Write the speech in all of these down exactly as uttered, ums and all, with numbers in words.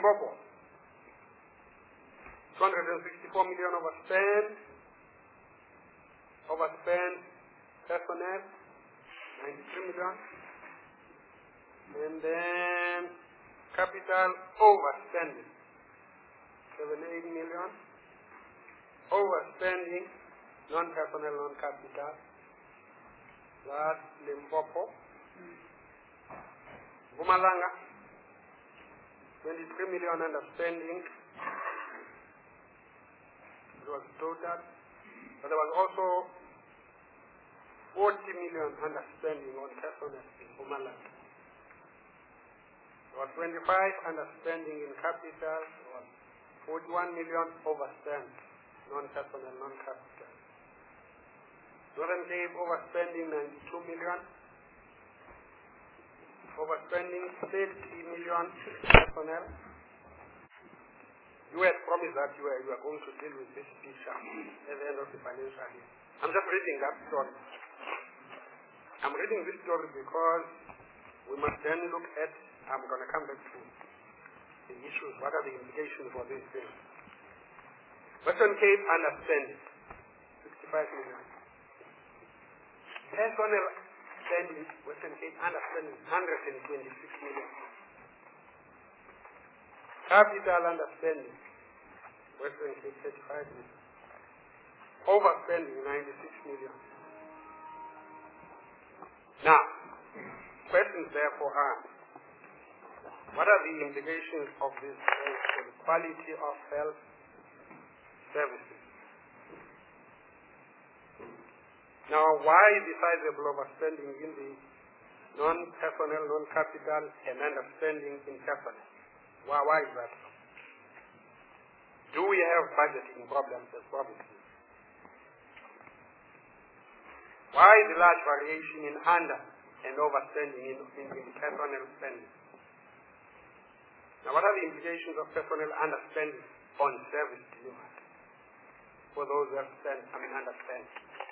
Limpopo, two hundred sixty-four million overspent, overspent personnel, ninety-three million, and then capital overspending, seventy-eight million, overspending, non-personnel, non-capital, that's Limpopo. Mpumalanga, twenty-three million underspending. It was total. But there was also forty million underspending on personnel in Mpumalanga. There was twenty-five underspending in capital. There was forty-one million overspent, non-personnel, non-capital. Northern Cape overspending ninety-two million. Overspending thirty million personnel. You had promised that you were, you were going to deal with this picture at the end of the financial year. I'm just reading that story. I'm reading this story because we must then look at, I'm going to come back to the issues, what are the implications for these things. Western Cape underspending, sixty-five million. Personnel spending, Western Cape underspending, one hundred twenty-six million. Capital underspending, Western Cape, thirty-five million. Overspending, ninety-six million. Now, questions therefore are, what are the implications of this for the quality of health services? Now, why the sizable overspending in the non-personnel, non-capital, and underspending in personnel? Why, why is that? Do we have budgeting problems as provinces? Why the large variation in under and overspending in, in, in personnel spending? Now, what are the implications of personnel underspending on service delivery for those who have spent, I mean, underspend?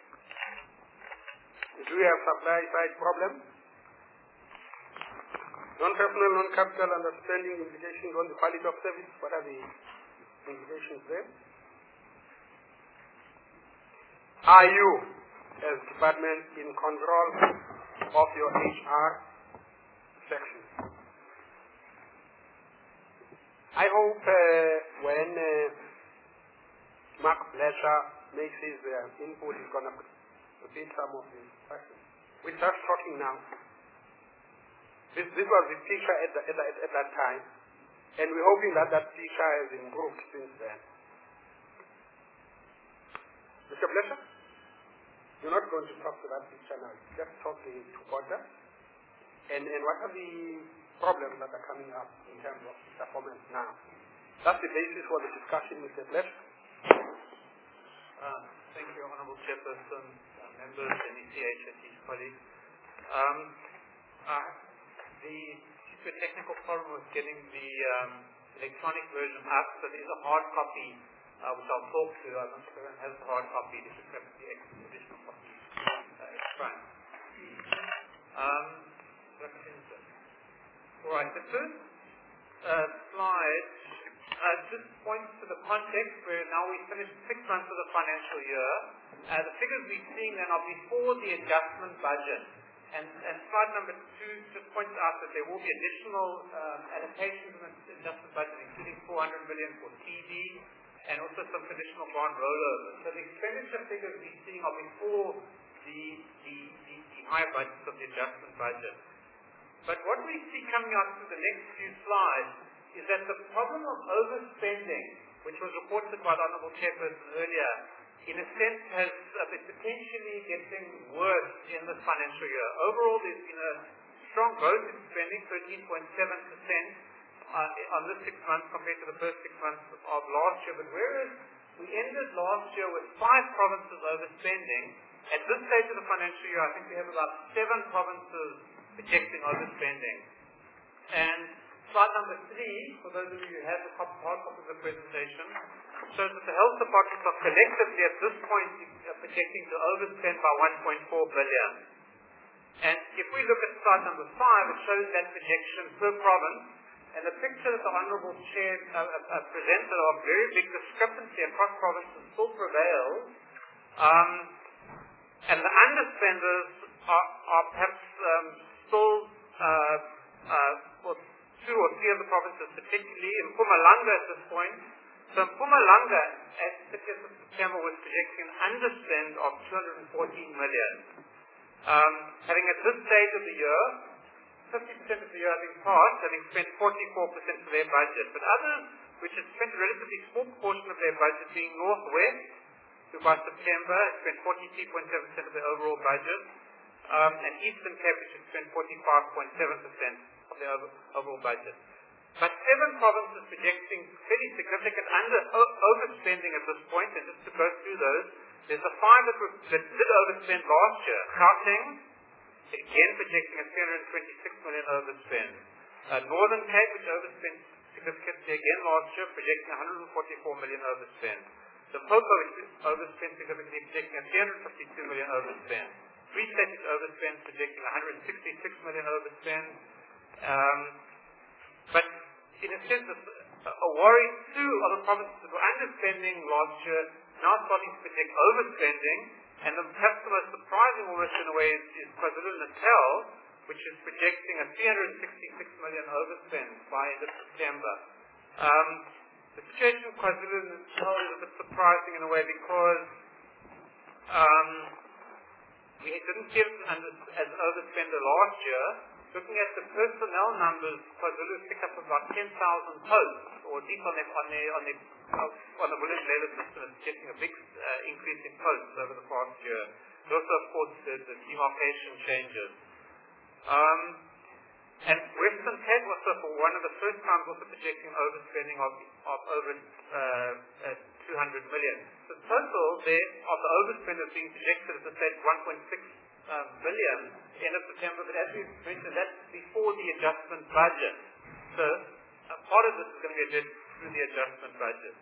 Do we have supply side problems? Non-personnel, non-capital underspending implications on the quality of service. What are the implications there? Are you, as department, in control of your H R section? I hope uh, when uh, Mark Fletcher makes his uh, input, he's going to repeat some of these questions. We start talking now. This, this was the picture at, the, at, the, at that time, and we're hoping that that picture has improved since then. Mister Fletcher, you're not going to talk to that picture now. Just talk to to order. And, and what are the problems that are coming up in terms of performance now? That's the basis for the discussion, Mister Fletcher. Uh, thank you, Honourable Chairperson, uh, members, and E C H and his colleagues. Um, uh, the the technical problem was getting the um, electronic version up, so there's a hard copy uh, which I'll talk to. I'm not sure everyone has the hard copy. This is perhaps the additional copy uh, in front. Um, all right, the first uh, slide uh, just points to the context where now we finished six months of the financial year. Uh, the figures we're seeing then are before the adjustment budget. And, and slide number two just points out that there will be additional um, allocations in the adjustment budget, including four hundred million for T D and also some traditional bond rollovers. So the expenditure figures we're seeing are before the, the, the, the higher budgets of the adjustment budget. But what we see coming out through the next few slides is that the problem of overspending, which was reported by the Honourable Chairperson earlier, in a sense has uh, been potentially getting worse in this financial year. Overall, there's been a strong growth in spending, thirteen point seven percent uh, on this six months compared to the first six months of last year. But whereas we ended last year with five provinces overspending, at this stage of the financial year, I think we have about seven provinces projecting overspending. And slide number three, for those of you who have the hard copy of the presentation, shows that the health departments are collectively at this point uh, projecting to overspend by one point four billion. And if we look at slide number five, it shows that projection per province. And the picture that the Honourable Chair uh, uh, presented of very big discrepancy across provinces still prevails. Um, and the underspenders are, are perhaps um, still, uh, uh, well, two or three of the provinces, particularly in Mpumalanga at this point. So Mpumalanga at thirtieth of September was projecting an underspend of two hundred fourteen million. Um, having at this stage of the year, fifty percent of the year having passed, having spent forty-four percent of their budget. But others, which had spent a relatively small portion of their budget, being Northwest, who by September had spent forty-three point seven percent of their overall budget, um, and Eastern Cape, which had spent forty-five point seven percent of their over, overall budget. But seven provinces projecting fairly significant under o- overspending at this point, and just to go through those, there's the five that, were, that did overspend last year. Gauteng, again projecting a three hundred twenty-six million overspend. Uh, Northern Cape, which overspent significantly again last year, projecting one hundred forty-four million overspend. Limpopo, which overspent significantly, projecting a three hundred fifty-two million overspend. Free State, which overspent, projecting one hundred sixty-six million overspend. Um, but in a sense, a, a worry too of the provinces that were underspending last year, now starting to project overspending. And the, perhaps the most surprising almost in a way is, is KwaZulu-Natal, which is projecting a three hundred sixty-six million overspend by end of September. Um, the situation in KwaZulu-Natal is a bit surprising in a way because um, we didn't see it as an overspender last year. Looking at the personnel numbers, KwaZulu picked up about ten thousand posts, or deep on their, on their, on their, on the village level system, it's getting a big uh, increase in posts over the past year. But also, of course, the, the demarcation changes. Um, and Western Cape also, for one of the first times, also projecting overspending of, of over uh, uh, two hundred million. The total there of the overspenders being projected at the stage one point six um, billion end of September, but as we mentioned, that's before the adjustment budget. So uh, part of this is going to be addressed through the adjustment budget.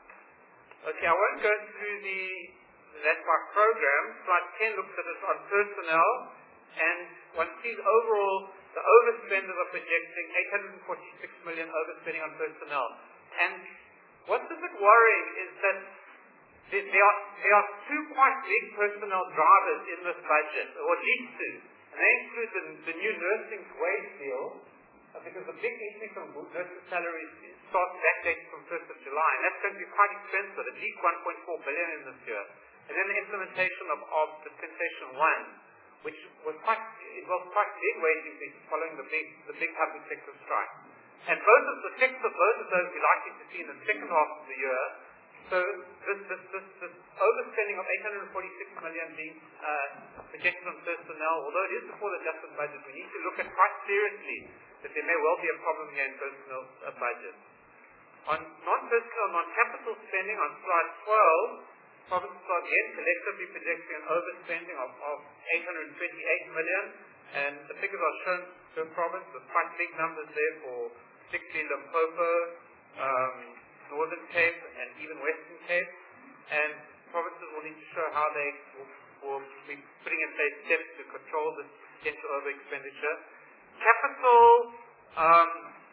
Okay, I won't go through the that by program. Slide ten looks at it on personnel, and one sees overall the overspenders are projecting eight hundred forty-six million overspending on personnel. And what's a bit worrying is that there are, there are two quite big personnel drivers in this budget, or at least two. And they include the, the new nursing wage deal, uh, because the big increase on nursing salaries starts backdated from first of July, and that's going to be quite expensive, at least one point four billion in this year. And then the implementation of, of dispensation one, which was quite, involved quite big wage increases following the big, the big public sector strike. And both of the effects of both of those we're likely to see in the second half of the year. So this, this, this, this overspending of eight hundred forty-six million being uh, projected on personnel, although it is before the adjustment budget, we need to look at quite seriously that there may well be a problem here in personnel uh, budget. On non-personnel, non-capital spending on slide twelve, provinces are again collectively projecting an overspending of, of eight hundred twenty-eight million, and the figures are shown per province with quite big numbers there for particularly Limpopo, um, Northern Cape, and even Western Cape. And provinces will need to show how they will, will be putting in place steps to control this potential over-expenditure. Capital, um,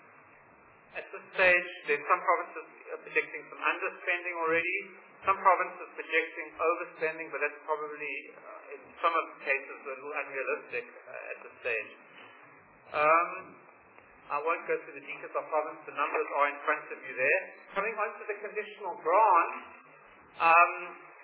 at this stage, there's some provinces projecting some underspending already, some provinces projecting overspending, but that's probably, uh, in some of the cases, a little unrealistic uh, at this stage. Um, I won't go through the details of province. The numbers are in front of you there. Coming on to the conditional grant, um,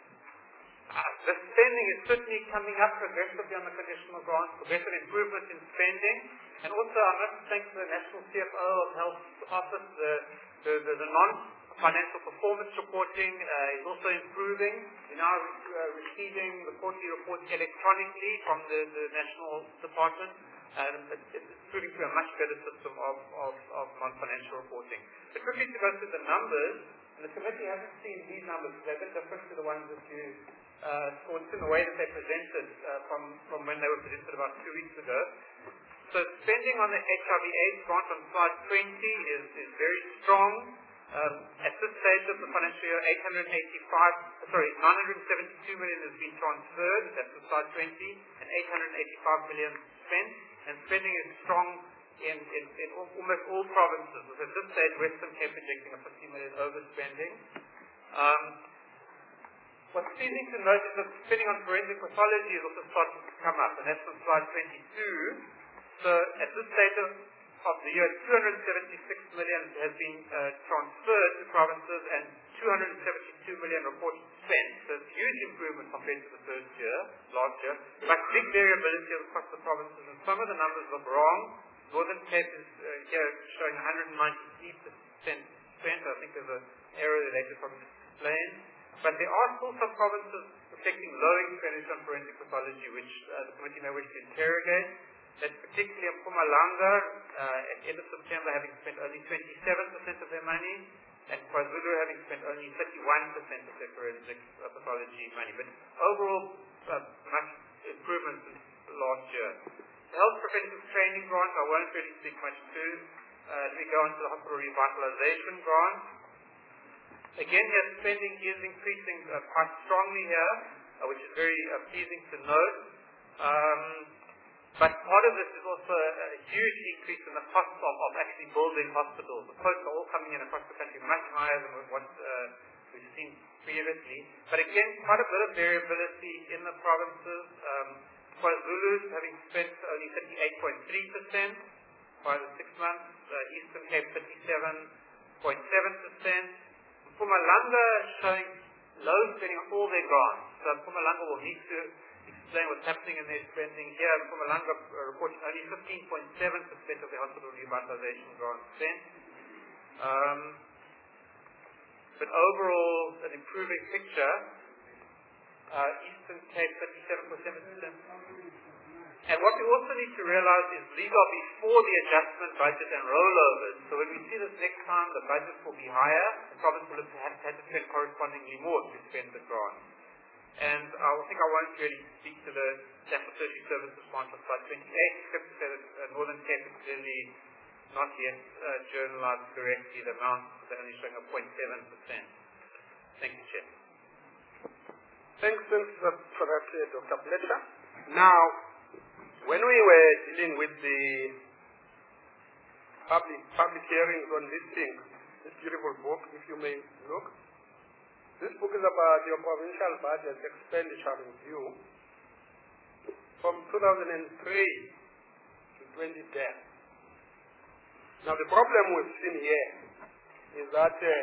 uh, the spending is certainly coming up progressively on the conditional grant, progressive improvement in spending. And also, I must thank the National C F O of Health Office, the, the, the, the non-financial performance reporting uh, is also improving. We're now uh, receiving the quarterly reports electronically from the, the National Department. And it's, it's proving to be a much better system of, of, of non-financial reporting. But quickly to go through the numbers, and the committee hasn't seen these numbers, because they're a bit different to the ones that you uh, saw in the way that they presented uh, from, from when they were presented about two weeks ago. So spending on the H I V AIDS grant on slide twenty is, is very strong. Um, at this stage of the financial year, eight hundred eighty-five, sorry, nine hundred seventy-two million has been transferred, that's on slide twenty, and eight hundred eighty-five million spent. And spending is strong in, in, in almost all provinces, with at this stage Western Cape projecting a fifty million overspending. Um, what's pleasing to note is that spending on forensic pathology is also starting to come up, and that's on slide twenty-two. So at this stage of, of the year, two hundred seventy-six million has been uh, transferred to provinces and two hundred seventy-two million reported spent. So it's a huge improvement compared to the first year, last year, but big variability across the provinces, and some of the numbers look wrong. Northern Cape is uh, here showing one hundred ninety-three percent spent. I think there's an error that they could probably explain. But there are still some provinces reflecting low expenditure on forensic pathology, which uh, the committee may wish to interrogate. That's particularly in Mpumalanga, uh, at the end of September, having spent only twenty-seven percent of their money, and KwaZulu having spent only thirty-one percent of their forensic uh, pathology money. But overall, uh, much improvement since last year. The health preventative training grant, I won't really speak much to. Uh, let me go on to the hospital revitalization grant. Again, here spending is increasing uh, quite strongly here, uh, which is very uh, pleasing to note. Um, but part of this is also a, a huge increase in the cost of, of actually building hospitals. The quotes are all coming in across the country much higher than what uh, we've seen previously. But again, quite a bit of variability in the provinces. Um, KwaZulu having spent only thirty-eight point three percent by the six months, uh, Eastern Cape thirty-seven point seven percent, Mpumalanga showing low spending on all their grants. So Mpumalanga will need to explain what's happening in their spending here. Mpumalanga uh, reporting only fifteen point seven percent of their hospital revitalization grants spent. Um, but overall, an improving picture. Uh, Eastern Cape thirty-seven point seven percent. And what we also need to realize is these are before the adjustment budget and rollovers. So when we see this next time, the budgets will be higher. The province will have had to spend correspondingly more to spend the grant. And I think I won't really speak to the National Tertiary Services branch on slide twenty-eight, except to say that uh, Northern Cape is clearly not yet uh, journalized correctly. The amount is only showing a zero point seven percent. Thank you, Chair. Thanks for that, uh, Doctor Fletcher. Now, when we were dealing with the public, public hearings on this thing, this beautiful book, if you may look, this book is about your provincial budget expenditure review from two thousand three to twenty ten. Now, the problem we've seen here is that uh,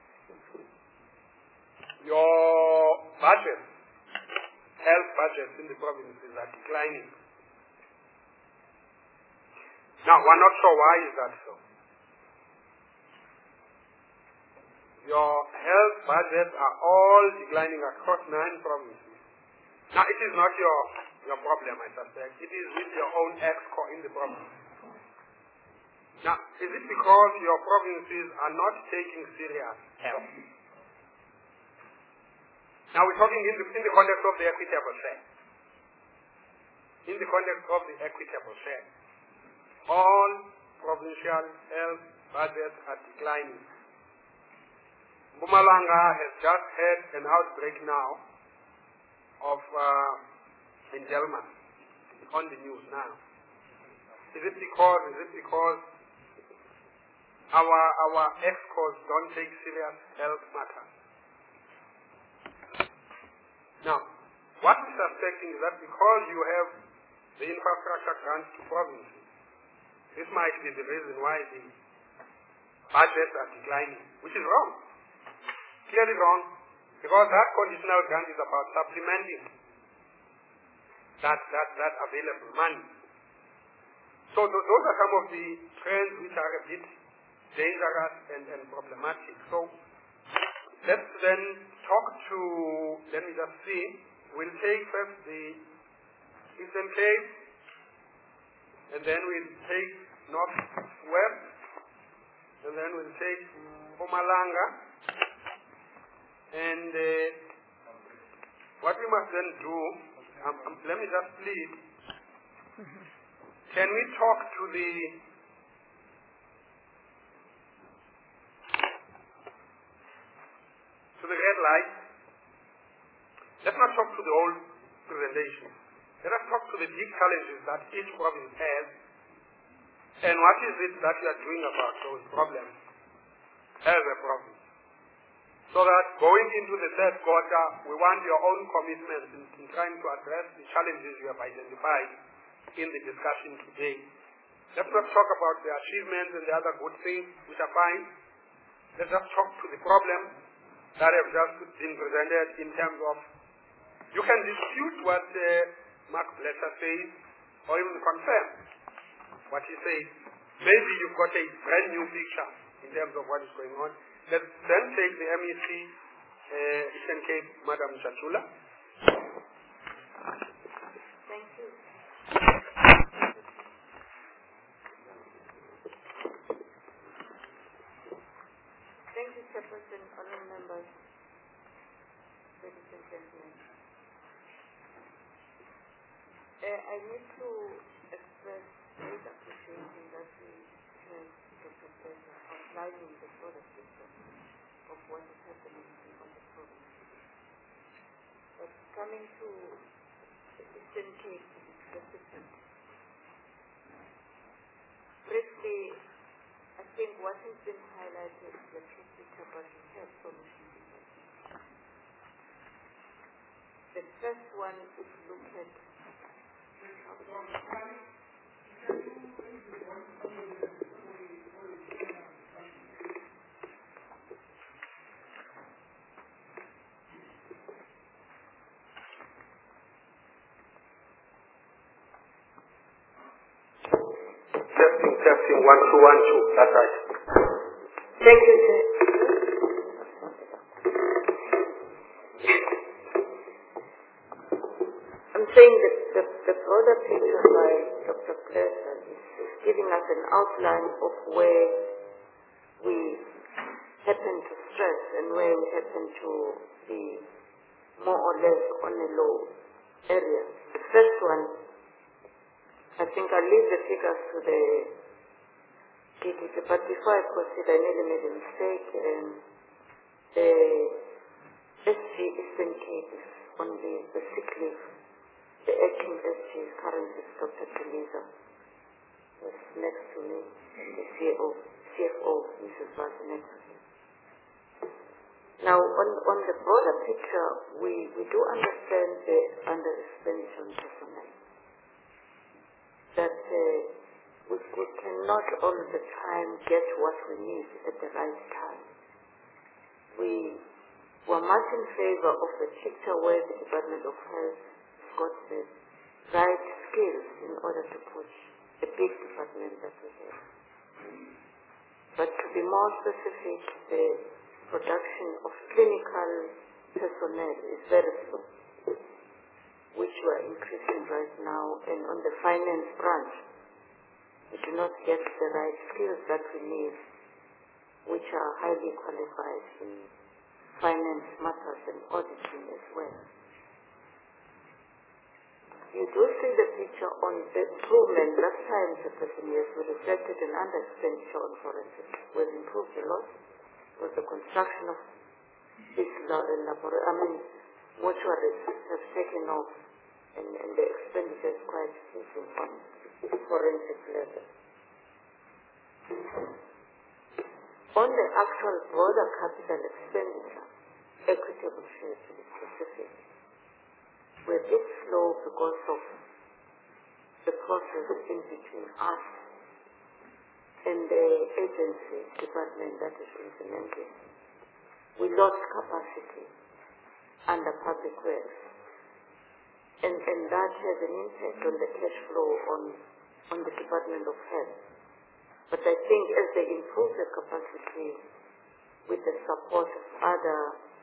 your budget, health budgets in the provinces are declining. Now, we're not sure why is that so. Your health budgets are all declining across nine provinces. Now, it is not your, your problem, I suspect. It is with your own exco in the province. Now, is it because your provinces are not taking serious health? Now we're talking in the, in the context of the equitable share. In the context of the equitable share. All provincial health budgets are declining. Mpumalanga has just had an outbreak now of uh, Engelmann on the news now. Is it because, is it because our, our excos don't take serious health matters? Now, what we're suspecting is that because you have the infrastructure grants to provinces, this might be the reason why the budgets are declining, which is wrong. Clearly wrong, because that conditional grant is about supplementing that, that, that available money. So th those are some of the trends which are a bit dangerous and, and problematic. So let's then talk to, let me just see, we'll take first the Eastern Cape, and then we'll take Northwest, and then we'll take Mpumalanga, and uh, what we must then do, um, um, let me just plead, can we talk to the to the red light? Let's not talk to the old presentation. Let us talk to the big challenges that each province has And what is it that you are doing about those problems as a province? So that going into the third quarter, we want your own commitments in, in trying to address the challenges you have identified in the discussion today. Let's not talk about the achievements and the other good things, which are fine. Let's just talk to the problems that have just been presented in terms of, you can dispute what uh, Mark Blecher says, or even confirm what he says. Maybe you've got a brand new picture in terms of what is going on. Let's then take the M E C, uh, Eastern Cape, Madam Chachula. Thank you. Thank you, Chairperson, honourable members, ladies and gentlemen. Uh, I need to express great appreciation that we have Doctor Pleasure outlining the broader picture of what is happening in the province. But coming to the Eastern Cape specifically, briefly, I think what has been highlighted is the true picture, but we have solutions. The first one is to look at Testing, testing, one, two, one, two. That's right. Thank you, sir. I'm saying that the, the broader picture by Doctor Pleasure is, is giving us an outline of where we happen to stress and where we happen to be more or less on a low area. The first one, I think I'll leave the figures to the G D P, but before I proceed, I nearly made a mistake. And the S G Eastern Cape is on the, the sick leave. The acting S G is currently Doctor Teresa, who's next to me, and the C F O, C F O, Missus Vaz, next to me. Now, on, on the broader picture, we, we do understand the under-expenditure on personnel. That uh, we, we cannot all the time get what we need at the right time. We were much in favor of the picture where the Department of Health got the right skills in order to push the big department that we have. But to be more specific, the production of clinical personnel is very slow, which we are increasing right now. And on the finance branch, we do not get the right skills that we need, which are highly qualified in finance matters and auditing as well. You do see the picture on the improvement. Last time, the person, yes, we reflected an under-expenditure on forensics. We've improved a lot with the construction of this laboratory. I mean, mortuaries have taken off, and, and the expenditure is quite decent on forensic level. On the actual broader capital expenditure, equitable share to be specific, we're a bit slow because of the process in between us and the agency department that is implementing. We lost capacity under public works, and, and that has an impact on the cash flow on, on the Department of Health. But I think as they improve the capacity with the support of other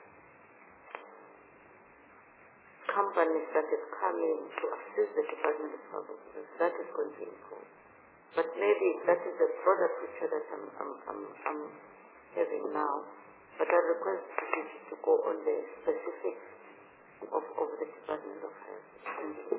companies that have come in to assist the Department of Public Health, that is going to improve. But maybe that is the broader picture that I'm, I'm, I'm, I'm having now. But I request you to go on the specifics of, of the Department of Health. Thank you.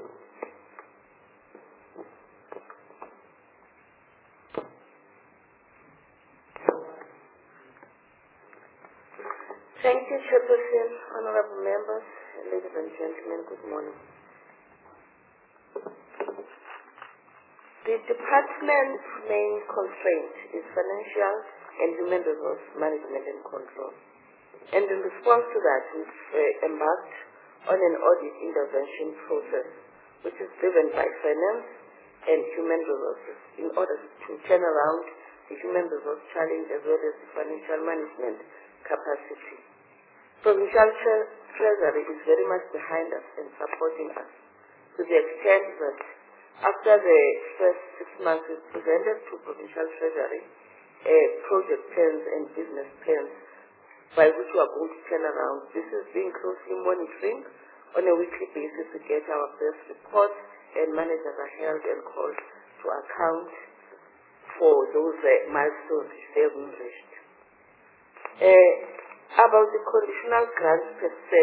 Thank you, Chairperson, honorable members, ladies and gentlemen, good morning. The department's main constraint is financial and human resource management and control. And in response to that, we've uh, embarked on an audit intervention process, which is driven by finance and human resources in order to turn around the human resource challenge as well as the financial management capacity. Provincial tre- Treasury is very much behind us and supporting us to the extent that after the first six months we presented to Provincial Treasury uh, project plans and business plans by which we are going to turn around. This is being closely monitoring on a weekly basis to get our best reports, and managers are held and called to account for those uh, milestones which they have reached. Uh, about the conditional grants per se,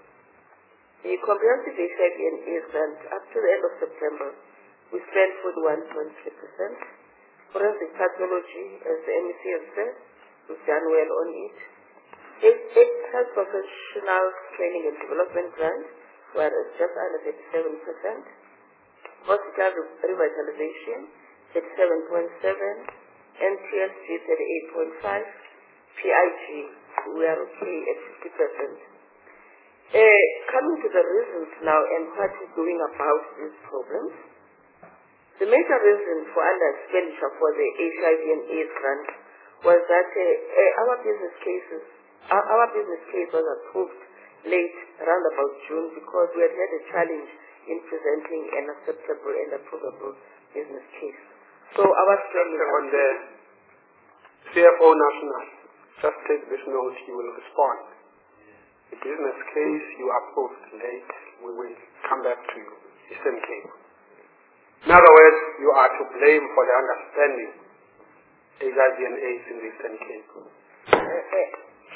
the comprehensive H I V and AIDS grant up to the end of September, we spent forty-one point three percent. Forensic pathology, as the M E C has said, we've done well on it. Health professional training and development grants were just under thirty-seven percent. Hospital revitalization, thirty-seven point seven. N T S G, thirty-eight point five. P I G, we are okay at fifty percent. Uh, coming to the reasons now and what we're doing about these problems. The major reason for under expenditure for the H I V and AIDS grant was that uh, uh, our business cases, our, our business case was approved late, around about June, because we had had a challenge in presenting an acceptable and approvable business case. So our spending on the C F O National, just take this note, he will respond. The business case you approved late, we will come back to you, Eastern Cape. In other words, you are to blame for the understanding H I V and AIDS in the Eastern Cape. Uh, uh,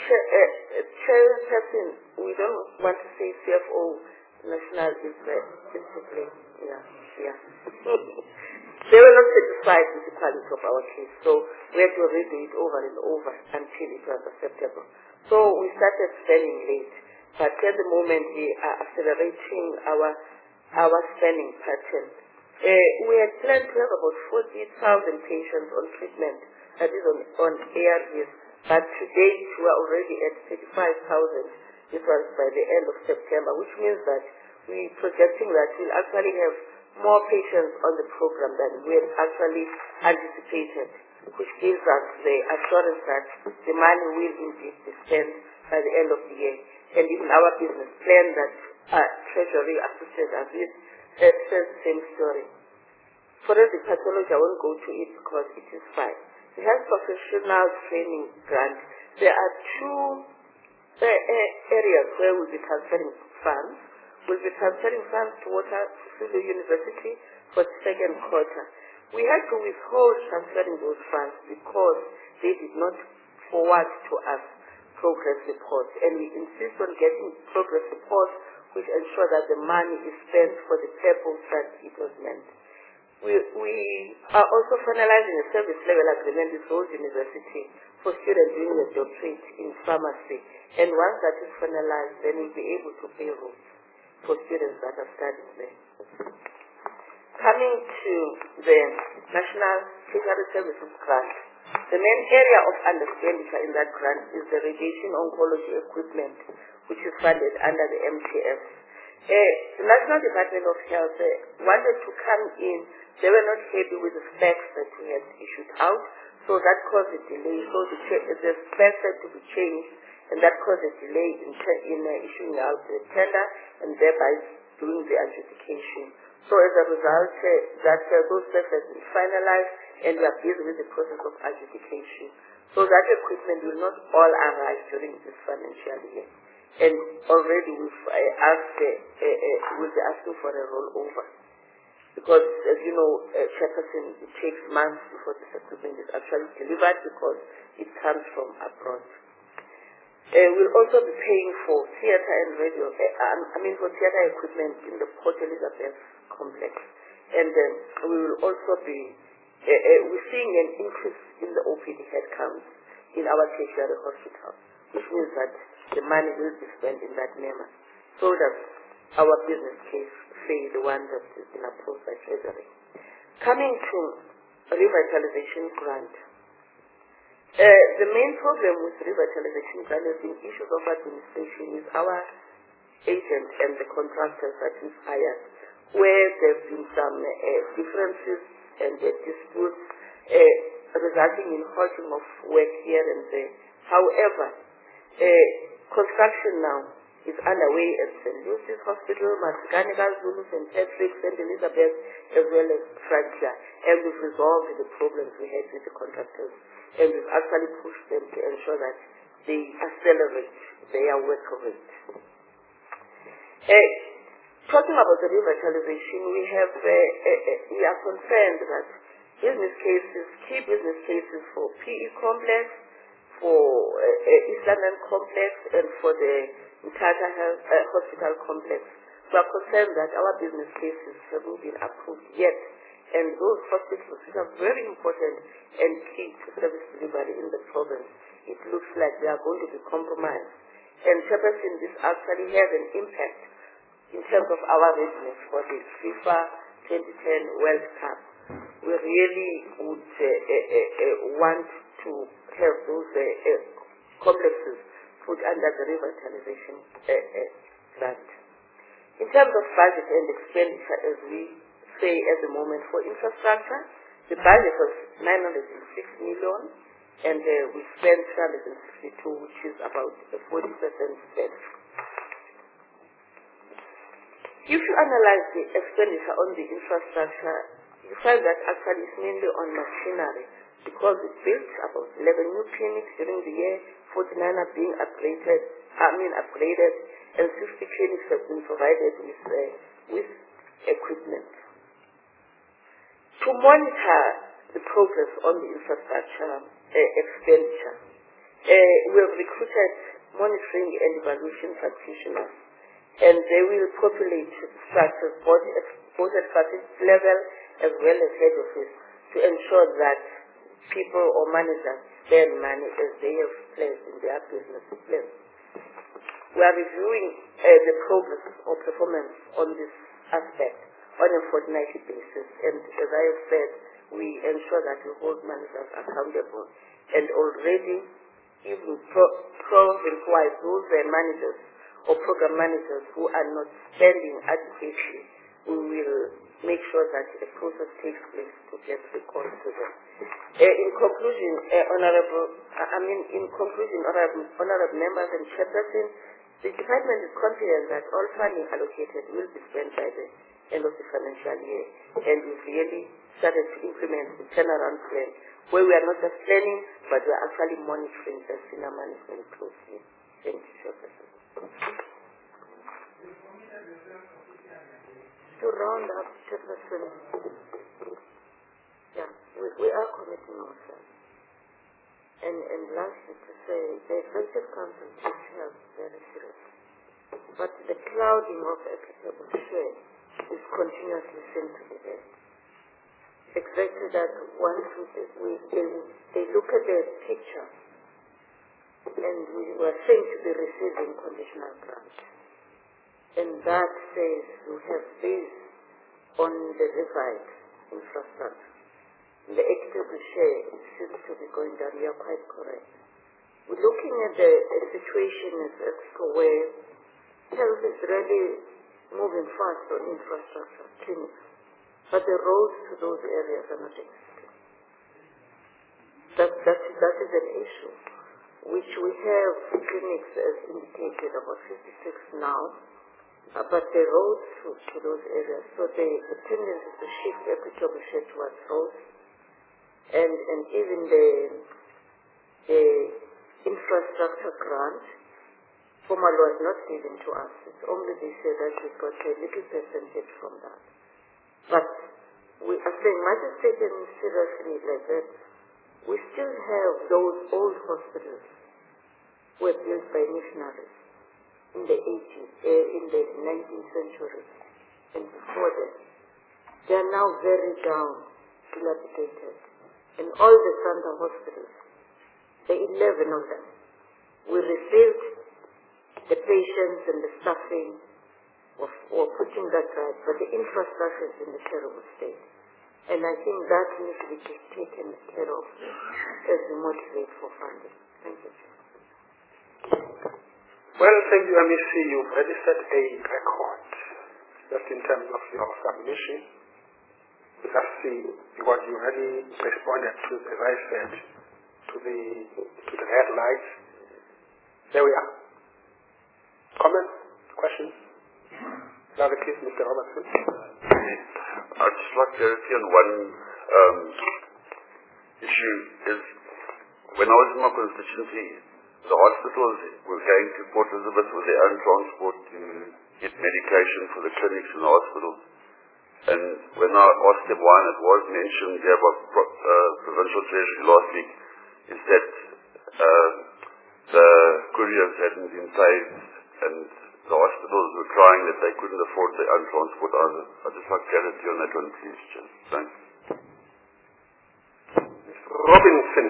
Chairperson, we don't want to say C F O National is uh, discipline. Yeah, yeah. They were not satisfied with the quality of our case, so we had to redo it over and over until it was acceptable. So we started spending late, but at the moment we are accelerating our our spending pattern. Uh, we had planned to have about forty thousand patients on treatment, that is on, on A R Vs, but to date we are already at thirty-five thousand. This was by the end of September, which means that we're projecting that we'll actually have more patients on the program than we had actually anticipated, which gives us the assurance that the money will indeed be spent by the end of the year. And even our business plan that uh, Treasury assisted us with uh, says the same story. Forensic pathology, I won't go to it because it is fine. The health professional training grant, there are two uh, uh, areas where we'll be transferring funds. We'll be transferring funds to Waterloo University for the second quarter. We had to withhold transferring those funds because they did not forward to us progress reports, and we insist on getting progress reports which ensure that the money is spent for the purpose that it was meant. We, we are also finalizing a service level agreement with Rhodes University for students doing a doctorate in pharmacy, and once that is finalized, then we'll be able to pay Rhodes for students that are studying there. Coming to the National Tertiary Services Grant, the main area of expenditure in that grant is the radiation oncology equipment, which is funded under the M T S. Uh, the National Department of Health uh, wanted to come in. They were not happy with the specs that we had issued out, so that caused a delay. So the, the specs had to be changed, and that caused a delay in, in uh, issuing out the tender and thereby doing the adjudication. So as a result, uh, that uh, those specs have been finalized, and we are busy with the process of adjudication. So that equipment will not all arrive during this financial year. And already we've uh, asked, uh, uh, uh, we'll be asking for a rollover. Because, as you know, uh, Chairperson, it takes months before this equipment is actually delivered because it comes from abroad. Uh, we'll also be paying for theatre and radio, uh, I mean for theatre equipment in the Port Elizabeth complex. And um, we will also be, uh, uh, we're seeing an increase in the O P D headcount in our tertiary hospital, which means that the money will be spent in that manner. So that our business case say the one that has been approved by Treasury. coming to revitalization grant, uh, the main problem with revitalization grant has been issues of administration with our agent and the contractors that we've hired, where there have been some uh, differences and uh, disputes uh, resulting in halting of work here and there. However, uh, construction now is underway at Saint Lucy's Hospital, Masganika, Zulu, Saint Patrick's, Saint Elizabeth, as well as Frankia, and we've resolved the problems we had with the contractors, and we've actually pushed them to ensure that they accelerate their work rate. Uh, talking about the revitalization, we have uh, uh, uh, we are concerned that business cases, key business cases for P E complex, for uh, uh, East London complex, and for the Mthatha Health uh, Hospital complex, we are concerned that our business cases haven't been approved yet, and those hospitals, which are very important and key to service delivery in the province, it looks like they are going to be compromised. And Chairperson, this actually has an impact in terms of our readiness for the FIFA twenty ten World Cup. We really would uh, uh, uh, want to have those uh, uh, complexes put under the revitalization uh, uh, grant. In terms of budget and expenditure, as we say at the moment for infrastructure, the budget was nine hundred six million, and uh, we spent three hundred sixty-two, which is about a forty percent spend. If you analyze the expenditure on the infrastructure, you find that actually it's mainly on machinery, because we built about eleven new clinics during the year, forty-nine are being upgraded, I mean upgraded, and sixty clinics have been provided with, uh, with equipment. To monitor the progress on the infrastructure uh, expenditure, uh, we have recruited monitoring and evaluation practitioners, and they will populate structures both at, both at facility level as well as head office to ensure that people or managers spend money as they have planned in their business plan. We are reviewing uh, the progress or performance on this aspect on a fortnightly basis, and as I have said, we ensure that we hold managers accountable, and already even pro- province-wise, those uh, managers or program managers who are not spending adequately, we will make sure that a process takes place to get recalled to them. Uh, in conclusion, uh, honorable, uh, I mean, in conclusion, honorable, honorable members and chairperson, the department is confident that all funding allocated will be spent by the end of the financial year, and we've really started to implement the turnaround plan, where we are not just planning, but we are actually monitoring the senior management closely. Thank you, chairperson. To round up, chairperson, yeah, we, we are committing ourselves. And, and lastly, to say, the Executive Council takes health very seriously. But the clouding of applicable share is continuously seen to be there. Exactly that once we, we they, they look at the picture, and we were seen to be receiving conditional grants. And that says we have this on the revised infrastructure. The equitable share seems to be going down. You are quite correct. We're looking at the a situation as Exco where health is really moving fast on infrastructure, clinics, but the roads to those areas are not existing. That, that, that is an issue, which we have clinics as indicated, about fifty-six now, uh, but the roads to, to those areas, so the, the tendency is to shift equitable share towards roads, and, and even the, the infrastructure grant formal was not given to us. It's only they said that we got a little percentage from that. But we are saying, much as taken seriously like that, we still have those old hospitals were built by missionaries in the eighties, uh, in the nineteenth century, and before that. They are now very down, dilapidated. And all the Santa hospitals, the eleven of them, we received the patients and the staffing of, or putting that right, but the infrastructure is in a terrible state. And And I think that needs to be taken care of as we motivate for funding. Thank you. Well, thank you, M E C. You've already set a record just in terms of your submission. Let's see what you already responded to, as I said, to the to the red lights. There we are. Comments? Questions? Now the case, Mister Robertson. I'd just like clarity on one um, issue. Is when I was in my constituency, the hospitals were going to Port Elizabeth with their own transport to get medication for the clinics and the hospitals. And when I asked them why, and it was mentioned here by uh, Provincial Treasury last week, is that uh, the couriers hadn't been paid and the hospitals were crying that they couldn't afford their own transport either. I'd just like clarity on that one, please. Thanks. Robinson.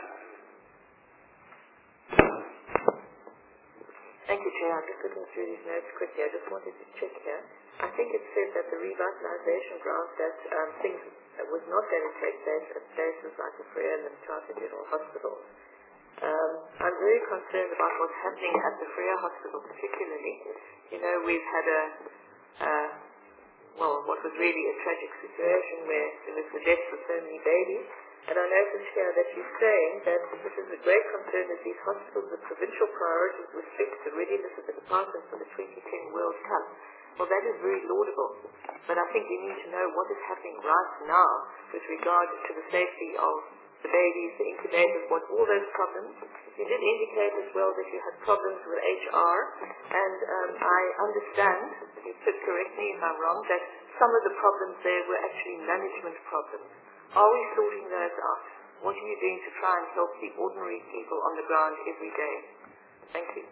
Thank you, Chair. I'm just looking through these notes quickly. I just wanted to check here. I think it says that the revitalization grant that um, things that was not going to take place at places like the Frere and the Mthatha General Hospital. Um, I'm very concerned about what's happening at the Frere Hospital particularly. You know, we've had a, uh, well, what was really a tragic situation where there was the deaths of so many babies. And I notice here that she's saying that this is a great concern that these hospitals with provincial priorities restrict the readiness of the department for the twenty ten World Cup. Well, that is very laudable. But I think we need to know what is happening right now with regard to the safety of the babies, the incubators, what all those problems. You did indicate as well that you had problems with H R, and um, I understand, you could correct me if I'm wrong, that some of the problems there were actually management problems. Are we sorting those out? What are you doing to try and help the ordinary people on the ground every day? Thank you.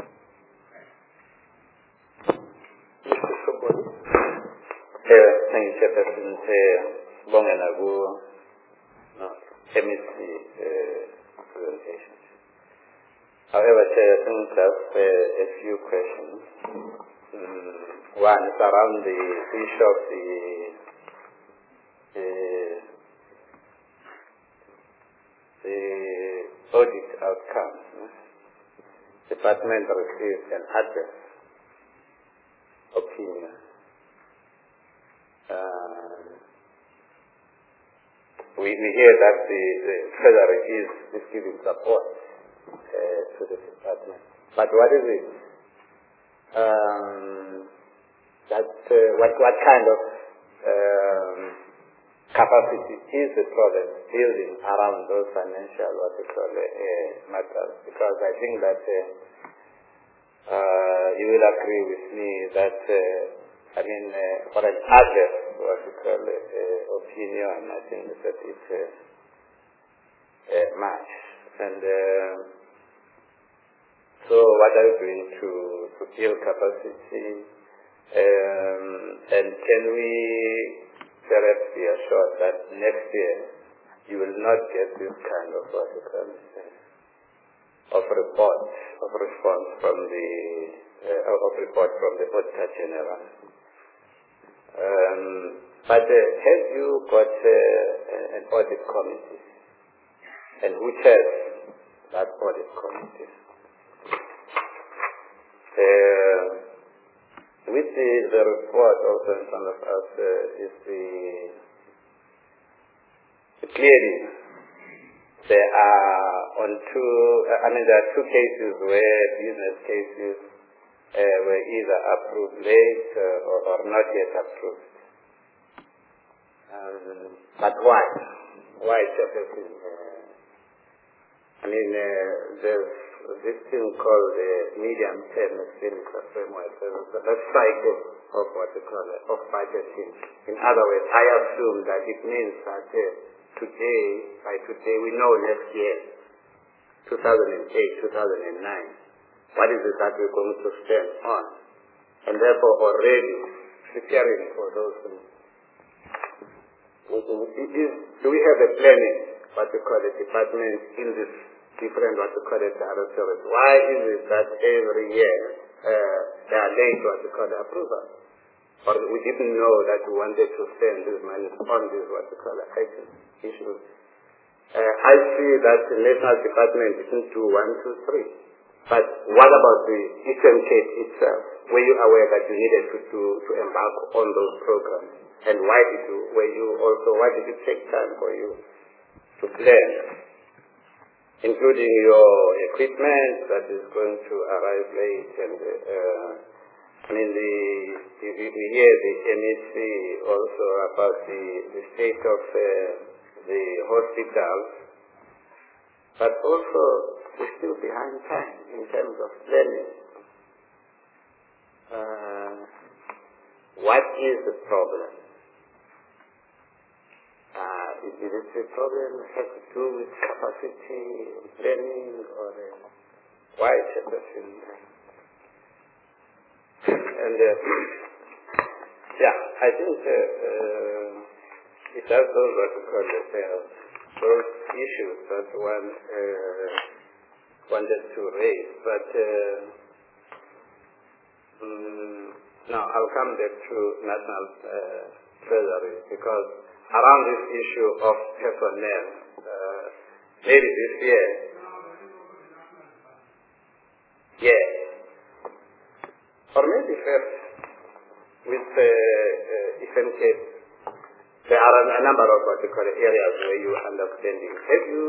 Mister Soboli. Uh, thank you, Chairperson. Long and ago, no, M E C uh, presentations. However, Chair, I think I have uh, a few questions. Mm, one is around the issue of the uh, the audit outcomes. No? Department received an adverse opinion. Uh, we, we hear that the, the Treasury is, is giving support uh, to the department. But what is it? Um, that uh, what what kind of um, capacity is the province building around those financial what we call uh, matters? Because I think that uh, uh, you will agree with me that uh, I mean uh, for an adverse what we call uh, opinion, I think that it's uh, uh, much. And uh, so what are you doing to to build capacity? Um, and can we perhaps be assured that next year you will not get this kind of what you call uh, of report of response from the uh, of report from the Auditor General. Um, but uh, have you got uh, an audit committee, and who chairs that audit committee? Uh, with the, the report also in front of us uh, is the clearly there are on two I mean there are two cases where business cases uh, were either approved late uh, or, or not yet approved. Um, but why? Why Chairperson? Uh, I mean uh, there's this thing called the medium-term expenditure framework. There's a cycle of what we call it, of budgeting. In other words, I assume that it means that uh, today, by today, we know next year, two thousand eight, two thousand nine, what is it that we're going to spend on? And therefore, already preparing for those things. Do we have a planning, what we call it, department in this different what we call it directorates? Why is it that every year uh, they are late what we call the approval or we didn't know that we wanted to spend this money on these what we call items, issues. Uh, I see that the National Department didn't do one, two, three. But what about the Eastern Cape itself? Were you aware that you needed to, to, to embark on those programs? And why did you, were you also, why did it take time for you to plan? Including your equipment that is going to arrive late and, uh, I mean, the, the, we hear the M E C also about the, the state of uh, the hospitals, but also we're still behind time in terms of planning. Uh, what is the problem? Uh, is it a problem that has to do with capacity, planning, or uh, why is it question? And uh, yeah, I think uh, uh, it has those what we call it, uh, those issues that one uh, wanted to raise. But uh, um, now I'll come back to National uh, Treasury, because around this issue of personnel, uh, maybe this year, yeah, or maybe first with uh, uh, Eastern Cape, there are a, a number of particular areas where you are understanding. Have you,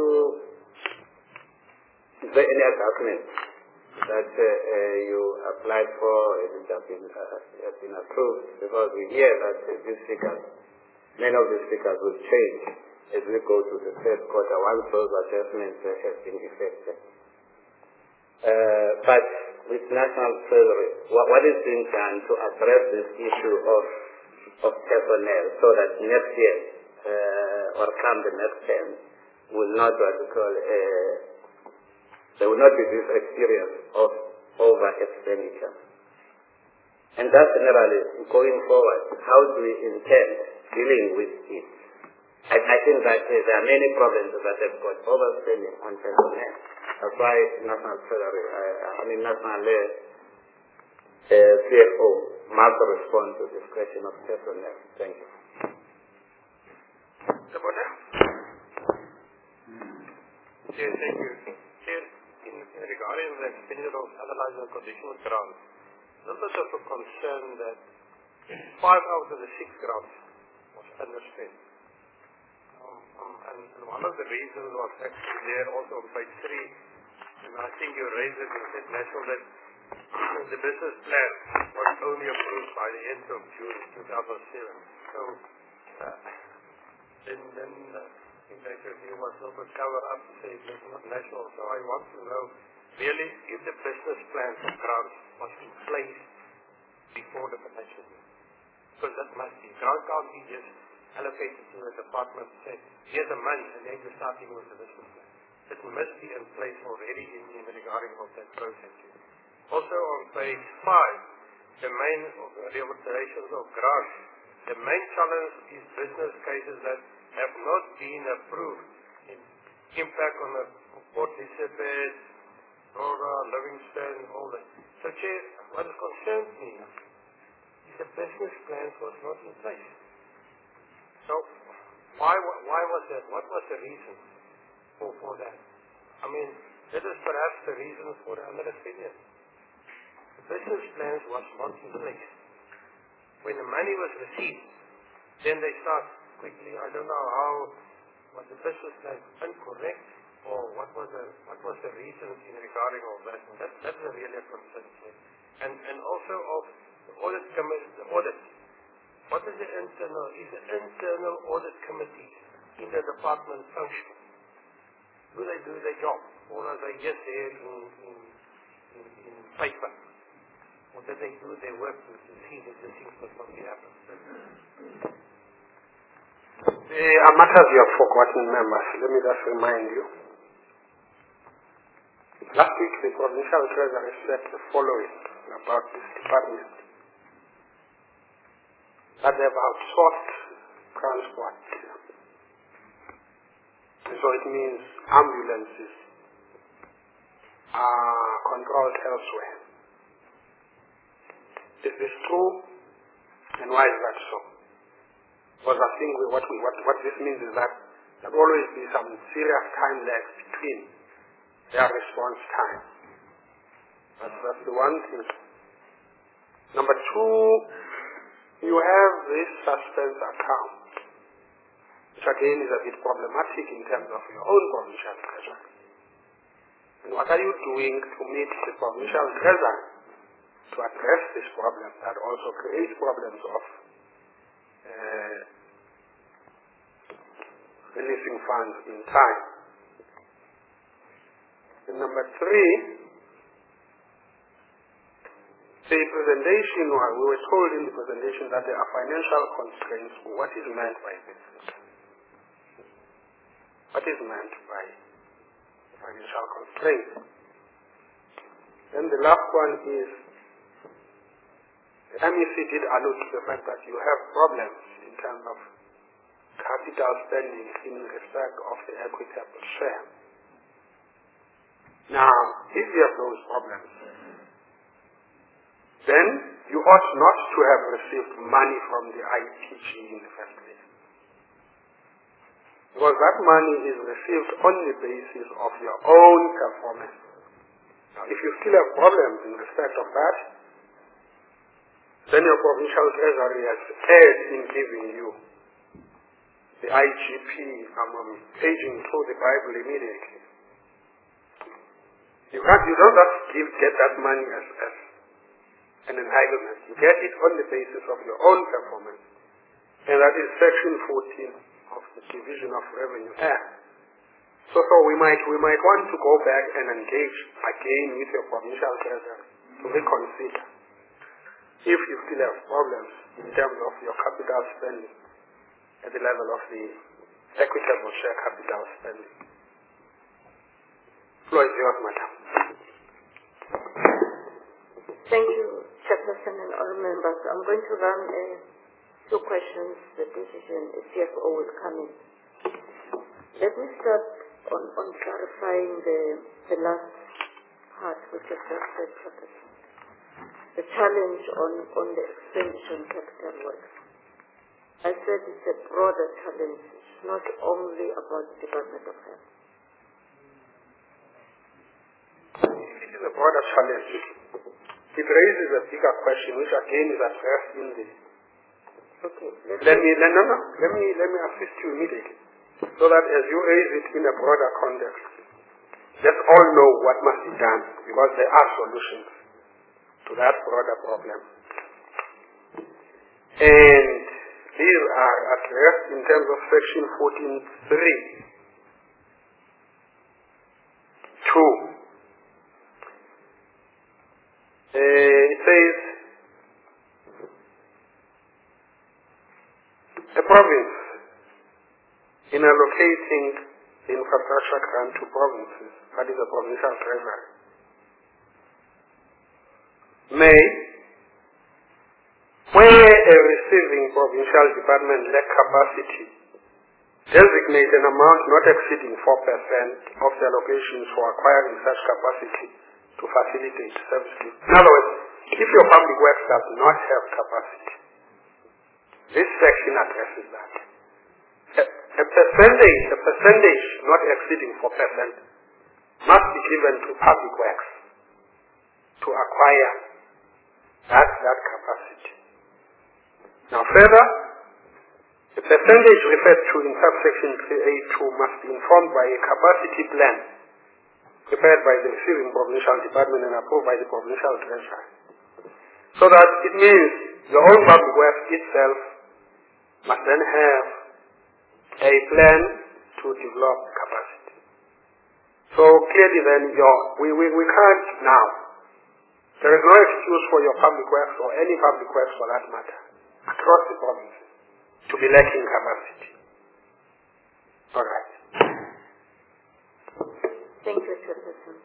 is there any document that uh, uh, you applied for and it has been, uh, has been approved? Because we hear that uh, these figures, many of these figures will change as we go to the third quarter once those adjustments uh, have been effected. Uh, but with National Treasury, what, what is being done to address this issue of of personnel so that next year uh, or come the next term will not what we call uh, there will not be this experience of over expenditure. And that's generally going forward. How do we intend dealing with it? I, I think that uh, there are many problems that have got overspending on personnel. That's why National Treasury, uh, I mean National uh, uh, C F O must respond to this question of personnel. Thank you. Yes, thank you. Yes, in, in regarding the expenditure of analyzing conditional grants, there's a bit of a concern that five out of the six grants was underspent. Um, um, and, and one of the reasons was actually there also on page three, and I think you raised it in said national that the business plan was only approved by the end of June two thousand seven. So uh, then, then uh, in fact, you must also cover up to say it's not national. So I want to know really if the business plan for grants was in place before the financial year. Because that must be. Grant can't be just allocated to the department and say, here's the money, and then you're starting with the business plan. It must be in place already in, in regarding of that process. Also on page five, the main remunerations of grants, the main challenge is business cases that have not been approved in impact on the Port Elizabeth, Rora, Livingston, all that. So Chair, what concerns me is the business plan was not in place. So why why was that? What was the reason for, for that? I mean, that is perhaps the reason for the underspending. The business plans was not in place. When the money was received, then they start quickly, I don't know how, was the business plan incorrect, or what was the what was the reasons in regarding all that? And that that's a really a concern. And and also of the audit committee, the audit. What is the internal? Is the internal audit committee in the department function? Do they do their job, or are they just there in in, in, in paper? Or do they do their work to see that the things must not be happening? There are matters you have forgotten, members. Let me just remind you. Last week, the Provincial Treasury said the following about this department. That they have outsourced transport. So it means ambulances are controlled elsewhere. Is this true? And why is that so? Because I think we, what, we, what, what this means is that there will always be some serious time lag between their response time. That's, that's the one thing. Number two, you have this suspense account, which again is a bit problematic in terms of your own provincial treasury. And what are you doing to meet the provincial treasury to address this problem that also creates problems of uh, releasing funds in time? And number three, the presentation, we were told in the presentation that there are financial constraints. What is meant by this? What is meant by financial constraints? Then the last one is, the M E C did allude to the fact that you have problems in terms of capital spending in respect of the equitable share. Now, if you have those problems, then you ought not to have received money from the I P G in the first place. Because that money is received on the basis of your own performance. Now, if you still have problems in respect of that, then your provincial treasury has erred in giving you the I G P um, paging through the Bible immediately. You can't, you don't just give, get that money as, as an entitlement. You get it on the basis of your own performance. And that is section fourteen of the Division of Revenue Act. So, so we might we might want to go back and engage again with your provincial treasury to reconsider if you still have problems in terms of your capital spending at the level of the equitable share capital spending. Floor is yours, madam. Thank you, Chairperson and all members. I'm going to run uh, two questions. The decision, the C F O will come in. Let me start on, on clarifying the, the last part, which is just said, Chairperson. The challenge on, on the expenditure on capital works. I said it's a broader challenge. It's not only about the Department of Health. It is a broader challenge. It raises a bigger question, which again is addressed in the. Okay. Let me no, no no let me let me assist you immediately, so that as you raise it in a broader context, let's all know what must be done, because there are solutions to that broader problem. And these are addressed in terms of section fourteen three. Two. Uh, it says, a province, in allocating the infrastructure grant to provinces, that is a provincial treasury, may, where a receiving provincial department lack capacity, designate an amount not exceeding four percent of the allocations for acquiring such capacity to facilitate services. In other words, if your public works does not have capacity, this section addresses that. A, a percentage, a percentage not exceeding four percent must be given to public works to acquire that, that capacity. Now further, the percentage referred to in subsection three A two must be informed by a capacity plan prepared by the receiving provincial department and approved by the provincial treasury. So that it means the own public works itself must then have a plan to develop capacity. So clearly then, your, we, we, we can't now. There is no excuse for your public works or any public works for that matter across the province to be lacking capacity. All right. Thank you, Chairperson.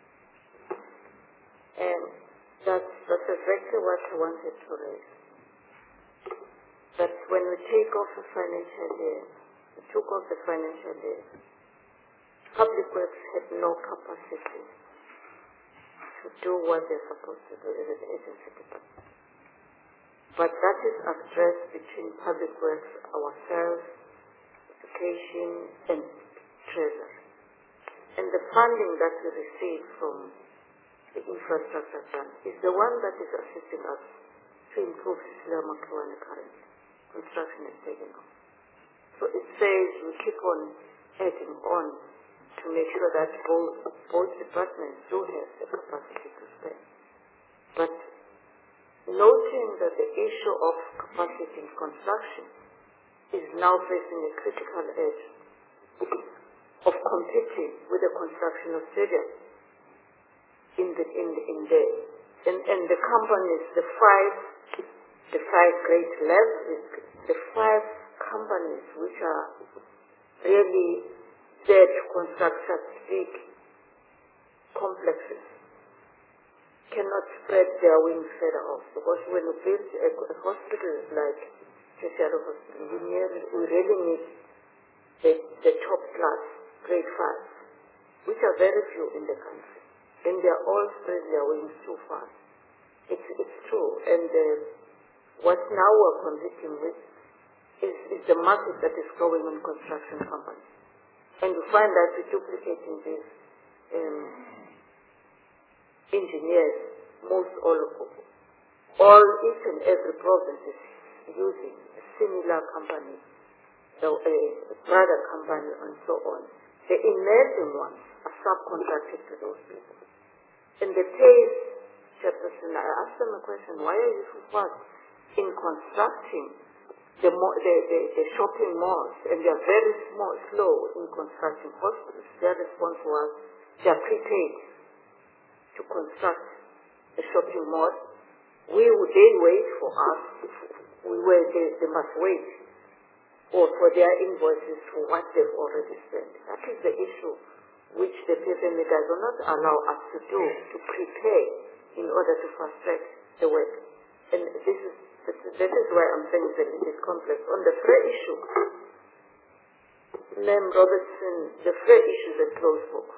And that's, that's exactly what I wanted to raise. That when we take off the financial year, we took off the financial year, public works had no capacity to do what they're supposed to do as an agency department. but that is addressed between public works, ourselves, education, and treasury. And the funding that we receive from the infrastructure fund is the one that is assisting us to improve Sisila Makhiwane currently. Construction is taking off. So it says we keep on adding on to make sure that both, both departments do have the capacity to spend. But noting that the issue of capacity in construction is now facing a critical edge of competing with the construction of stadiums in the in the in the and, and the companies, the five the five great levels, the five companies which are really there to construct such big complexes cannot spread their wings further off, because when you build a, a hospital like Tertiary Hospital, we, nearly, we really need the, the top class grade five, which are very few in the country, and they are all spread their wings too far. It's, it's true, and uh, what now we're competing with is, is the market that is growing in construction companies. And you find that we're duplicating these um, engineers, most all of all, each and every province is using a similar company, so a, a brother company, and so on. The emerging ones are subcontracted to those people. In the case, Chairperson, I asked them a question: why are you so fast in constructing the, the, the, the shopping malls, and they are very small, slow in constructing hospitals? Their response was they are prepaid to construct a shopping mall. We would they wait for us? We were they, they must wait or for their invoices for what they've already spent. That is the issue which the P F M E does not allow us to do, to prepare in order to fast track the work. And this is that is why I'm saying that it is complex. On the Frey issue, Ma'am Robertson, the Frey issue is a closed book.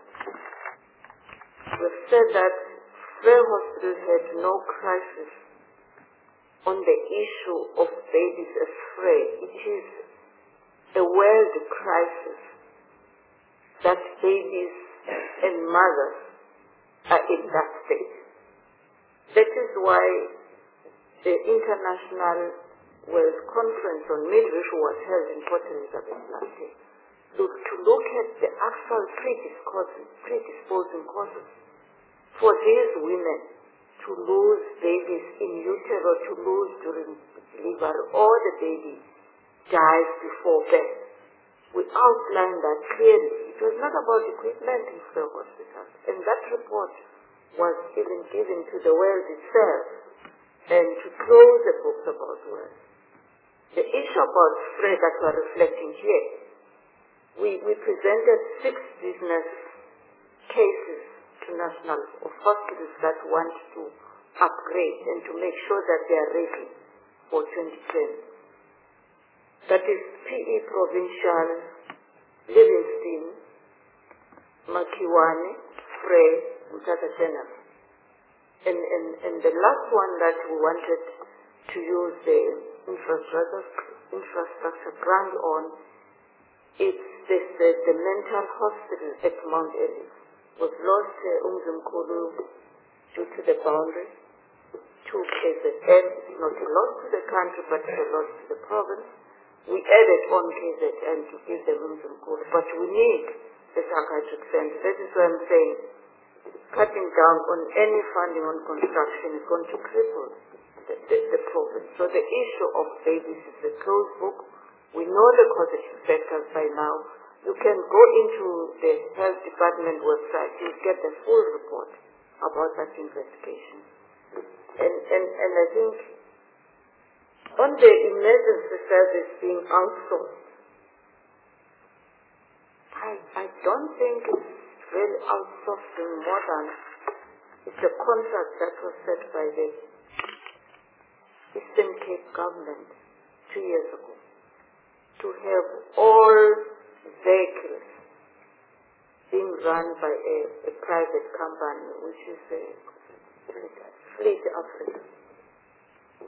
We've said that Frey Hospital had no crisis on the issue of babies as Frey. It is a world crisis that babies and mothers are in that state. That is why the International World Conference on Midwifery was held in Port Elizabeth last year. Look, to look at the actual predisposing causes for these women to lose babies in utero, to lose during delivery, or the baby dies before birth. We outlined that clearly. It was not about equipment in Frey Hospital, and that report was even given to the world itself, and to close the books about world. The issue about Frey that we are reflecting here, we, we presented six business cases to national of hospitals that want to upgrade and to make sure that they are ready for twenty twenty. That is P E Provincial, Livingston, Makhiwane, Frey, Mthatha General. And, and, and the last one that we wanted to use the infrastructure, infrastructure grant on, it's this, the, the mental hospital at Mount Ellis. Was lost uh, Umzimkulu due to the boundary, to K Z N, not a loss to the country, but a loss to the province. We added on K Z N to give them Umzimkulu, but we need the psychiatric center. That is why I'm saying cutting down on any funding on construction is going to cripple the, the, the province. So the issue of babies is a closed book. We know the causative factors by now. You can go into the health department website, you get the full report about that investigation. And, and, and I think on the emergency service being outsourced, I, I don't think it's really outsourcing more than it's a contract that was set by the Eastern Cape government two years ago to have all vehicles being run by a, a private company, which is a Fleet Africa.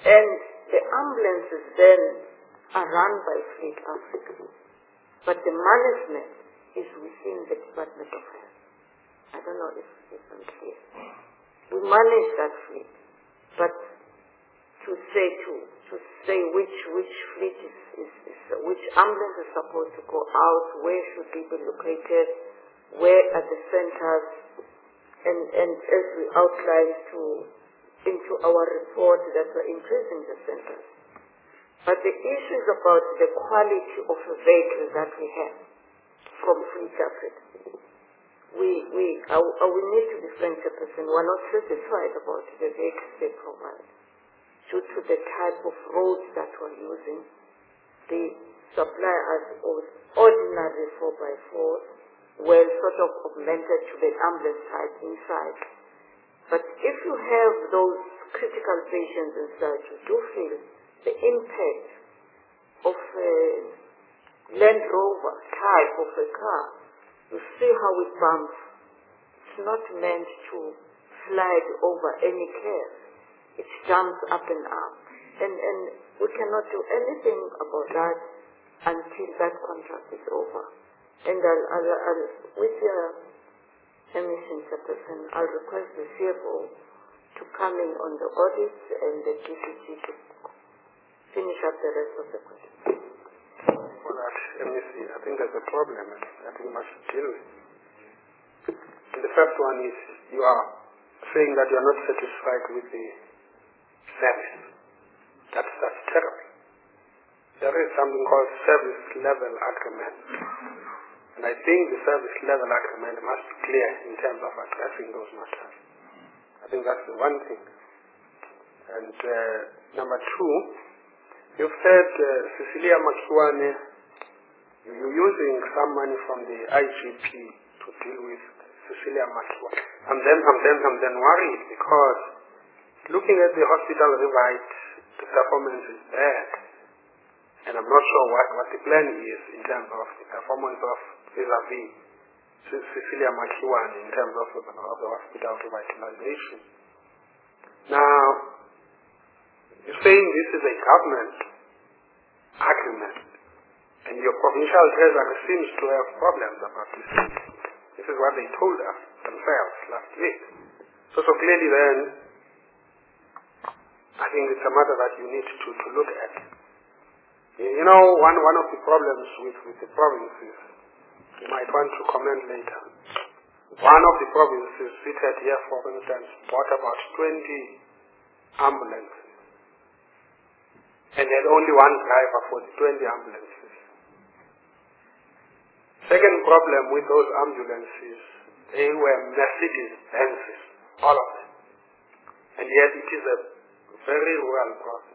And the ambulances then are run by Fleet Africa. But the management is within the Department of Health. I don't know if, if I'm clear. We manage that fleet. But to say to, to say which, which fleet is, is, is, which ambulance is supposed to go out, where should they be located, where are the centers, and, and as we outlined to, into our report that we're increasing the centers. But the issue is about the quality of the vehicles that we have from Fleet Africa. We, we, uh, uh, we need to be frank to person. We're not satisfied about the vehicles they provide due to the type of roads that we're using. They supply us with ordinary four by fours, well sort of augmented to the ambulance type inside. But if you have those critical patients inside, you do feel the impact of a Land Rover type of a car. You see how it bumps. It's not meant to slide over any curve. It jumps up and up. And, and we cannot do anything about that until that contract is over. And I'll, I'll, I'll, with your permission, Chairperson, I'll request the C F O to come in on the audit and the G C G to finish up the rest of the question. For that, M E C, I think there's a problem that we must deal with. And the first one is you are saying that you are not satisfied with the service. That's, that's terrible. There is something called service level agreement. And I think the service level agreement must be clear in terms of addressing those matters. I think that's the one thing. And uh, number two, you've said uh, Cecilia Makiwane, you're using some money from the I G P to deal with Cecilia Makiwane. And then, and then, I'm then worried because looking at the hospital revite, the performance is bad. And I'm not sure what, what the plan is in terms of the performance of vis-a-vis Cecilia Makiwane in terms of, of the hospital revitalization. Now, you're saying this is a government agreement, and your provincial treasurer seems to have problems about this. This is what they told us themselves last week. So, so clearly then, I think it's a matter that you need to, to look at. You know, one, one of the problems with, with the provinces, you might want to comment later. One of the provinces seated here, for instance, bought about twenty ambulances and had only one driver for the twenty ambulances. Second problem with those ambulances, they were Mercedes-Benzes, all of them. And yet it is a very rural province.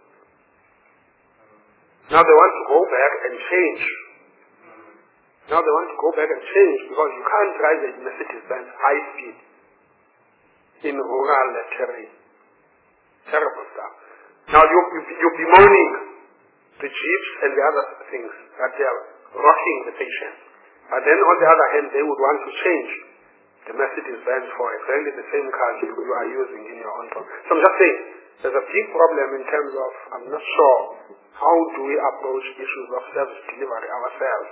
Now they want to go back and change. Now they want to go back and change because you can't drive a Mercedes-Benz high speed in rural terrain. Terrible stuff. Now you, you, you're bemoaning the jeeps and the other things that they are rocking the patients. But then on the other hand, they would want to change the Mercedes-Benz for exactly the same car you, you are using in your own program. So I'm just saying, there's a big problem in terms of, I'm not sure, how do we approach issues of service delivery ourselves?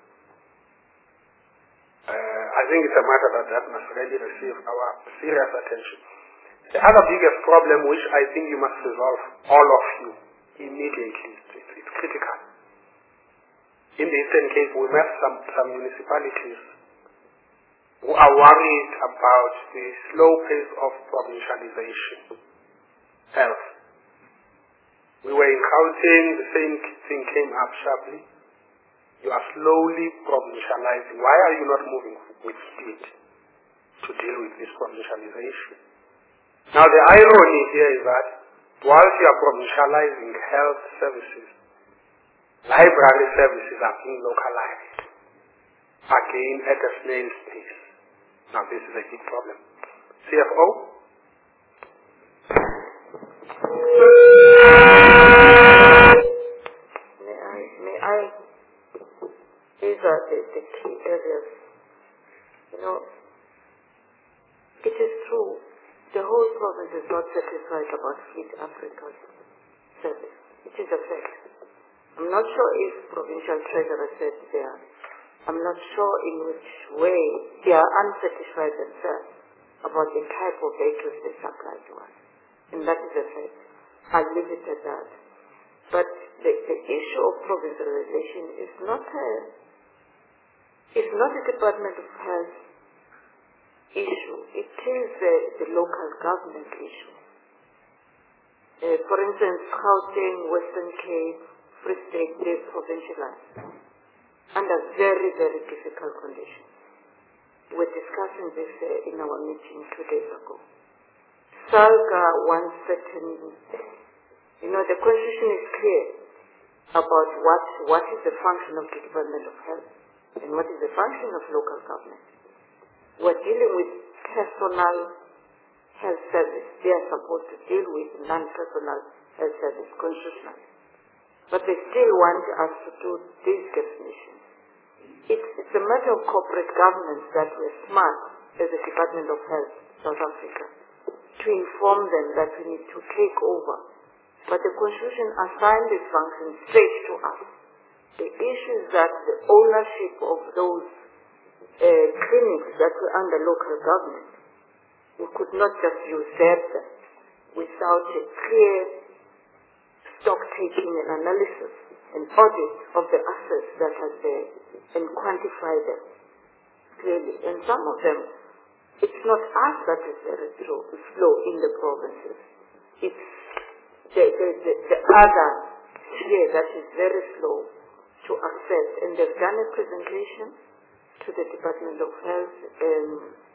Uh, I think it's a matter that, that must really receive our serious attention. The other biggest problem, which I think you must resolve, all of you, immediately, it's, it's critical. In the Eastern Cape, we met some, some municipalities who are worried about the slow pace of provincialization. Health. We were in Gauteng, the same thing came up sharply. You are slowly provincializing. Why are you not moving with speed to deal with this provincialization? Now the irony here is that whilst you are provincializing health services, library services are being localized. Again, at a snail's pace. Now this is a big problem. C F O? May I, may I, these are the, the key areas. You know, it is true, the whole province is not satisfied about Fleet Africa. service. It is a fact. I'm not sure if Provincial Treasurer said there. I'm not sure in which way they are unsatisfied themselves about the type of vehicles they supply to us. And that is a fact. I'll leave it at that. But the, the issue of provincialization is not a, is not a Department of Health issue. It is a, the local government issue. Uh, for instance, Gauteng, Western Cape, Free State, they provincialized under very, very difficult conditions. We were discussing this uh, in our meeting two days ago. SALGA wants certain, you know, the Constitution is clear about what, what is the function of the Department of Health and what is the function of local government. We're dealing with personal health service. They are supposed to deal with non-personal health service constitutionally. But they still want us to do these definitions. It's, it's a matter of corporate governance that we're smart as the Department of Health, South Africa, to inform them that we need to take over. But the Constitution assigned this function straight to us. The issue is that the ownership of those uh, clinics that were under local government, we could not just usurp them without a clear stock-taking and analysis and audit of the assets that are there and quantify them clearly. And some of them, it's not us that is very slow, slow in the provinces. It's the, the, the, the other sphere that is very slow to access. And they've done a presentation to the Department of Health and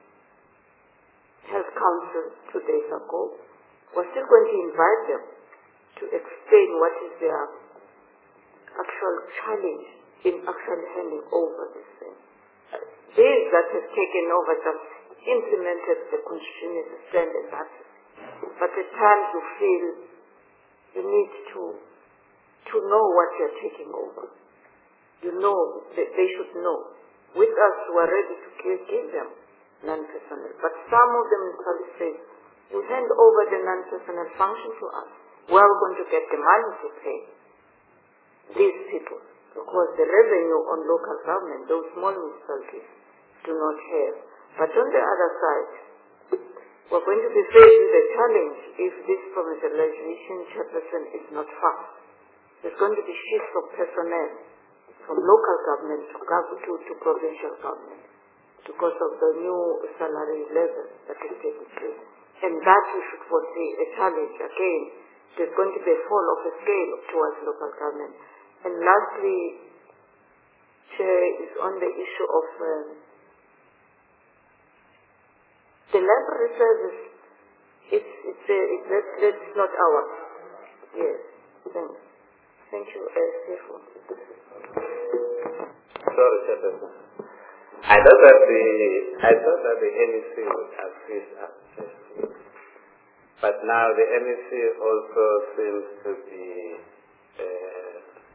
Health Council two days ago. We're still going to invite them to explain what is their actual challenge in actually handing over this thing. Uh, these that have taken over just implemented the Constitution as a standard practice. But at times you feel you need to to know what you're taking over. You know, that they should know. With us, we are ready to give, give them non-personal. But some of them in police say, you hand over the non-personal function to us. Where are we going to get the money to pay these people? Because the revenue on local government, those small municipalities, do not have. But on the other side, we're going to be faced with a challenge if this provincialization chairperson is not fast. There's going to be shifts of personnel from local government to, to, to provincial government because of the new salary level that is taking place. And that we should foresee a challenge again. There's going to be a fall of a scale towards local government. And lastly, Chair, is on the issue of um, the library service. It's, it's, uh, it, that's, that's not ours. Yes, thanks. Thank you, uh, Stephen. Sorry, Chairperson. I thought that the I thought that the N E C would assist us, but now the N E C also seems to be uh,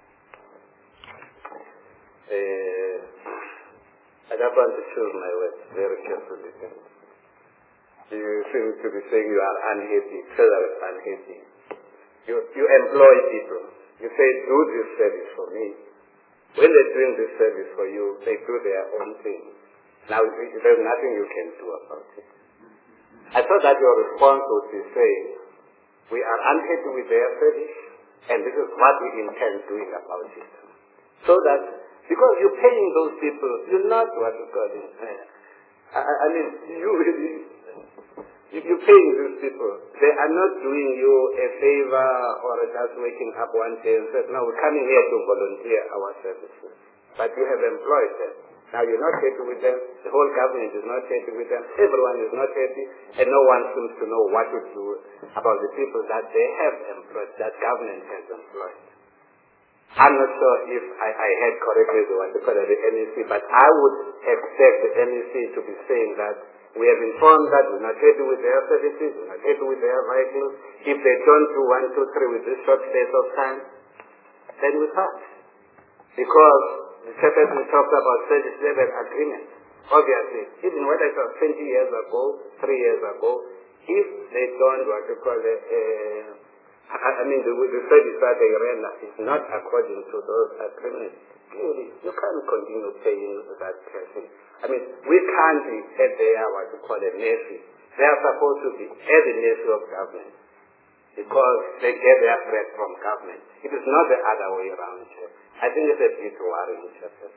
uh, I don't want to choose my words very carefully. You seem to be saying you are unhappy, Treasurer is unhappy. You you employ people. You say, do this service for me. When they're doing this service for you, they do their own thing. Now, there's nothing you can do about it. I thought that your response would be saying, we are unhappy with their service, and this is what we intend doing about it. So that, because you're paying those people, you're not what you call it. I, I mean, you really, if you're paying these people, they are not doing you a favor or just waking up one day and saying, no, we're coming here to volunteer our services. But you have employed them. Now you're not happy with them. The whole government is not happy with them. Everyone is not happy. And no one seems to know what to do about the people that they have employed, that government has employed. I'm not sure if I, I heard correctly the what they call the N E C, but I would expect the N E C to be saying that we have informed that we're not happy with their services, we're not happy with their vehicles. If they don't do one, two, three with this short space of time, then we pass. Because the chairperson talked about service level agreement. Obviously, even what I saw twenty years ago, three years ago, if they don't what you call it, uh, I, I mean, the, the service that they render is not according to those agreements. Clearly, you can't continue paying that person. I mean, we can't be at their, what you call a navy. They are supposed to be at the navy of government because they get their bread from government. It is not the other way around. I think it's a bit worrying.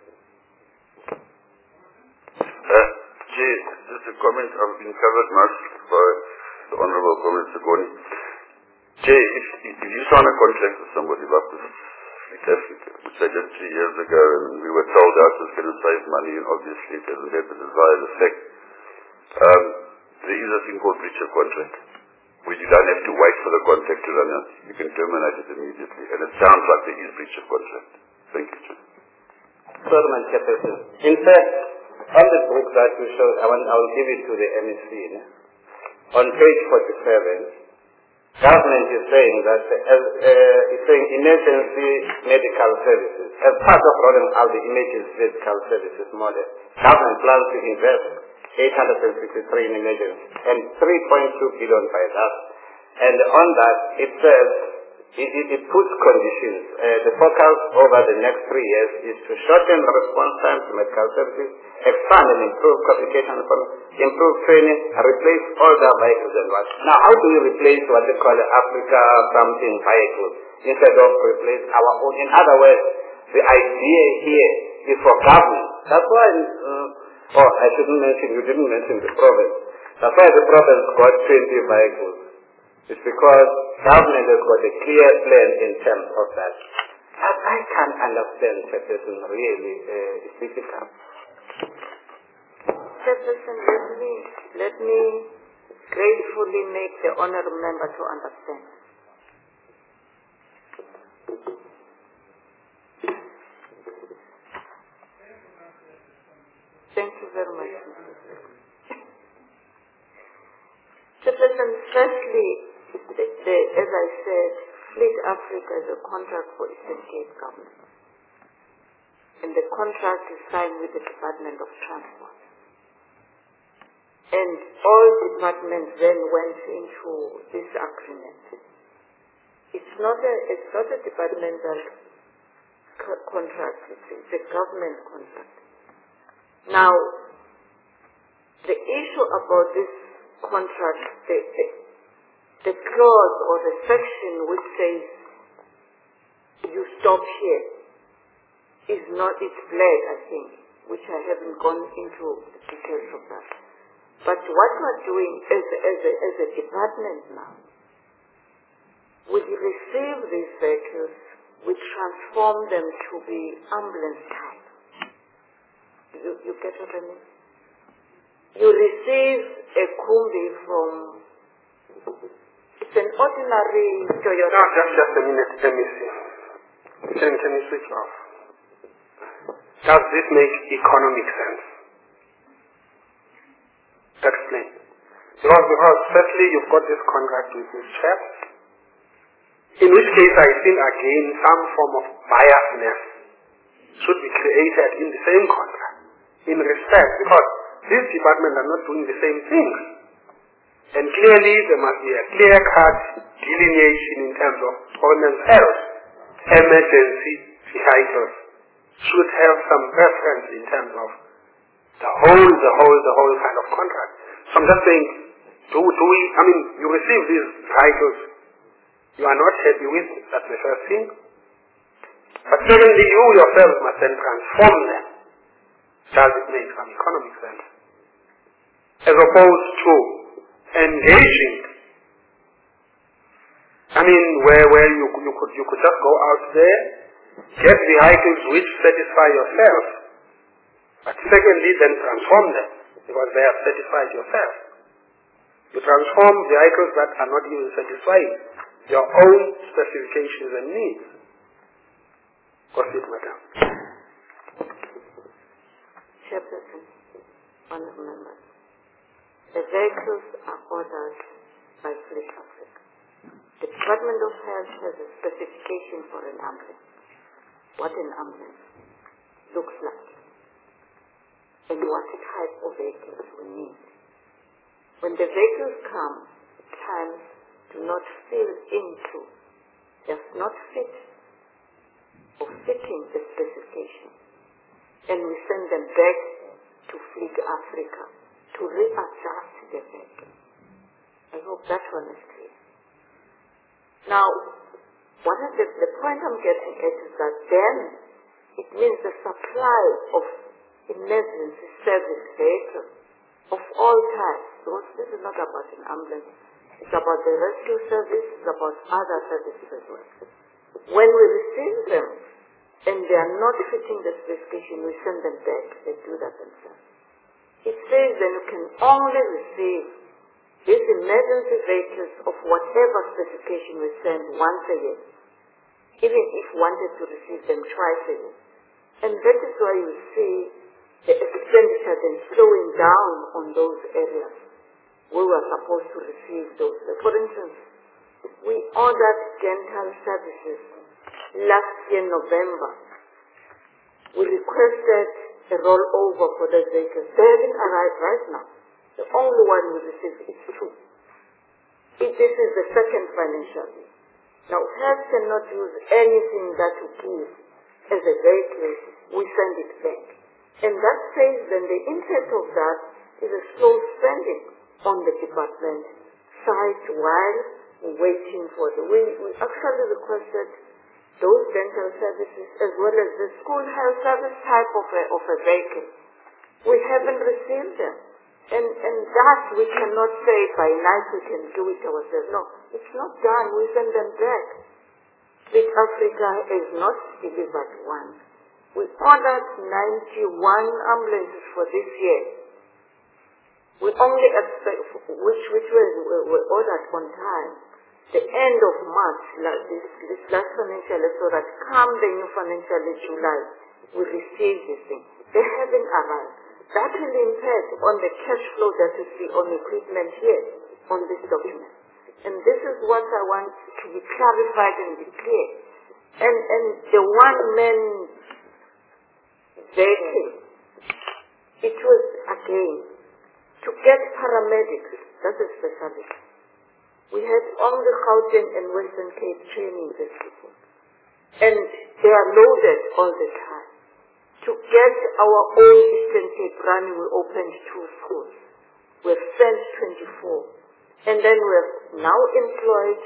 Uh, Jay, just a comment. I've been covered much by the Honorable Comrade Segoni. Jay, if, if you sign a contract with somebody like this, Fleet Africa, which I did three years ago, and we were told that it was going to save money, and obviously it hasn't had the desired effect, um, there is a thing called breach of contract, where you don't have to wait for the contract to run out. You can terminate it immediately, and it sounds like there is breach of contract. Thank you, Jay. Solomon Chairperson. In fact, on the book that you showed, I, want, I will give it to the M E C. No? On page forty-seven, government is saying that uh, uh, it's saying emergency medical services. As part of rolling out the emergency medical services model, government plans to invest eight hundred sixty-three in emergency and three point two billion by that. And on that, it says it, it, it puts conditions. Uh, the focus over the next three years is to shorten the response time to medical services, expand and improve communication, improve training, and replace older vehicles and what. Now, how do we replace what they call Africa something vehicles instead of replace our own? In other words, the idea here is for government. That's why, uh, oh, I shouldn't mention, you didn't mention the province. That's why the province got twenty vehicles. It's because government has got a clear plan in terms of that. And I can't understand, Chairperson, really, uh, it's difficult. Chairperson, let me, let me gratefully make the honourable member to understand. Thank you very much, Missus Chairperson, firstly, the, the, as I said, Fleet Africa is a contract for Eastern Cape government. And the contract is signed with the Department of Transport. And all departments then went into this agreement. It's not a, it's not a departmental co- contract, it's, it's a government contract. Now, the issue about this contract, the, the, the clause or the section which says you stop here is not, it's black, I think, which I haven't gone into the details of that. But what we're doing as, as, a, as a department now, we receive these vehicles, we transform them to be ambulance type. You, you get what I mean? You receive a Kumbi from, it's an ordinary Toyota. No, just, just a minute, let me see. Can, can you switch off? Does this make economic sense? Explain. Because, because firstly, you've got this contract with this chap, in which case I think again some form of biasness should be created in the same contract, in respect, because these departments are not doing the same things. And clearly there must be a clear-cut delineation in terms of women's health. Emergency vehicles should have some reference in terms of the whole, the whole, the whole kind of contract. So I'm just saying, do, do we, I mean, you receive these vehicles, you are not happy with, that's the first thing. But secondly, you yourself must then transform them. Does it make some economic sense? As opposed to engaging, I mean, where, where you, you, could, you could just go out there, get vehicles which satisfy yourself, but secondly, then transform them, because they have satisfied yourself. You transform vehicles that are not even satisfying your own specifications and needs. Proceed, madam. Chairperson, honourable members, the vehicles are ordered by Fleet Africa. The Department of Health has a specification for an ambulance. What an ambulance looks like, and what type of vehicles we need. When the vehicles come, times do not fill into just not fit or fitting the specification. And we send them back to Fleet Africa to readjust the vehicle. I hope that one is clear. Now, what is the, the point I'm getting at is that then it means the supply of emergency service vehicles of all types, because this is not about an ambulance, it's about the rescue service, it's about other services as well. When we receive them and they are not fitting the specification, we send them back, they do that themselves. It says that you can only receive these emergency vehicles of whatever specification we send once a year, even if wanted to receive them twice a year. And that is why you see the expenditure then slowing down on those areas we were supposed to receive those. For instance, we ordered dental services last year November. We requested a rollover for the vehicles. They haven't arrived right now. The only one we received is two. If this is the second financial year. Now, health cannot use anything that we give as a vehicle, we send it back. And that says then the impact of that is a slow spending on the department side while waiting for the... We, we actually requested those dental services as well as the school health service type of a, of a vehicle. We haven't received them. And, and that we cannot say by night we can do it ourselves. No, it's not done. We send them back. Fleet Africa has not delivered one. We ordered ninety-one ambulances for this year. We only expect, which, which were, were ordered on time. The end of March, like this, this last financial year, so that come the new financial year, July, we receive this thing. They haven't arrived. That will impact on the cash flow that you see on equipment here, on this document. And this is what I want to be clarified and be clear. And, and the one-man vehicle, it was, again, to get paramedics, that's a specialty. We had only Gauteng and Western Cape training these people. And they are loaded all the time. To get our own Eastern Cape running, we opened two schools. We've sent twenty-four. And then we've now employed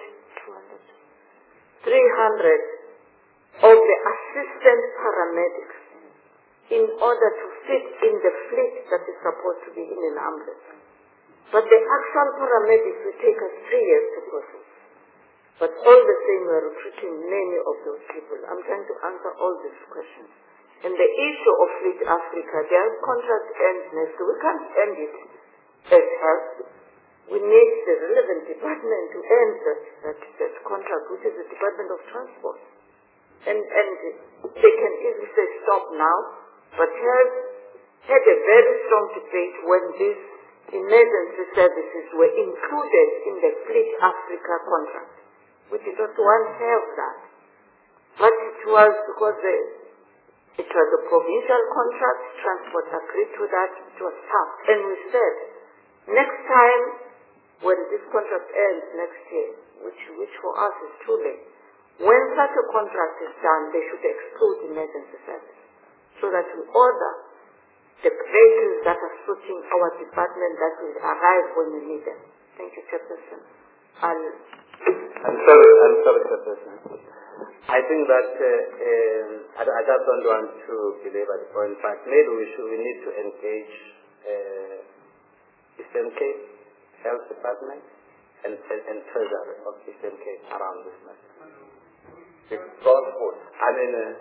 three hundred of the assistant paramedics in order to fit in the fleet that is supposed to be in an ambulance. But the actual paramedics will take us three years to process. But all the same, we're recruiting many of those people. I'm trying to answer all these questions. And the issue of Fleet Africa, their contract ends next year. We can't end it as health. We need the relevant department to end that, that, that contract, which is the Department of Transport. And, and they can easily say stop now, but health had a very strong debate when these emergency services were included in the Fleet Africa contract. We did not want to have that. But it was because the It was a provincial contract, transport agreed to that, it was tough. And we said, next time, when this contract ends next year, which, which for us is too late, when such a contract is done, they should exclude emergency service, so that we order the vehicles that are suiting our department that will arrive when we need them. Thank you, Chairperson. I'll I'm sorry, I'm sorry, Chairperson. I think that uh, um, I, I just don't want to belabor the point, but maybe we should we need to engage uh, Eastern Cape Health Department and, and, and Treasury of Eastern Cape around this matter. Because, I mean, uh,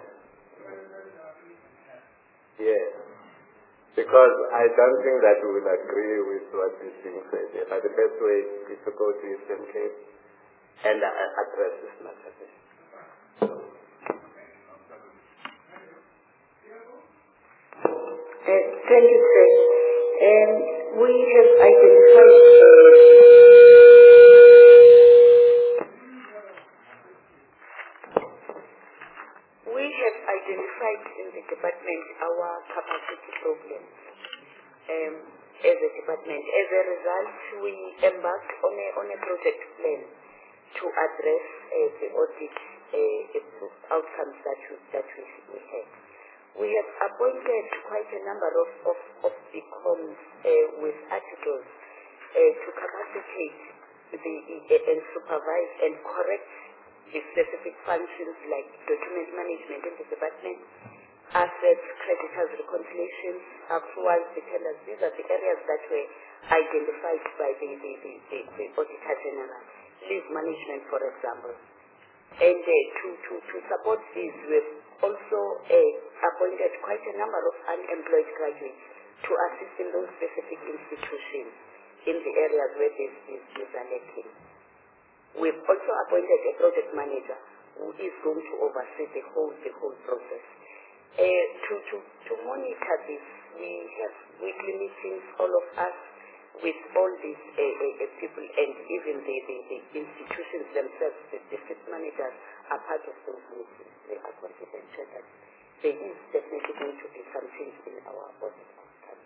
yeah, because I don't think that we will agree with what is being said here. But the best way is to go to Eastern Cape and uh, address this matter. Uh, thank you, sir. Um, we have identified uh, we have identified in the department our capacity problems um, as a department. As a result, we embarked on a on a project plan to address uh, the audit uh, outcomes that we, that we, we had. We have appointed quite a number of, of, of beacons uh, with articles uh, to capacitate the, uh, and supervise and correct the specific functions like document management in the department, assets, creditors, reconciliations, accruals, the tenders. These are the areas that were identified by the, the, the, the, the Auditor General. Leave management, for example. And uh, to, to, to support this, we've also uh, appointed quite a number of unemployed graduates to assist in those specific institutions in the areas where these these are lacking. We've also appointed a project manager who is going to oversee the whole the whole process. Uh, to, to, to monitor this, we have weekly meetings, all of us, with all these uh, uh, people and even the, the, the institutions themselves, the district managers are part of those meetings. They are confident that there is definitely going to be some change in our audit outcome.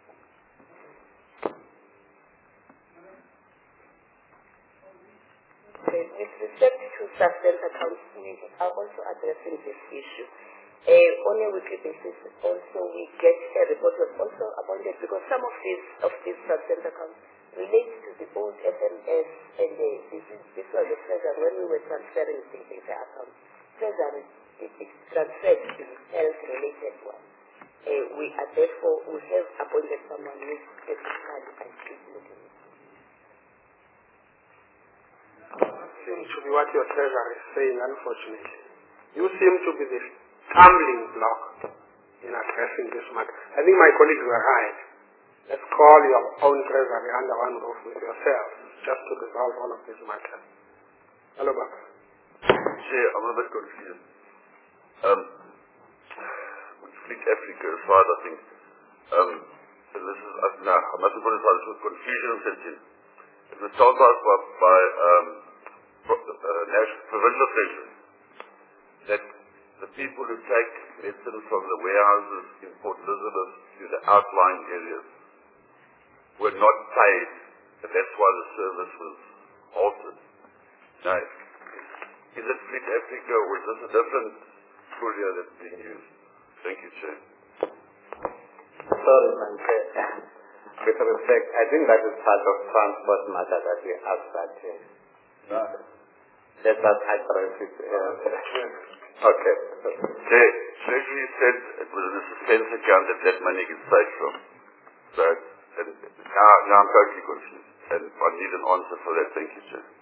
Okay, with respect to substance accounts, we are also addressing this issue. Uh, on a weekly basis, also we get a report was also appointed because some of these of these substance accounts relate to the old F M S, and uh, this, is, this was the treasury when we were transferring the data accounts. Treasury it is transferred to the health-related one. Uh, we are therefore we have appointed someone who is specifically and keep looking at it. Seems to be what your treasurer is saying, unfortunately. You seem to be the stumbling block in addressing this matter. I think my colleagues were right. Let's call your own treasury under one roof with yourself just to resolve all of this matter. Hello, Baba. Chair, I'm a bit confused. Um, with Fleet Africa, as far as I think, um, and this is, uh, now, I must have put it out, this was confusion sets in. It was told us by, by um, pro, uh, national, provincial station that the people who take medicine from the warehouses in Port Elizabeth to the outlying areas were not paid, and that's why the service was altered. Now, is it Fleet Africa or is this a different courier that's being used? Thank you, Chair. Sorry, Madam Chair. With respect, I think that is part of transport matter that we asked that. Uh, let us address it. Uh, okay. Chair, Treasury said it was in a suspense account that that money gets saved from. So, and now, now I'm totally confused. And I need an answer for that. Thank you, Chair.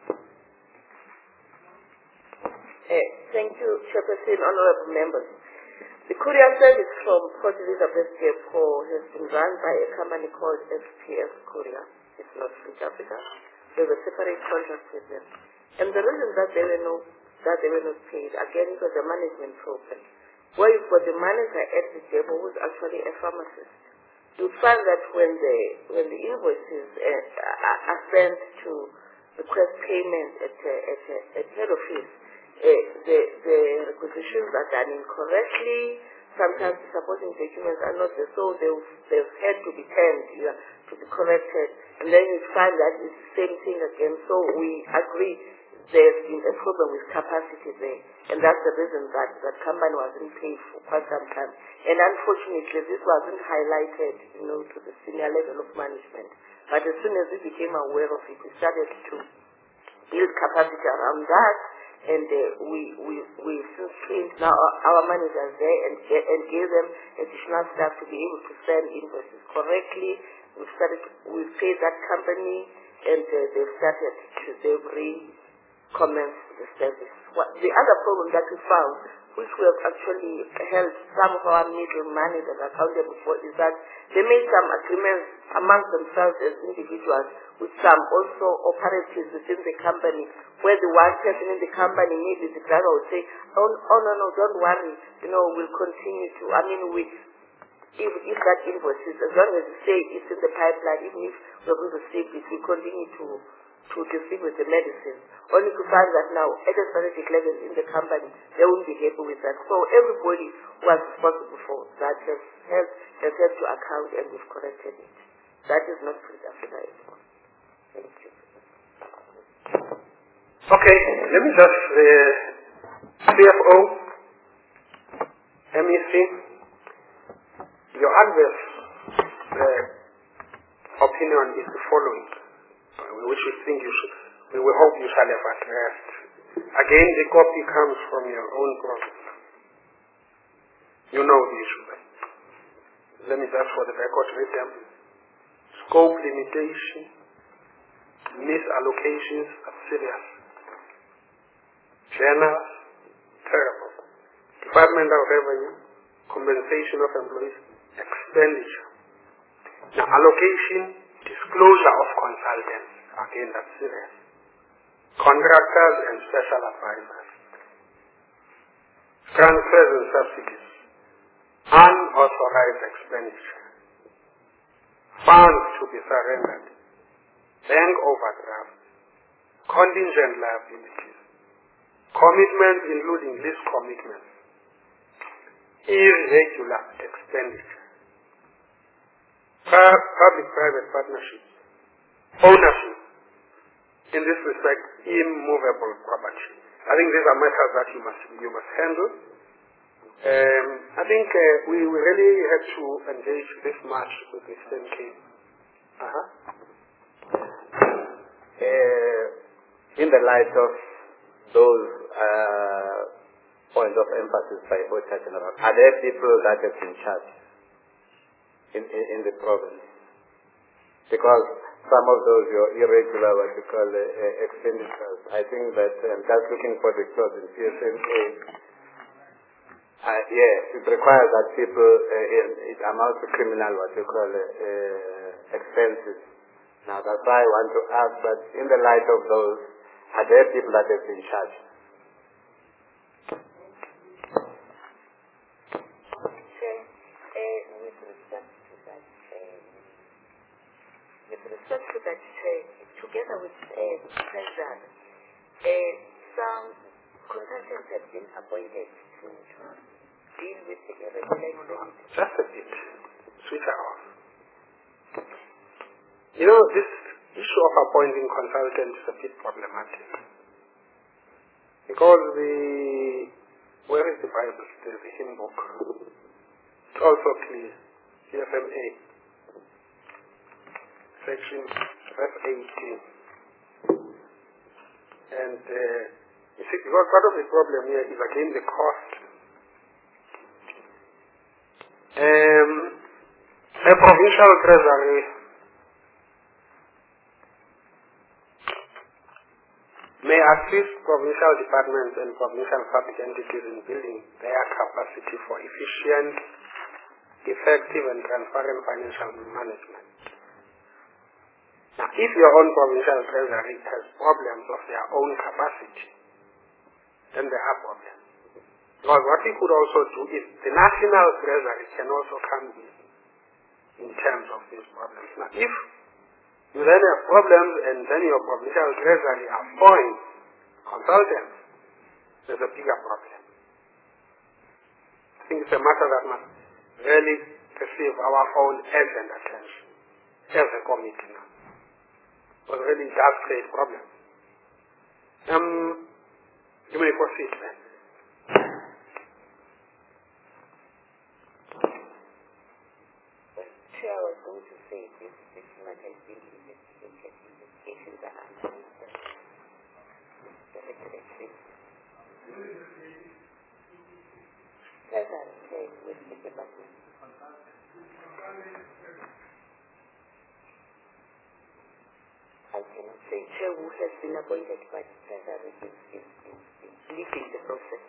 Uh, thank you, Chairperson, honorable members. The courier service from Port Elizabeth Depot has been run by a company called S P F Courier. It's not Fleet Africa. There's a separate contract with them. And the reason that they were not, that they were not paid, again, it was a management problem. Where you've got the manager at the depot who's actually a pharmacist. You'd find that when the, when the invoices uh, are sent to request payment at, uh, at, uh, at head office, Uh, the, the requisitions are done incorrectly. Sometimes the supporting documents are not there, so they've, they've had to be turned, you know, to be corrected. And then you find that it's the same thing again. So we agree there's been a problem with capacity there. And that's the reason that that company wasn't paid for quite some time. And unfortunately, this wasn't highlighted, you know, to the senior level of management. But as soon as we became aware of it, we started to build capacity around that. And uh, we we we since trained now our, our managers there and and gave them additional staff to be able to send invoices correctly. We started we paid that company, and uh, they started to they recommence the service. What, the other problem that we found, which we have actually held some of our middle managers accountable for, is that they made some agreements among themselves as individuals with some also operatives within the company, where the one person in the company, maybe the driver would say, oh, oh no, no, don't worry, you know, we'll continue to, I mean, we, if, if that invoice is, as long as you say it's in the pipeline, even if we're going to receive it, we continue to, to distribute the medicine. Only to find that now, at a strategic level in the company, they won't be happy with that. So everybody who was responsible for that has, has, has had to account, and we've corrected it. That is not Fleet Africa anymore. Thank you. Okay, let me just, uh, C F O, M E C, your adverse uh, opinion is the following, which we think you should, we will hope you shall have addressed. Again, the copy comes from your own province. You know the issue. Let me just for the record read them. Scope limitation, misallocations are serious. General, terrible. Department of Revenue, compensation of employees, expenditure. Now, allocation, disclosure of consultants. Again, that's serious. Contractors and special advisors. Transfers and subsidies. Unauthorized expenditure. Funds to be surrendered. Bank overdraft. Contingent liabilities. Commitments including lease commitments. Irregular expenditure. Public-private partnerships. Ownership. In this respect, immovable property. I think these are matters that you must you must handle. Um, I think uh, we, we really have to engage this much with the same case. Uh-huh. Uh, in the light of those uh, points of emphasis by Auditor General, are there people that have been charged in, in, in the province? Because some of those your irregular, what you call uh, uh, expenditures, I think that um, just looking for the clause in P S M A, uh, yes, it requires that people, uh, it, it amounts to criminal, what you call uh, uh, expenses. Now that's why I want to ask, but in the light of those, are there people that have been charged? With respect to that, uh, together with uh, the President, uh, some consultants have been appointed to deal with the irregular expenditure. Just a bit. Switch her off. You know, this issue of appointing consultants is a bit problematic. Because the, where is the Bible? There's the hymn book. It's also clear. C F M A. Section F eighteen. And uh, you see, because part of the problem here is again the cost. Um, a provincial treasury may assist provincial departments and provincial public entities in building their capacity for efficient, effective and transparent financial management. Now, if your own provincial treasury has problems of their own capacity, then there are problems. Because what we could also do is the national treasury can also come in in terms of these problems. Now, if you then have problems and then your provincial treasury appoints consultants, there's a bigger problem. I think it's a matter that must really receive our own urgent attention as a committee now. But really does create problems. Um, you may proceed then. Chair, I was going to say this, this matter has been investigated. Investigations are underway. The regulatory. Treasury says with the department. I cannot say chair who has been appointed by the Treasury is, is, is, is leading the process.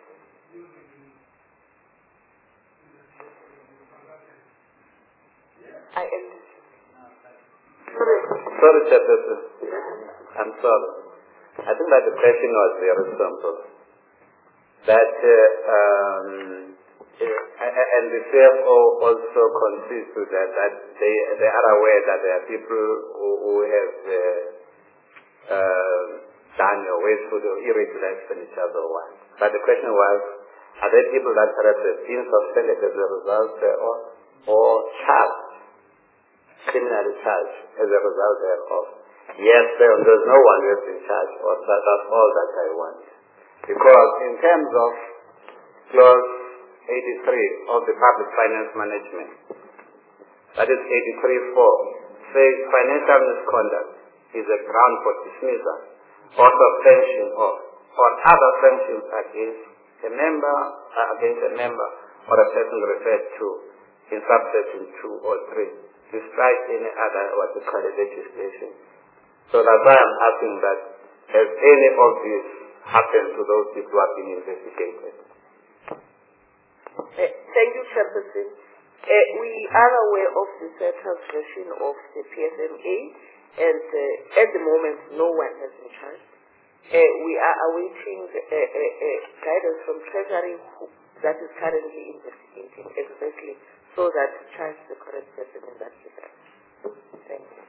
I am sorry. Sorry, Chairperson. I'm sorry. I think that the question was very simple. That, uh, um, uh, and the C F O also concedes to that, that they, they are aware that there are people who, who have uh, uh, done your wasteful or irregular expenditures or what. But the question was, are there people that perhaps have been suspended as a result uh, or, or charged, criminally charged as a result thereof? Yes, there, there's no one who's in charge, or that, that's all that I want. Because in terms of clause eighty-three of the Public Finance Management, that is eighty-three four, says financial misconduct is a ground for dismissal or suspension of or other sanctions against a member, uh, against a member or a person referred to in subsection two or three, despite any other what we call a legislation. So that's why I'm asking that, has any of this happened to those people who have been investigated? Uh, thank you, Chairperson. Uh, we are aware of the transgression of the P F M A, and uh, at the moment no one has been charged. Uh, we are awaiting uh, uh, uh, guidance from Treasury who, that is currently investigating exactly so that to charge the correct person in that regard. Thank you.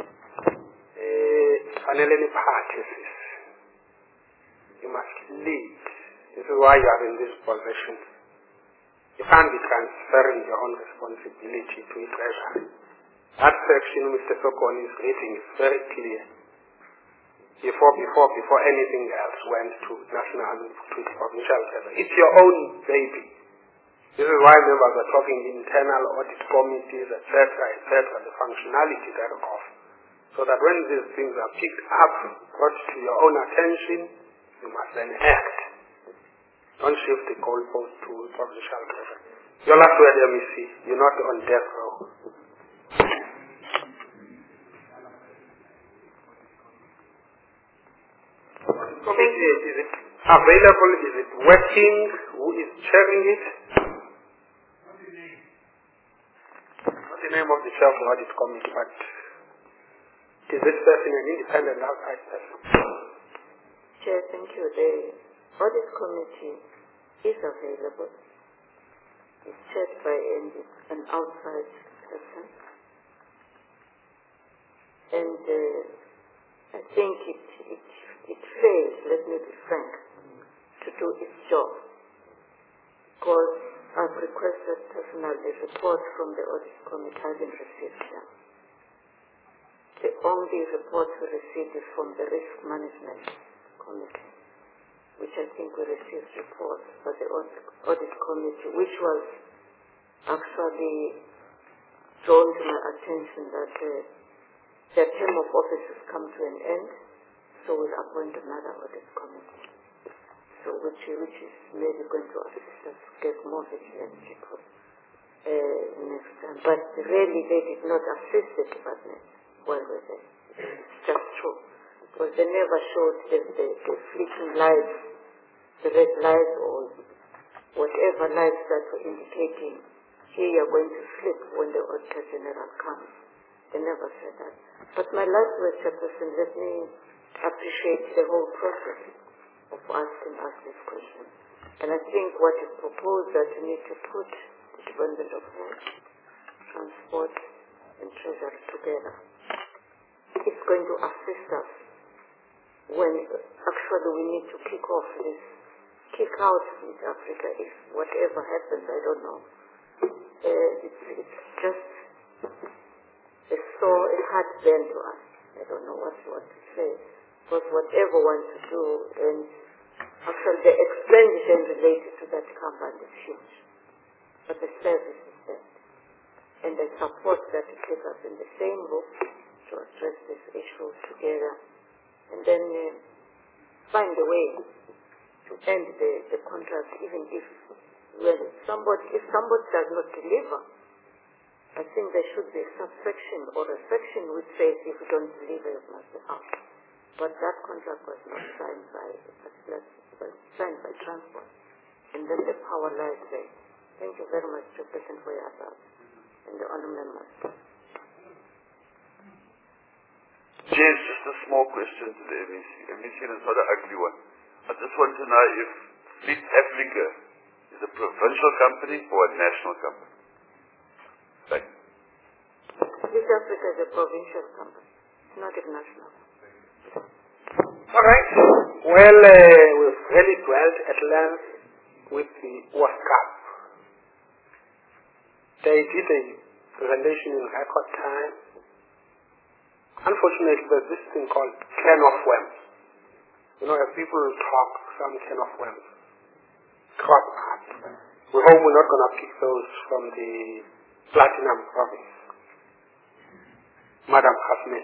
Fanele practices. You must lead. This is why you are in this position. You can't be transferring your own responsibility to a treasury. That section Mister Sokon is reading is very clear. Before, before, before anything else went to national, to the provincial treasury. It's your own baby. This is why members are talking internal audit committees, et cetera, et cetera, the functionality thereof. So that when these things are picked up, brought to your own attention, you must then act. Don't shift the goalpost to provincial treasury. Your last word, M E C, you're not on death row. Committee, is it available? Is it working? Who is chairing it? What's the name of the chair of the audit committee? But is this person an independent outside person? Chair, thank you. The audit committee is available. It's chaired by an, an outside person. And uh, I think it, it, it fails, let me be frank, to do its job. Because I've requested personally a report from the audit committee. I haven't received them. The only report we received is from the risk management committee, which I think we received reports by the audit, audit committee, which was actually drawn to my attention that uh, their term of office has come to an end, so we'll appoint another audit committee. So which, which is maybe going to assist us to get more vigilant people uh, next time. But really they did not assist the department while we're there. It's just true. Because they never showed the, the, the fleeting lights, the red lights or whatever lights that were indicating here you're going to slip when the Auditor General comes. They never said that. But my last word, Chairperson, let me appreciate the whole process of asking us this question. And I think what is proposed that you need to put the Department of Health, Transport, and Treasury together. It's going to assist us when actually we need to kick off this, kick out East Africa if whatever happens, I don't know. Uh, it's, it's just a sore, a heartburn to us. I don't know what, what to say. Because whatever one to do, and actually the expenditure related to that company is huge. But the service is there. And I support that to keep us in the same roof to address this issue together. And then uh, find a way to end the, the contract, even if when somebody, if somebody does not deliver, I think there should be a subsection or a section which says if you don't deliver, it must be out. But that contract was not signed by a particular, but signed by transport. And then the power lies there. Thank you very much, Chairperson, for your advice. And the honour members. James, just a small question to the M E C. M E C is not an ugly one. I just want to know if Fleet Africa is a provincial company or a national company. Thank you. Fleet Africa is a provincial company. It's not a national. All right. Well, uh, we've really dwelt at length with the World Cup. They did a presentation in record time. Unfortunately, there's this thing called can of worms. You know, as people talk, some can of worms crop up. We hope we're not going to pick those from the Platinum Province. Madam Hasmin.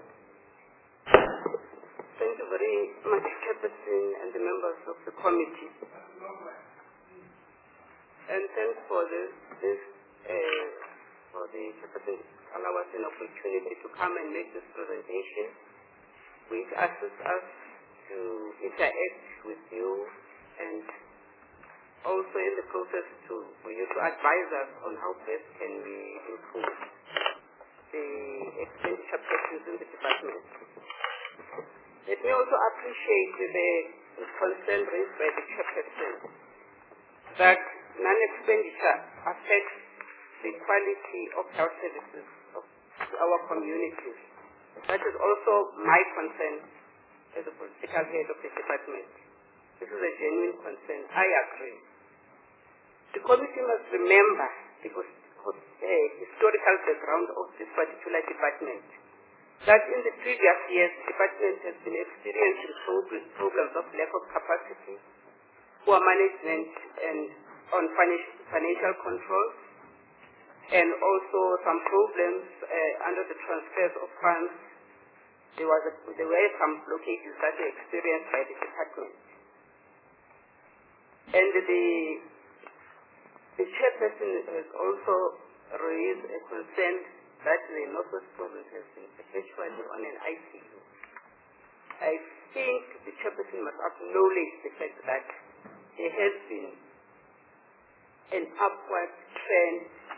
Thank you very much, Chairperson and the members of the committee. And thanks for this, this uh, for the Chairperson to allow us an opportunity to come and make this presentation, which assists us to interact with you and also in the process to, for you to advise us on how best can we improve the expenditure practices in the department. Let me also appreciate the concern raised by the Chairperson that non-expenditure affects the quality of health services of our communities. That is also my concern as a political head of the department. This is a genuine concern. I agree. The committee must remember the uh, historical background of this particular department. That in the previous years, the department has been experiencing problems of lack of capacity, poor management, and on financial control, and also some problems uh, under the transfers of funds. There, was a, there were some blockages that were experienced by the department. And the, the chairperson has also raised a concern that the Northwest Province has been perpetually on an I C U. I think the chairperson must acknowledge the fact that there has been an upward trend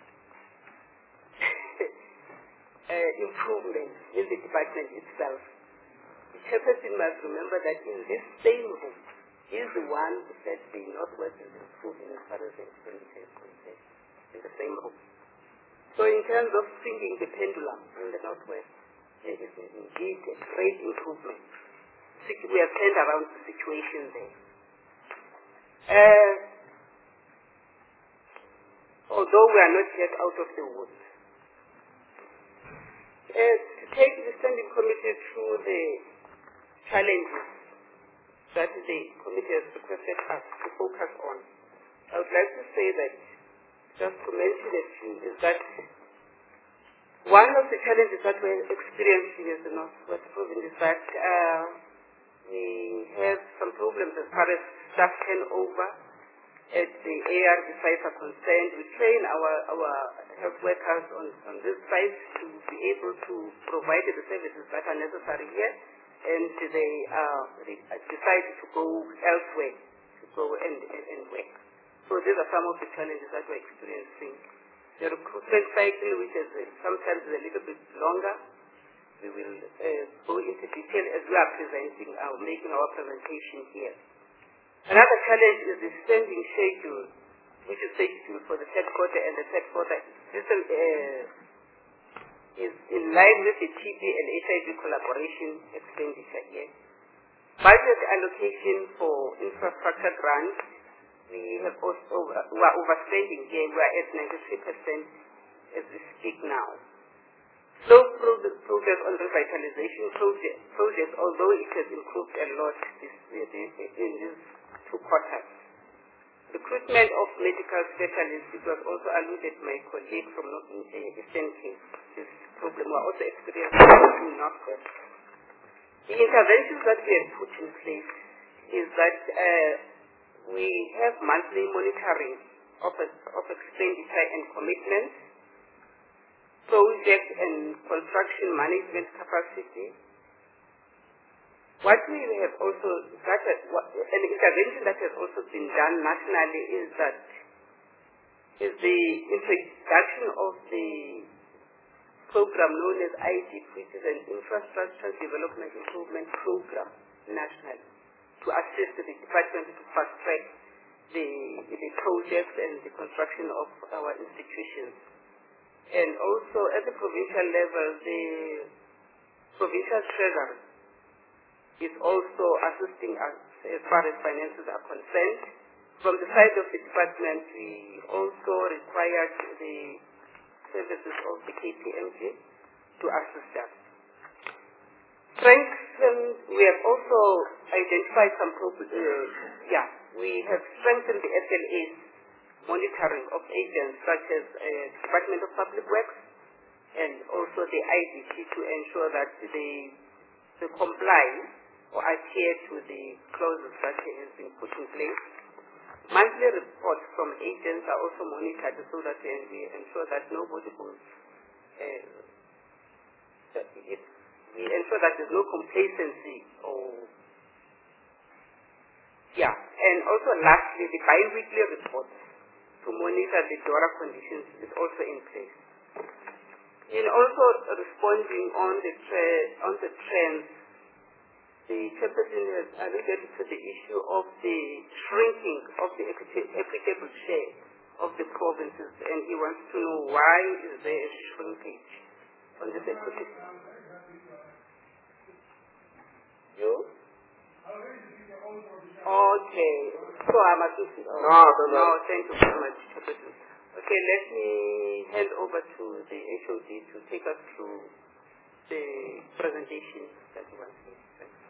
uh, improvement in the department itself. The chairperson must remember that in this same room is the one that the Northwest is improving as far as the expenditure is concerned, in the same room. So in terms of swinging the pendulum in the Northwest, there is indeed a great improvement. We have turned around the situation there. Uh, although we are not yet out of the woods, uh, to take the standing committee through the challenges that the committee has requested us to focus on, I would like to say that, just to mention a few, is that one of the challenges that we're experiencing as the Northwest Province is that uh, we have some problems as far as staff turnover at the A R V sites are concerned. We train our, our health workers on, on this site to be able to provide the services that are necessary here, and they, uh, they decide to go elsewhere, to go and, and, and work. So these are some of the challenges that we're experiencing. The recruitment cycle, which is uh, sometimes is a little bit longer, we will uh, go into detail as we are presenting, uh, making our presentation here. Another challenge is the spending schedule, which is scheduled for the third quarter, and the third quarter this, uh, is in line with the T B and H I V collaboration expenditure here. Budget allocation for infrastructure grants, we have also we are overspending here. We are at ninety-three percent as we speak now. Slow progress on revitalization project, projects, although it has improved a lot this, in these two quarters. Recruitment of medical specialists, it was also alluded by my colleague from Eastern Cape. This problem we are also experiencing in Northwest. The interventions that we have put in place is that uh, we have monthly monitoring of, of expenditure and commitments, project and construction management capacity. What we have also, that has, what, an intervention that has also been done nationally is that is the introduction of the program known as I D I P, which is an Infrastructure Development Improvement Program nationally, to assist the department to fast track the, the projects and the construction of our institutions. And also at the provincial level, the provincial treasury is also assisting us as far as finances are concerned. From the side of the department, we also required the services of the K P M G to assist us. strengthened, we have also identified some problems. Uh, yeah, we have strengthened the S L A's monitoring of agents such as uh, Department of Public Works and also the I D P to ensure that they, they comply or adhere to the clauses that has been put in place. Monthly reports from agents are also monitored so that uh, we ensure that nobody goes, uh, that it, we ensure that there's no complacency or, yeah. And also lastly, the bi-weekly reports to monitor the DORA conditions is also in place. In also responding on the, tre- on the trends, the chairperson has alluded to the issue of the shrinking of the equity- equitable share of the provinces, and he wants to know why is there a shrinkage on this equity. You? Okay. So I must oh. No, no, no. No, thank you very much, chairperson. Okay, let me hand over to the H O D to take us through the presentation that you want to make.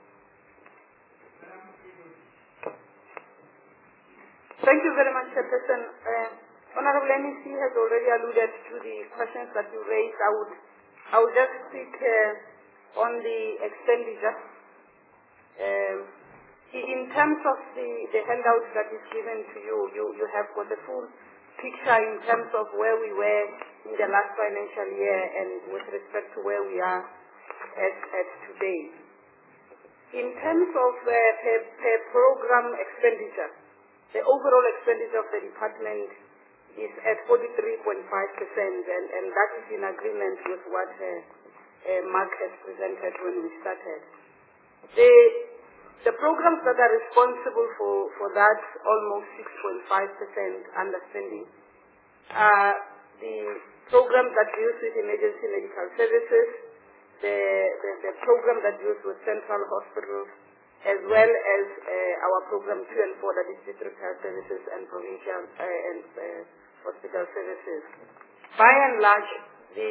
Thank you very much, Chairperson. Uh, Honorable M E C has already alluded to the questions that you raised. I would, I would just speak uh, on the expenditure. Um, in terms of the, the handout that is given to you, you, you have got the full picture in terms of where we were in the last financial year and with respect to where we are at, at today. In terms of uh, per, per program expenditure, the overall expenditure of the department is at forty-three point five percent, and, and that is in agreement with what uh, uh, Mark has presented when we started. The, the programs that are responsible for, for that almost six point five percent understanding are the programs that deals with emergency medical services, the, the, the program that deals with central hospitals, as well as uh, our program two and four, that is district health services and provincial uh, and uh, hospital services. By and large, the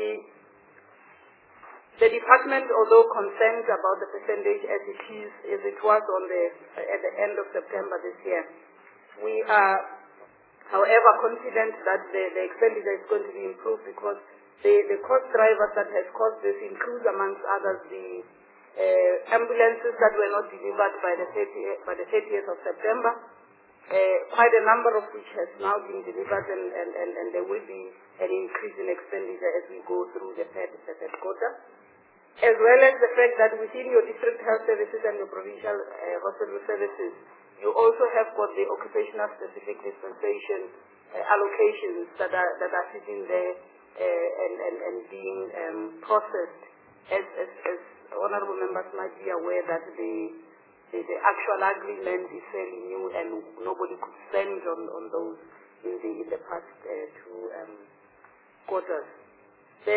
the department, although concerned about the percentage as it is, as it was on the uh, at the end of September this year, we are, however, confident that the, the expenditure is going to be improved because the, the cost drivers that has caused this include, amongst others, the Uh, ambulances that were not delivered by the thirtieth, by the thirtieth of September, uh, quite a number of which has now been delivered, and, and, and, and there will be an increase in expenditure as we go through the third, the third quarter, as well as the fact that within your district health services and your provincial uh, hospital services, you also have got the occupational specific dispensation uh, allocations that are that are sitting there uh, and, and, and being um, processed as, as, as honorable members might be aware that the, the, the actual agreement is fairly new and nobody could spend on, on those in the, in the past uh, two um, quarters. The,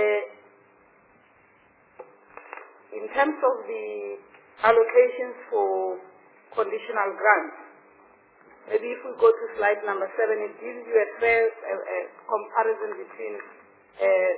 in terms of the allocations for conditional grants, maybe if we go to slide number seven, it gives you a fair a, a comparison between uh,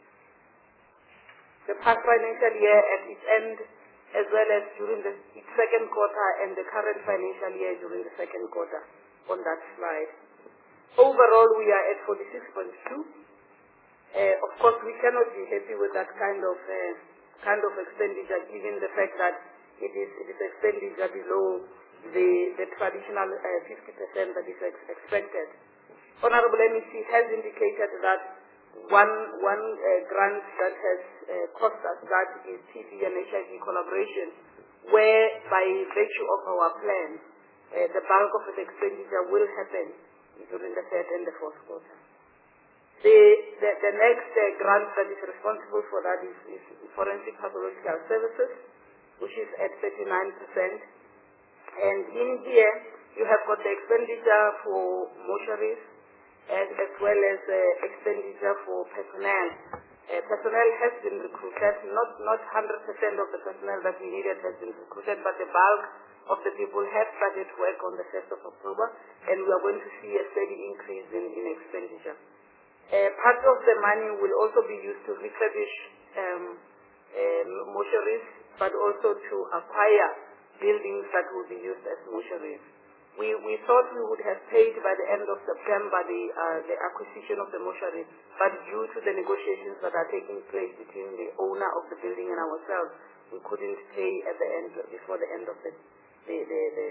the past financial year at its end, as well as during the its second quarter and the current financial year during the second quarter on that slide. Overall, we are at forty-six point two. Uh, of course, we cannot be happy with that kind of uh, kind of expenditure, given the fact that it is it is expenditure below the the traditional uh, fifty percent that is ex expected. Honorable M E C has indicated that One one uh, grant that has uh, cost us that is T B and H I V collaboration, where by virtue of our plan, uh, the bulk of the expenditure will happen during the third and the fourth quarter. The the, the next uh, grant that is responsible for that is, is forensic pathological services, which is at thirty-nine percent. And in here, you have got the expenditure for mortuaries, As, as well as uh, expenditure for personnel. Uh, personnel has been recruited, not not one hundred percent of the personnel that we needed has been recruited, but the bulk of the people have started work on the first of October, and we are going to see a steady increase in, in expenditure. Uh, part of the money will also be used to refurbish um, um, mortuaries, but also to acquire buildings that will be used as mortuaries. We, we thought we would have paid by the end of September the, uh, the acquisition of the mortuary, but due to the negotiations that are taking place between the owner of the building and ourselves, we couldn't pay at the end, before the end of the, the, the, the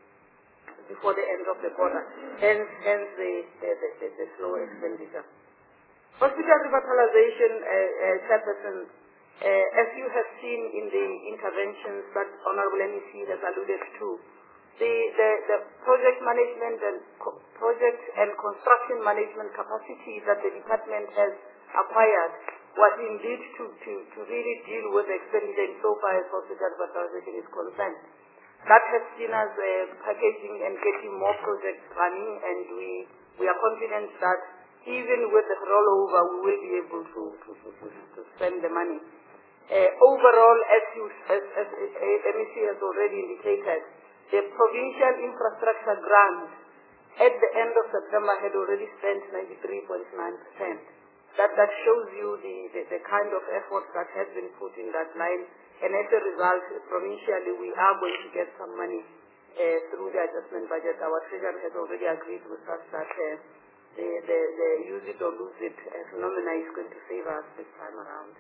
before the end of the quarter, hence, hence the, the, the, the, the slow expenditure. Hospital revitalization, uh, uh, Chairperson, uh, as you have seen in the interventions that Honorable M E C has alluded to, the, the, the project management and co project and construction management capacity that the department has acquired was indeed to, to, to really deal with expenditure insofar as hospital revitalization is concerned. That has seen us uh, packaging and getting more projects running, and we, we are confident that even with the rollover, we will be able to, to, to, to, to spend the money. Uh, overall, as, you, as, as M E C has already indicated, the provincial infrastructure grant at the end of September had already spent ninety-three point nine percent. That, that shows you the, the, the kind of effort that has been put in that line. And as a result, provincially, we are going to get some money uh, through the adjustment budget. Our treasurer has already agreed with us that uh, the, the, the use it or lose it uh, phenomena is going to save us this time around.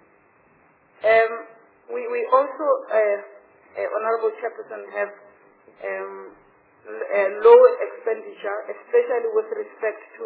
Um, we, we also, uh, uh, Honorable Chairperson, have um, uh, low expenditure, especially with respect to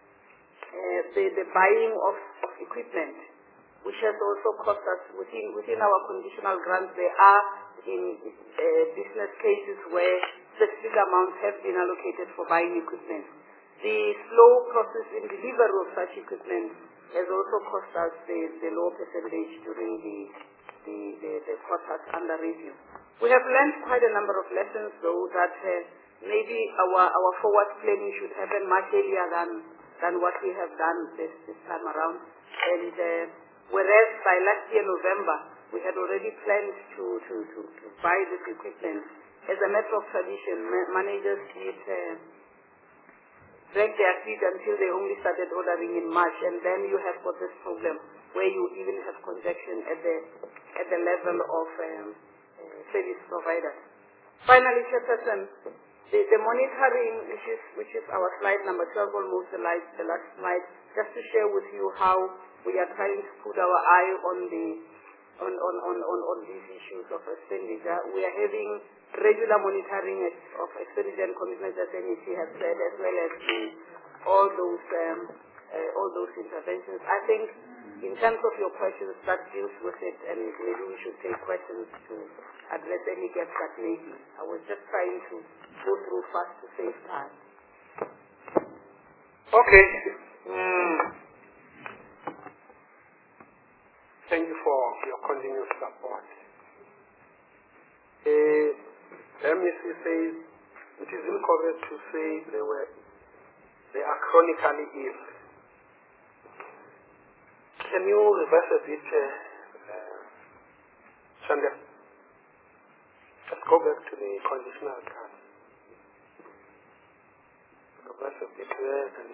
uh, the, the buying of, of equipment, which has also cost us within, within our conditional grants. There are in uh, business cases where specific amounts have been allocated for buying equipment. The slow process in delivery of such equipment has also cost us the, the low percentage during the, the, the, the quarters under review. We have learned quite a number of lessons, though, that uh, maybe our, our forward planning should happen much earlier than, than what we have done this, this time around. And uh, whereas by last year, November, we had already planned to, to, to, to buy this equipment, as a matter of tradition, ma managers did uh, drag their feet until they only started ordering in March, and then you have got this problem where you even have congestion at the, at the level of um, uh, service providers. Finally, Chairperson, the, the monitoring, which is, which is our slide number twelve, almost the last, the last slide, just to share with you how we are trying to put our eye on the on, on, on, on, on these issues of expenditure. We are having regular monitoring of expenditure and commitments, as M E C has said, as well as the, all those um, uh, all those interventions. I think in terms of your questions, that deals with it, and maybe we should take questions to address any gaps that may be. I was just trying to go through fast to save time. Okay. Mm. Thank you for your continued support. Uh, M E C says it is incorrect to say they were they are chronically ill. Can you reverse a bit, uh, uh, Chandra? Let's go back to the conditional grant. Reverse a bit there and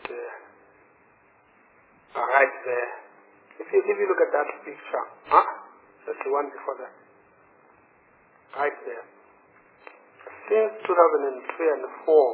uh, right there. If you, if you look at that picture, huh? That's the one before that. Right there. Since two thousand three and four,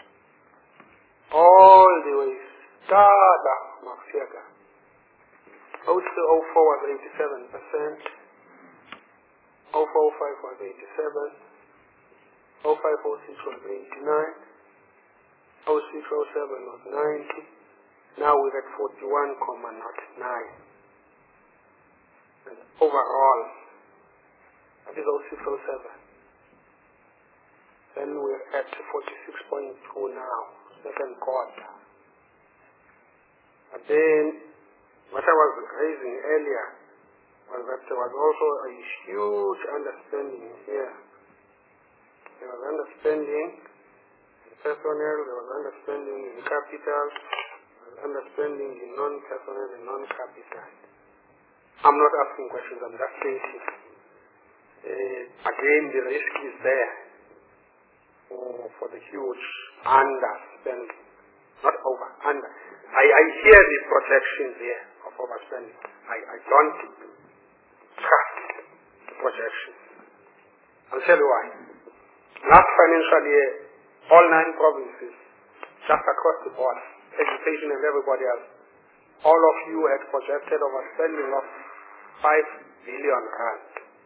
all the way, Dada Mafiaga. oh two oh four was eighty-seven percent. oh four oh five was eighty-seven. oh five oh six was eighty-nine. oh six oh seven was ninety. Now we're at forty-one point nine. And overall, that is oh six oh seven. Then we're at forty-six point two now, second quarter. But then, what I was raising earlier was that there was also a huge understanding here. There was understanding in personnel, there was understanding in capital, there was understanding in non-personnel and non-capital. I'm not asking questions, I'm just thinking. Uh, again, the risk is there for, for the huge underspending, not over, under. I, I hear the projections here of overspending. I, I don't trust projections. I'll tell you why. Last financial year, all nine provinces, just across the board, education and everybody else, all of you had projected overspending of five billion rand.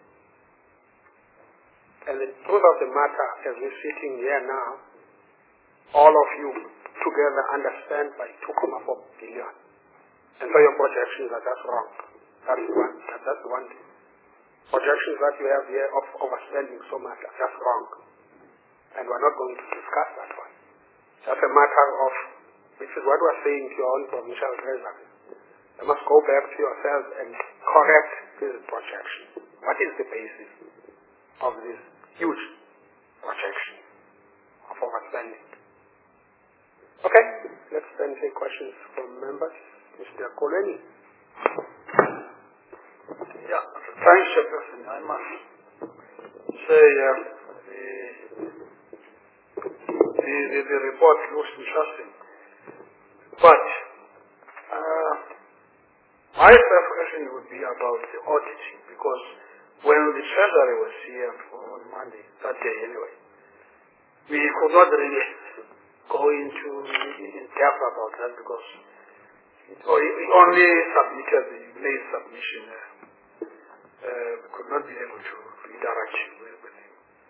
And the truth of the matter, as we're sitting here now, all of you together understand by two point four billion. And so your projections are just wrong. That's one, that's the one thing. Projections that you have here of overspending so much are just wrong. And we're not going to discuss that one. That's a matter of, which is what we're saying to your own provincial treasury. You must go back to yourselves and correct these projections. What is the basis of this huge projection of overspending? Okay, let's then take questions from members. Mister Koleni. Yeah, thanks, Chairperson. I must say uh, the, the, the, the report looks interesting. But uh, my first question would be about the auditing, because when the Treasury was here on Monday, that day anyway, we could not really go into in depth about that, because it only submitted the late submission. Uh, uh, we could not be able to interact with, with him.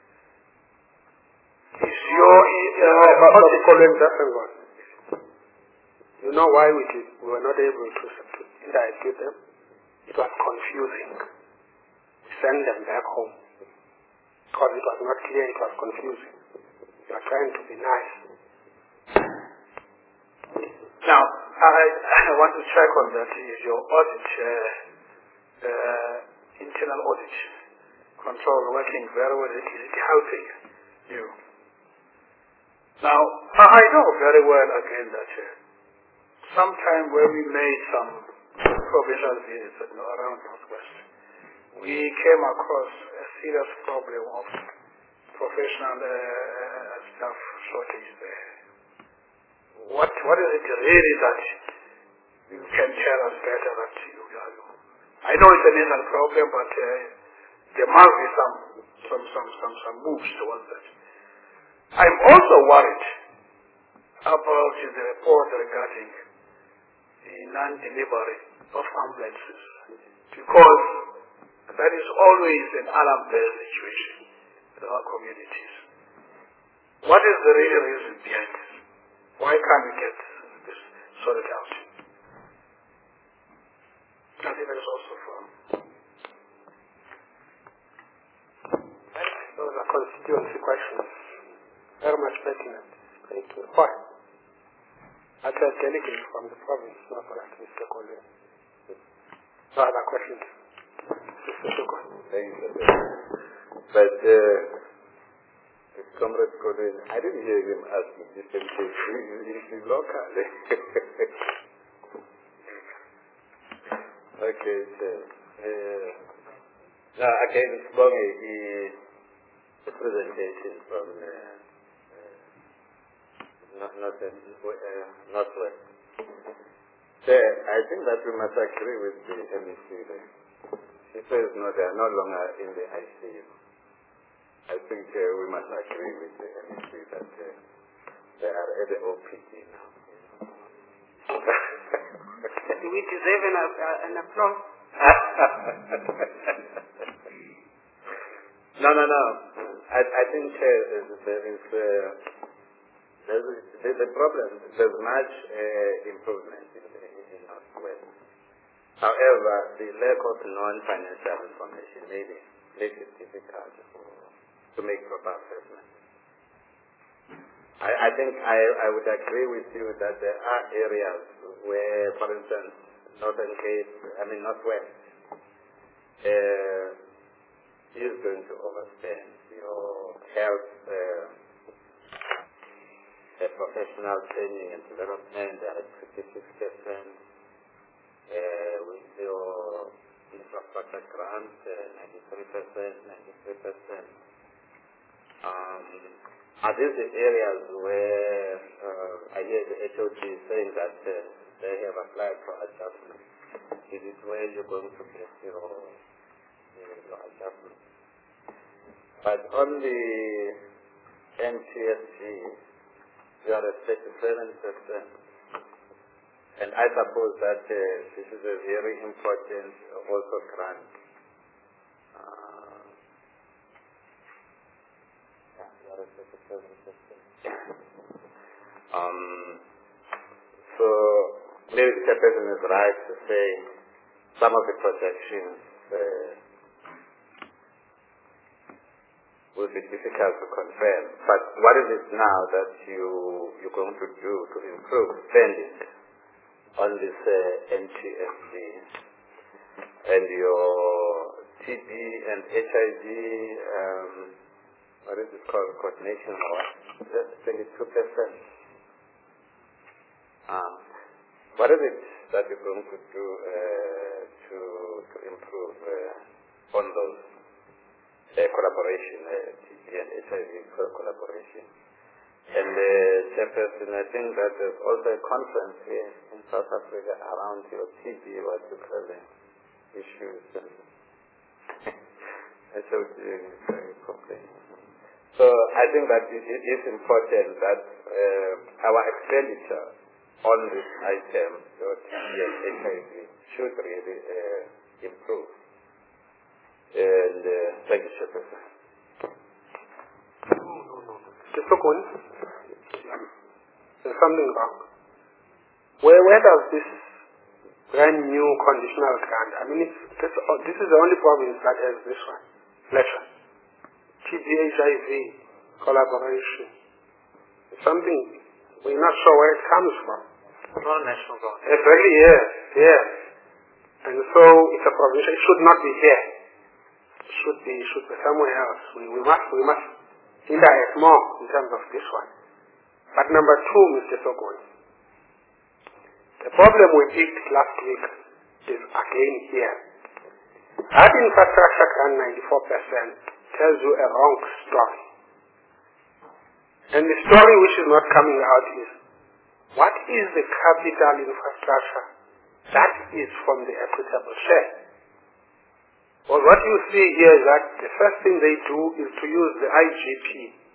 Is your uh, but, but Colin, that's one. You know why we did? We were not able to, to interact with them. It was confusing. We sent them back home because it was not clear. It was confusing. You are trying to be nice. Now, I, I want to check on that. Is your audit, uh, uh, internal audit control working very well? Is it helping you? Now, I know very well again that uh, sometime when we made some provincial visits you know, around Northwest, we came across a serious problem of professional uh, staff shortage there. What what is it really that you can tell us better that you know? I know it's a national problem, but uh, there must be some some some some some moves towards that. I'm also worried about the report regarding the non-delivery of ambulances, because that is always an alarm-bell situation in our communities. What is the real reason behind this? Why can't we get this sorted out? I think that is also from. Those are constituency questions. Very much pertinent. Thank you. Why? I said delegate from the province, not like Mister Colin. No other questions. Mister Shuko. Thank you. But, uh, Comrade Colin, I didn't hear him ask me this is local. Okay, so, uh, now again, it's long a, a presentation from uh, uh, not, not, uh, Northwest. So, I think that we must agree with the M E C there. She says no, they are no longer in the I C U. I think uh, we must agree with the M E C that uh, they are at the O P D now. Do we deserve an, uh, an applause? no, no, no. I, I think uh, there is uh, there's, there's a problem. There's much uh, improvement in, the, in Northwest. However, the lack of non-financial information made it, makes it difficult to make proper assessment. I, I think I, I would agree with you that there are areas where, for instance, Northern Cape, I mean Northwest, uh, is going to overspend. Your health, uh, uh, professional training and development, they are at fifty-six percent. Uh, with your infrastructure grants, uh, ninety-three percent, ninety-three percent. Um, are these the areas where uh, I hear the H O T saying that uh, they have applied for adjustment? Is it where you're going to get your, your adjustment? on the N T S G, you are at thirty-seven percent. And I suppose that uh, this is a very important uh, also grant. Uh, yeah, you are at thirty-seven percent. um, so, maybe the person is right to say some of the projections uh, will be difficult to confirm. But what is it now that you, you're going to do to improve spending on this uh, N T S G and your T B and H I V, um, what is it called, coordination or what? twenty-two percent. Um, what is it that you're going to do uh, to, to improve uh, on those uh, collaboration, uh, T B and H I V collaboration? And uh, Chairperson, I think that there's also a conference here in South Africa around your T B, what you call it, issues. And H I V is very complex. So I think that it, it is important that uh, our expenditure on this item, your T B and H I V, should really uh, improve. And uh, thank you, Chairperson. Mister Sokoni, there's something wrong. Where, where does this brand new conditional grant, I mean, it's, this, oh, this is the only province that has this one, letter. T B H I V collaboration. It's something we're not sure where it comes from. It's not a national grant. Exactly, yes, yes. And so it's a provincial, it should not be here. It should be, it should be somewhere else. We, we must, we must interact more in terms of this one. But number two, Mister Sokoni, the problem we picked last week is again here. That infrastructure grant ninety-four percent tells you a wrong story. And the story which is not coming out is, what is the capital infrastructure that is from the equitable share? Well, what you see here is that the first thing they do is to use the I G P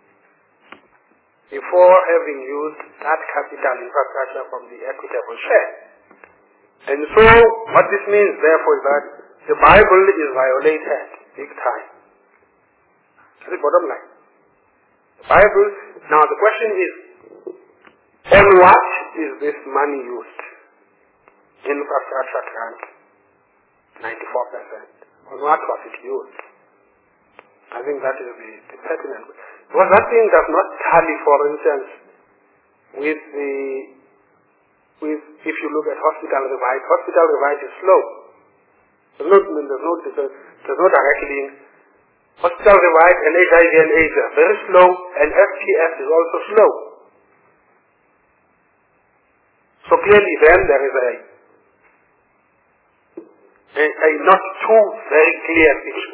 before having used that capital infrastructure from the equitable share. And so, what this means, therefore, is that the Bible is violated big time. That's the bottom line. The Bible, now the question is, on what is this money used? Infrastructure grant, ninety-four percent. On what was it used? I think that is the, the pertinent. Because that thing does not tally, for instance, with the, with, if you look at hospital revive, hospital revive is slow. There's no, there's no, there's no direct link. Hospital revive and H I V and AIDS are very slow, and F P S is also slow. So clearly then there is a, a, a not too very clear picture.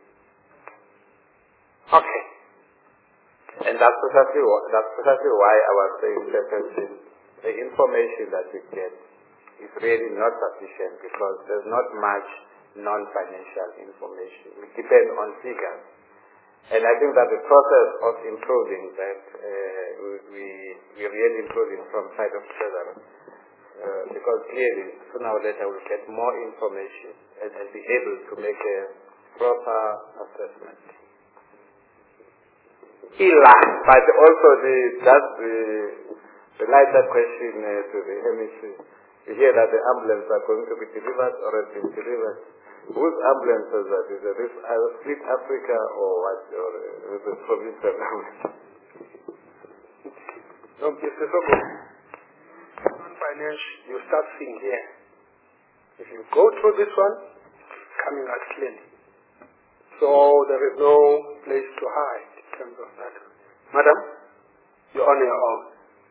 Okay. And that's precisely, that's precisely why I was saying that the information that we get is really not sufficient, because there's not much non-financial information. We depend on figures. And I think that the process of improving that, uh, we, we really improving from side of treasury. Uh, because clearly, sooner or later, we'll get more information and, and be able to make a proper assessment. Ila. But also, the, that's the, the lighter question uh, to the M E C. You hear that the ambulances are going to be delivered or have been delivered. Whose ambulances are these? Is this Fleet Africa or what? Or is it provincial government? No, Mister Sokoni, non-financial, you start seeing here. If you go through this one, it's coming out clearly. So there is no place to hide in terms of that. Madam, you're on your own.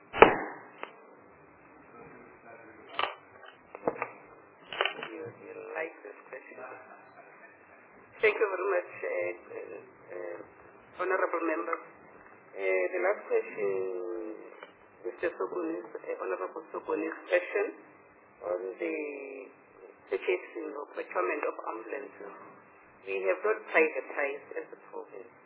Thank you very much, uh, uh, uh, honorable members. Uh, the last question, Mister Sokoni's, uh, Honorable Sokoni's question on the purchasing or procurement of ambulances. We have not privatized as a province.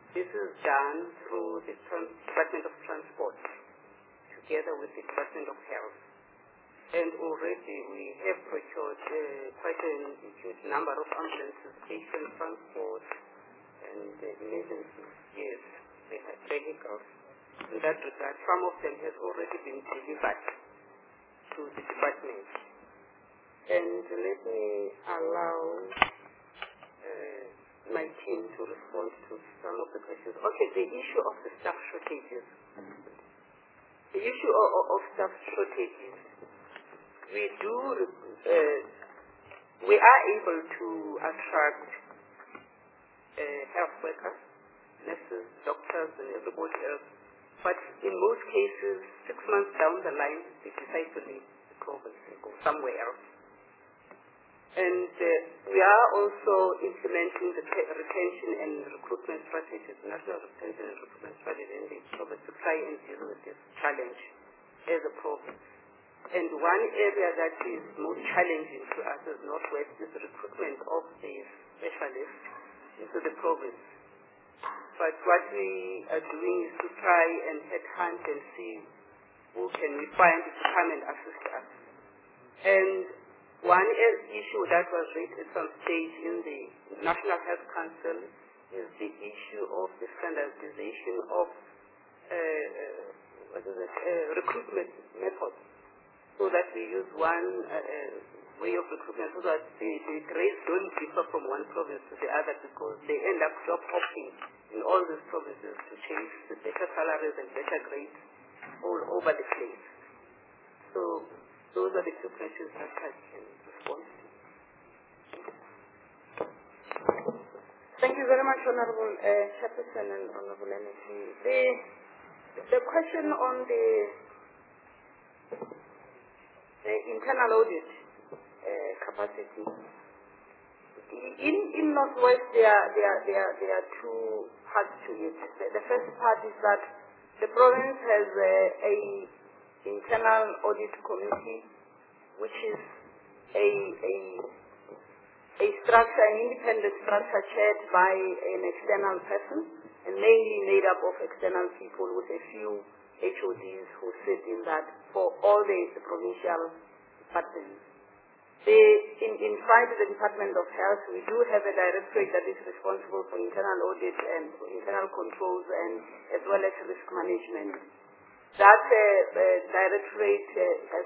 This is done through the Trans Department of Transport together with the Department of Health. And already we have procured uh, quite a huge number of ambulances, patient transport, and uh, emergency yes, they have vehicles. In that regard, some of them have already been delivered to the department. And let me allow uh, my team to respond to some of the questions. Okay, the issue of the staff shortages. The issue of, of staff shortages, we do, uh, we are able to attract uh, health workers, nurses, doctors, and everybody else. But in most cases, six months down the line, they decide to leave the province and go somewhere else. And uh, we are also implementing the retention and recruitment strategies, national retention and recruitment strategy in the province to try and deal with this challenge as a province. And one area that is most challenging to us as Northwest is the recruitment of the specialists into the province. But what we are doing is to try and headhunt and see who can we find to come and assist us. And one issue that was raised at some stage in the National Health Council is the issue of the standardization of uh, what is it, uh, recruitment methods, so that we use one uh, way of recruitment so that the, the grades don't differ from one province to the other, because they end up job hopping in all these provinces to change the better salaries and better grades all over the place. So those are the two questions that I can respond to. Thank you very much, Honorable uh, Chairperson and Honorable M C. The, the question on the, the internal audit uh, capacity. In, in Northwest, there are, there, are, there, are, there are two parts to it. The, the first part is that the province has a, a internal audit committee, which is a, a, a structure, an independent structure chaired by an external person, and mainly made up of external people with a few H O Ds who sit in that for all the, the provincial departments. The, in, inside the Department of Health, we do have a directorate that is responsible for internal audit and for internal controls, and as well as risk management. That uh, uh, directorate uh, has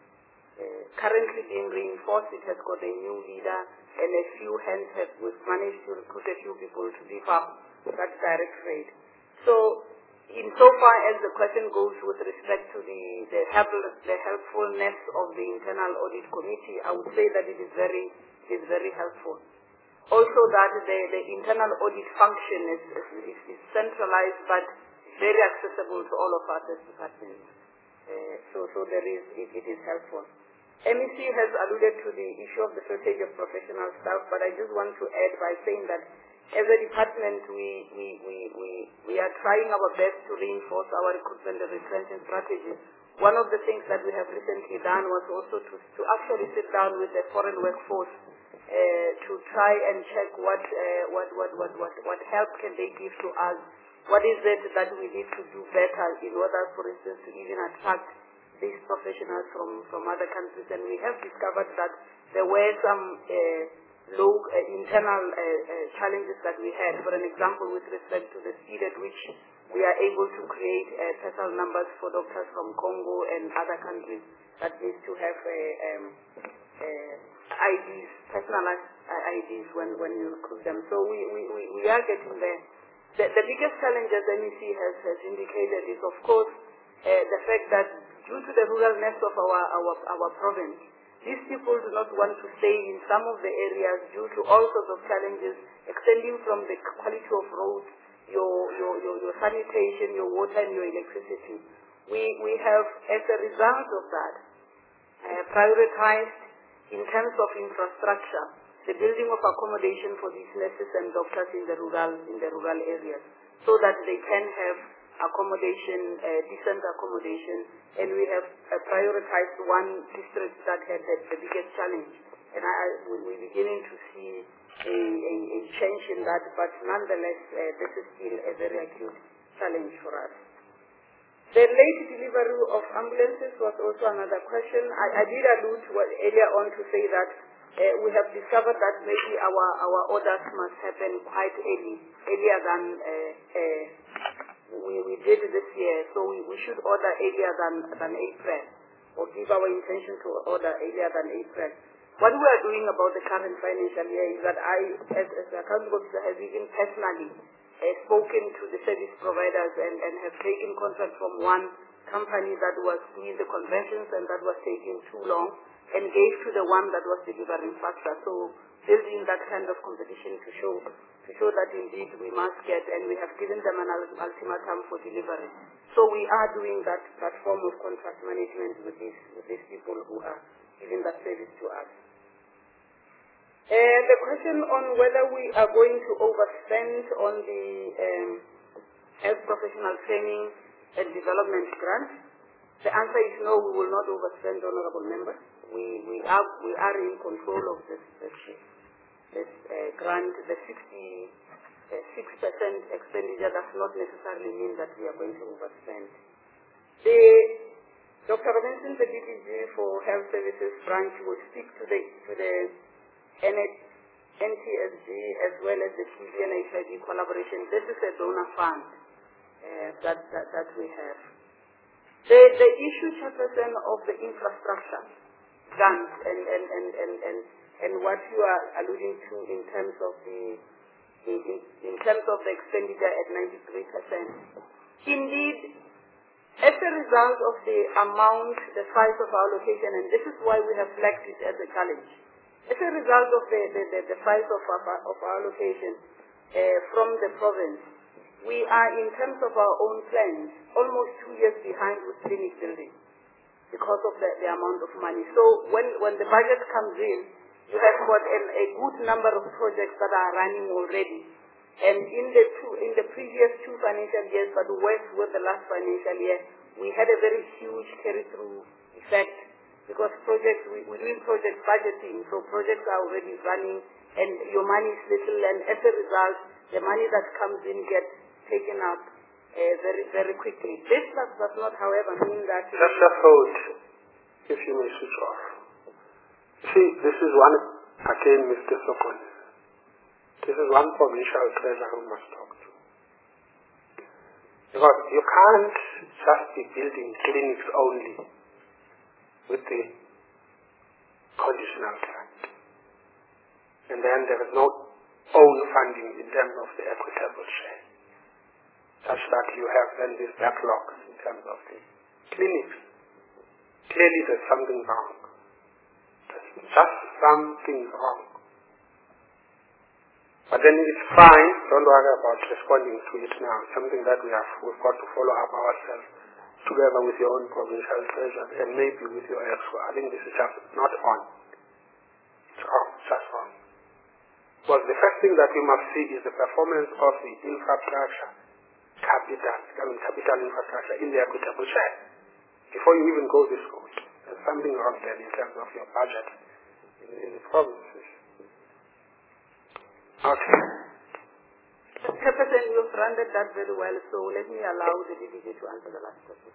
uh, currently been reinforced. It has got a new leader and a few hands have we've managed to recruit a few people to beef up that directorate. So, insofar as the question goes with respect to the, the, help, the helpfulness of the internal audit committee, I would say that it is very, is very helpful. Also that the, the internal audit function is, is, is centralized but very accessible to all of us as departments. Uh, so, so there is, it, it is helpful. M E C has alluded to the issue of the shortage of professional staff, but I just want to add by saying that as a department, we, we, we, we, we are trying our best to reinforce our recruitment and retention strategies. One of the things that we have recently done was also to, to actually sit down with the foreign workforce uh, to try and check what, uh, what, what, what, what, what help can they give to us. What is it that we need to do better in order, for instance, to even attract these professionals from, from other countries. And we have discovered that there were some uh, low uh, internal uh, uh, challenges that we had. For an example, with respect to the speed at which we are able to create uh, personal numbers for doctors from Congo and other countries that needs to have uh, um, uh, I Ds, personalized I Ds when, when you recruit them. So we, we, we, we are getting there. The, the biggest challenge, as M E C has, has indicated, is of course uh, the fact that due to the ruralness of our, our, our province, these people do not want to stay in some of the areas due to all sorts of challenges, extending from the quality of roads, your, your, your, your sanitation, your water, and your electricity. We, we have, as a result of that, uh, prioritized in terms of infrastructure the building of accommodation for these nurses and doctors in the rural, in the rural areas, so that they can have accommodation, uh, decent accommodation, and we have uh, prioritized one district that had the, the biggest challenge. And I, I, we're beginning to see a, a, a change in that, but nonetheless, uh, this is still a very acute challenge for us. The late delivery of ambulances was also another question. I, I did allude to what, earlier on to say that uh, we have discovered that maybe our, our orders must happen quite early, earlier than uh, uh, we, we did this year. So we, we should order earlier than, than April, or give our intention to order earlier than April. What we are doing about the current financial year is that I, as, as the accounting officer, have even personally Uh, spoken to the service providers and, and have taken contract from one company that was doing the conventions and that was taking too long, and gave to the one that was delivering faster. So building that kind of competition to show to show that indeed we must get, and we have given them an ultimatum for delivery. So we are doing that, that form of contract management with these with these people who are giving that service to us. And the question on whether we are going to overspend on the um, health professional training and development grant, the answer is no, we will not overspend, honorable member. We, we, are, we are in control of this, this, this uh, grant. The sixty-six percent expenditure does not necessarily mean that we are going to overspend. The, Doctor Robinson, the D P G for Health Services branch, will speak to the, to the N T S G as well as the T B and H I V collaboration. This is a donor fund uh, that, that, that we have. The, the issue, Chairperson, of the infrastructure grant and, and, and, and, and, and what you are alluding to in terms of the in, in terms of the expenditure at ninety-three percent. Indeed, as a result of the amount, the size of our location, and this is why we have flagged it as a challenge. As a result of the, the, the, the size of our, of our location uh, from the province, we are, in terms of our own plans, almost two years behind with clinic building because of the, the amount of money. So when, when the budget comes in, you have got an, a good number of projects that are running already. And in the, two, in the previous two financial years, but worse with the last financial year, we had a very huge carry-through effect. Because projects, we, we're doing project budgeting, so projects are already running, and your money is little, and as a result, the money that comes in gets taken up uh, very, very quickly. This does, does not, however, mean that... Just a thought, if you may switch off. See, this is one, again, Mister Sokon. This is one provincial treasurer who must talk to. Because you can't just be building clinics only with the conditional grant. And then there is no own funding in terms of the equitable share, such that you have then these backlogs in terms of the clinics. Clearly there's something wrong. There's just something wrong. But then it's fine, don't worry about responding to it now. It's something that we have, we've got to follow up ourselves, together with your own provincial treasurer and maybe with your exco. I think this is just not on. It's wrong, just wrong. Well, the first thing that we must see is the performance of the infrastructure, capital, I mean capital infrastructure in the equitable share. Before you even go this route, there's something wrong there in terms of your budget in, in the provinces. Okay. Chairperson, you've rounded that very well, so let me allow the D D G to answer the last question.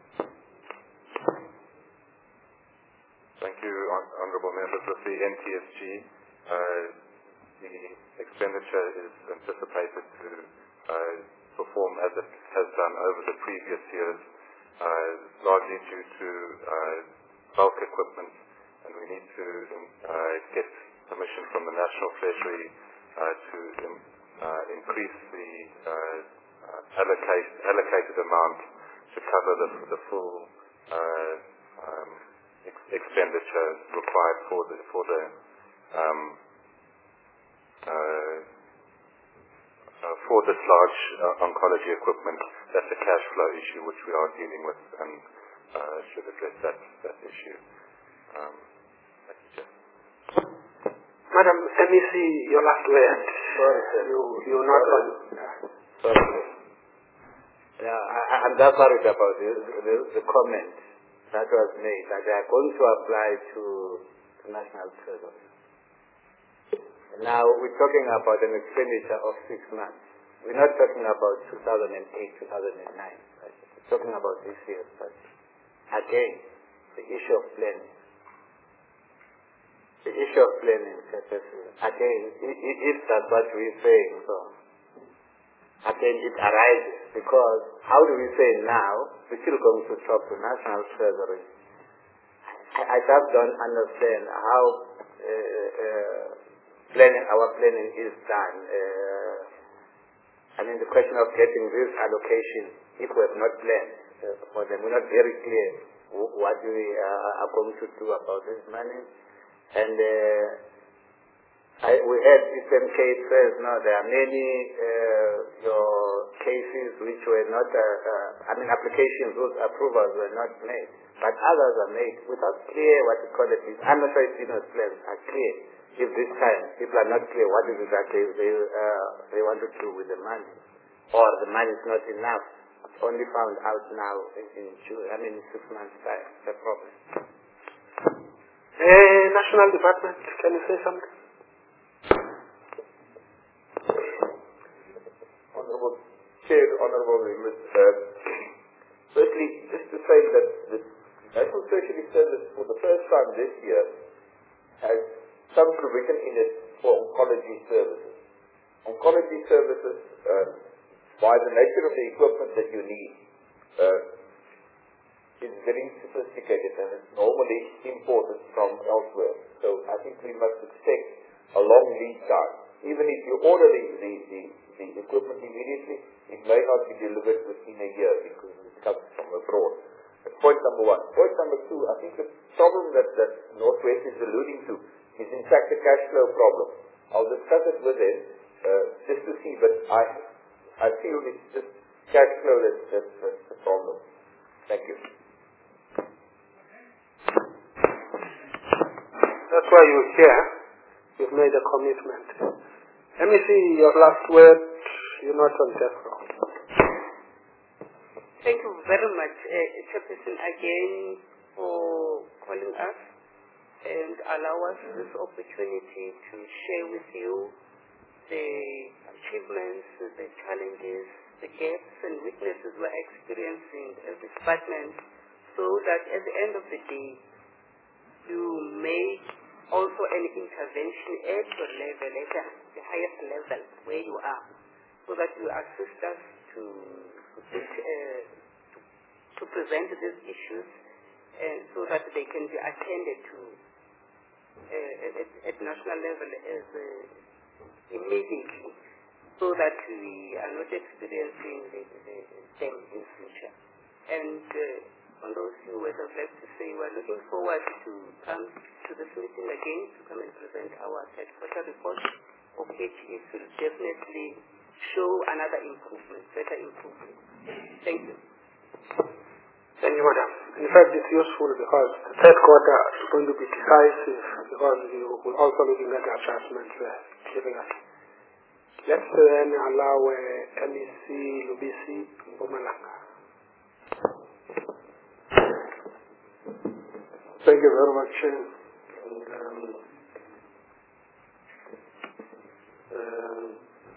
Thank you, honourable members of the N T S G. Uh, the expenditure is anticipated to uh, perform as it has done over the previous years, uh, largely due to uh, bulk equipment, and we need to uh, get permission from the National Treasury uh, to um, uh, increase the uh, uh, allocate, allocated amount to cover the, the full uh, um, ex expenditure required for the for the um, uh, uh, for this large uh, oncology equipment. That's a cash flow issue which we are dealing with, and uh, should address that that issue. Um, thank you, Chair. Madam, let me see your last word. Sorry, sir. You, you're not on. Sorry. Yeah, I, I'm just worried about the, the, the comment that was made that they are going to apply to the National Treasury. Now we're talking about an expenditure of six months. We're not talking about two thousand eight, two thousand nine. We're talking about this year's budget. Again, the issue of planning. The issue of planning, again, if that's what we're saying, so again it arises because how do we say now we're still going to talk to National Treasury? I, I just don't understand how uh, uh, planning, our planning is done. Uh, I mean, the question of getting this allocation, if we have not planned uh, for them, we're not very clear what we uh, are going to do about this money. And uh, I, we had Eastern Cape says, no, there are many uh, your cases which were not, uh, uh, I mean, applications, those approvals were not made, but others are made without clear what we call it. I'm not sure if business plans are clear. If this time people are not clear what is exactly they uh, they want to do with the money, or the money is not enough, it's only found out now in, in June, I mean, in six months' time. The problem. Uh, National Department, can you say something? Honorable Chair, Honorable Members, uh, firstly, just to say that the National Treasury Service for the first time this year has some provision in it for oncology services. Oncology services, uh, by the nature of the equipment that you need, uh, is very sophisticated and is normally imported from elsewhere. So I think we must expect a long lead time. Even if you order the, the, the, the equipment immediately, it may not be delivered within a year because it comes from abroad. That's point number one. Point number two, I think the problem that, that Northwest is alluding to is in fact a cash flow problem. I'll discuss it with him uh, just to see, but I I feel it's just cash flow that's, that's, that's the problem. Thank you. That's why you're here. You've made a commitment. Let me see your last word. You're not on death row. Thank you very much, uh, Chairperson, again for calling us and allow us this opportunity to share with you the achievements, the challenges, the gaps and weaknesses we're experiencing as a department, so that at the end of the day, you make also an intervention at your level, at the highest level where you are, so that you assist us to to, uh, to, to present these issues, and so that they can be attended to uh, at, at national level as uh, immediately, so that we are not experiencing the, the, them in future. And uh, on those few words, I'd like to say we're looking forward to come to this meeting again to come and present our third quarter report, of which it will definitely show another improvement, better improvement. Thank you. Thank you, Madam. In fact, it's useful because the third quarter is going to be decisive because you will also looking at the adjustments uh, giving us. Let's then allow uh, M E C Lubisi Mpumalanga. Thank you very much. And, um, um,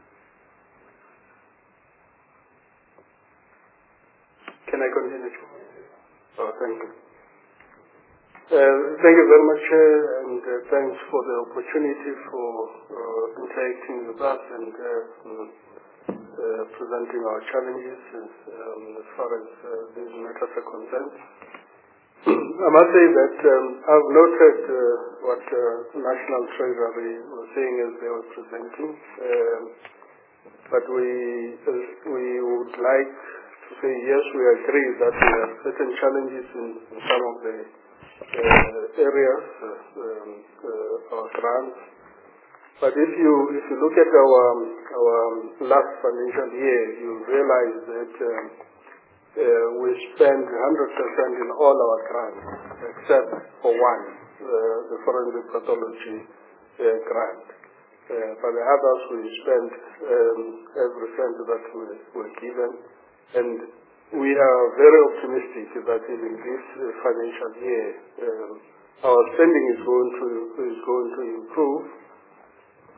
can I continue? Oh, thank you. Uh, thank you very much, uh, and uh, thanks for the opportunity for uh, interacting with us and uh, uh, presenting our challenges um, as far as uh, these matters are concerned. I must say that um, I've noted uh, what uh, National Treasury was saying as they were presenting, um, but we uh, we would like to say yes, we agree that there are certain challenges in, in some of the uh, areas, uh, um, uh, our grants. But if you if you look at our um, our um, last financial year, you realize that. Um, Uh, we spend one hundred percent in all our grants, except for one, uh, the forensic pathology uh, grant. Uh, but the others we spend um, every cent that we were given. And we are very optimistic that in this uh, financial year, um, our spending is going to is going to improve.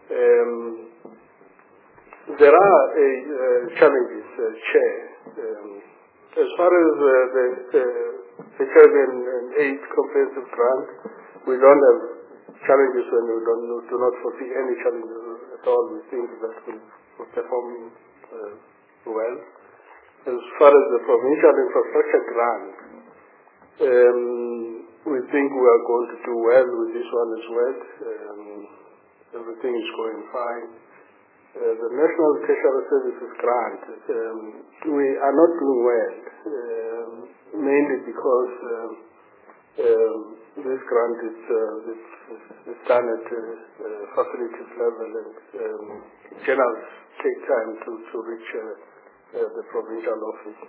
Um, there are uh, uh, challenges, uh, Chair. Um, as far as uh, the uh, H I V and, and AIDS comprehensive grant, we don't have challenges and we don't, do not foresee any challenges at all. We think that we're performing uh, well. As far as the provincial infrastructure grant, um, we think we are going to do well with this one as well. Um, everything is going fine. Uh, the National Tertiary Services Grant, um, we are not doing well, um, mainly because um, um, this grant is, uh, is, is done at uh, uh, facilities level and um, generally take time to, to reach uh, uh, the provincial office.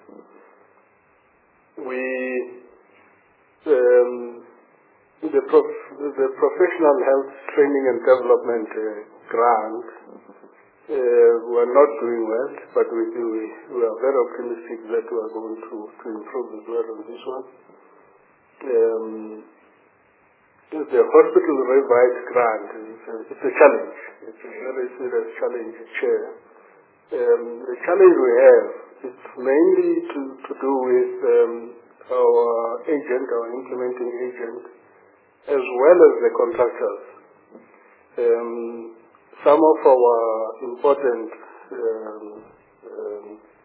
We, um, the, prof the Professional Health Training and Development uh, Grant, Uh, we are not doing well, but we, do, we, we are very optimistic that we are going to, to improve as well on this one. Um, the hospital revise grant is a, it's a challenge. It's a very serious challenge, Chair. Um, the challenge we have is mainly to, to do with um, our agent, our implementing agent, as well as the contractors. Um, Some of our important um, um,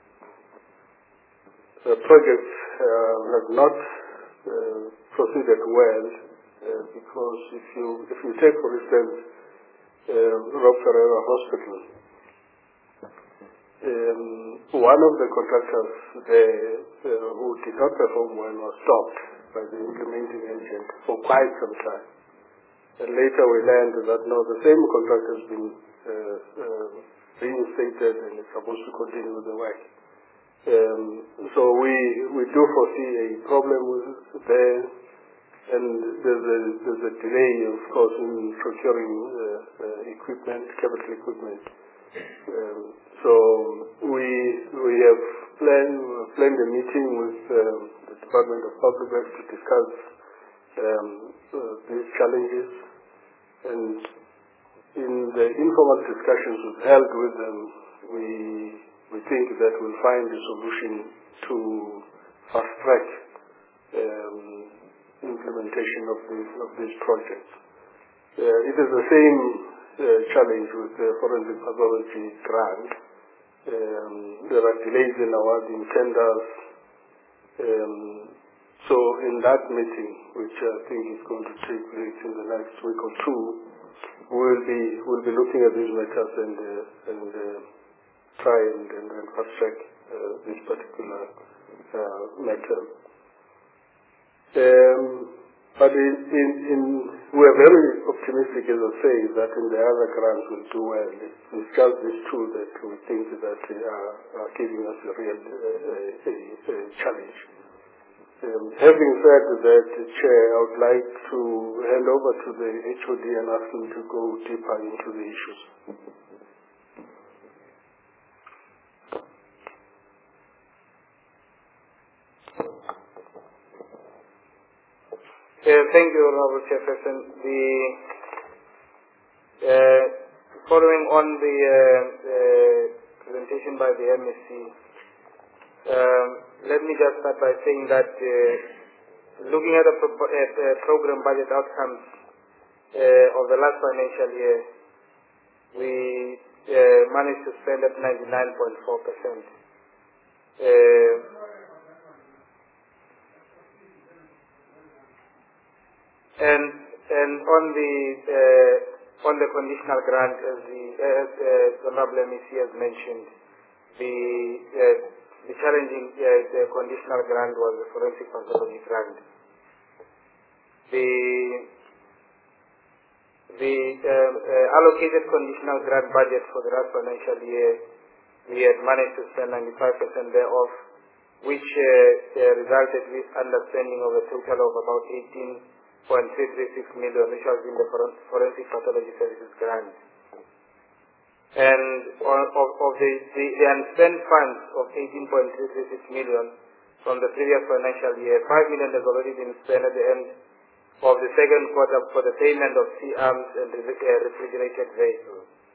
uh, projects uh, have not uh, proceeded well uh, because if you if you take, for instance, uh, Rob Ferreira Hospital, um, one of the contractors there uh, who did not perform well was stopped by the implementing agent for quite some time. And later we learned that no, the same contract has been uh, uh, reinstated and is supposed to continue with the work. Um, so we we do foresee a problem with there, and there's a, there's a delay, of course, in procuring uh, uh, equipment, capital equipment. Um, so we we have planned planned a meeting with um, the Department of Public Works to discuss um, uh, these challenges. And in the informal discussions we've held with them, we we think that we'll find a solution to fast track um, implementation of these of these projects. Uh, it is the same uh, challenge with the forensic pathology grant. Um, there are delays in awarding tenders. Um, So in that meeting, which I think is going to take place in the next week or two, we'll be we'll be looking at these matters and uh, and uh, try and, and, and fast track uh, this particular uh, matter. Um, but in, in, in we're very optimistic, as I say, that in the other grants will do well. It's, it's just these two that we think that they are, are giving us a real uh, a, a, a challenge. Um, having said that, Chair, I would like to hand over to the H O D and ask him to go deeper into the issues. Yeah, thank you, Honorable Chairperson. The, uh, following on the uh, uh, presentation by the M S C, um, let me just start by saying that uh, looking at the pro at, uh, program budget outcomes uh, of the last financial year, we uh, managed to spend at ninety-nine point four percent. Uh, And and on the uh, on the conditional grant, as the as uh, Honorable M E C has mentioned, the uh, the challenging uh, the conditional grant was the forensic pathology grant. The the uh, uh, allocated conditional grant budget for the last financial year, we had managed to spend ninety-five percent thereof, which uh, uh, resulted with underspending of a total of about eighteen point three three six million, which was in the forensic pathology services grant. And on, of, of the, the, the unspent funds of eighteen point three three six million from the previous financial year, five million has already been spent at the end of the second quarter for the payment of C-arms and uh, refrigerated vehicles.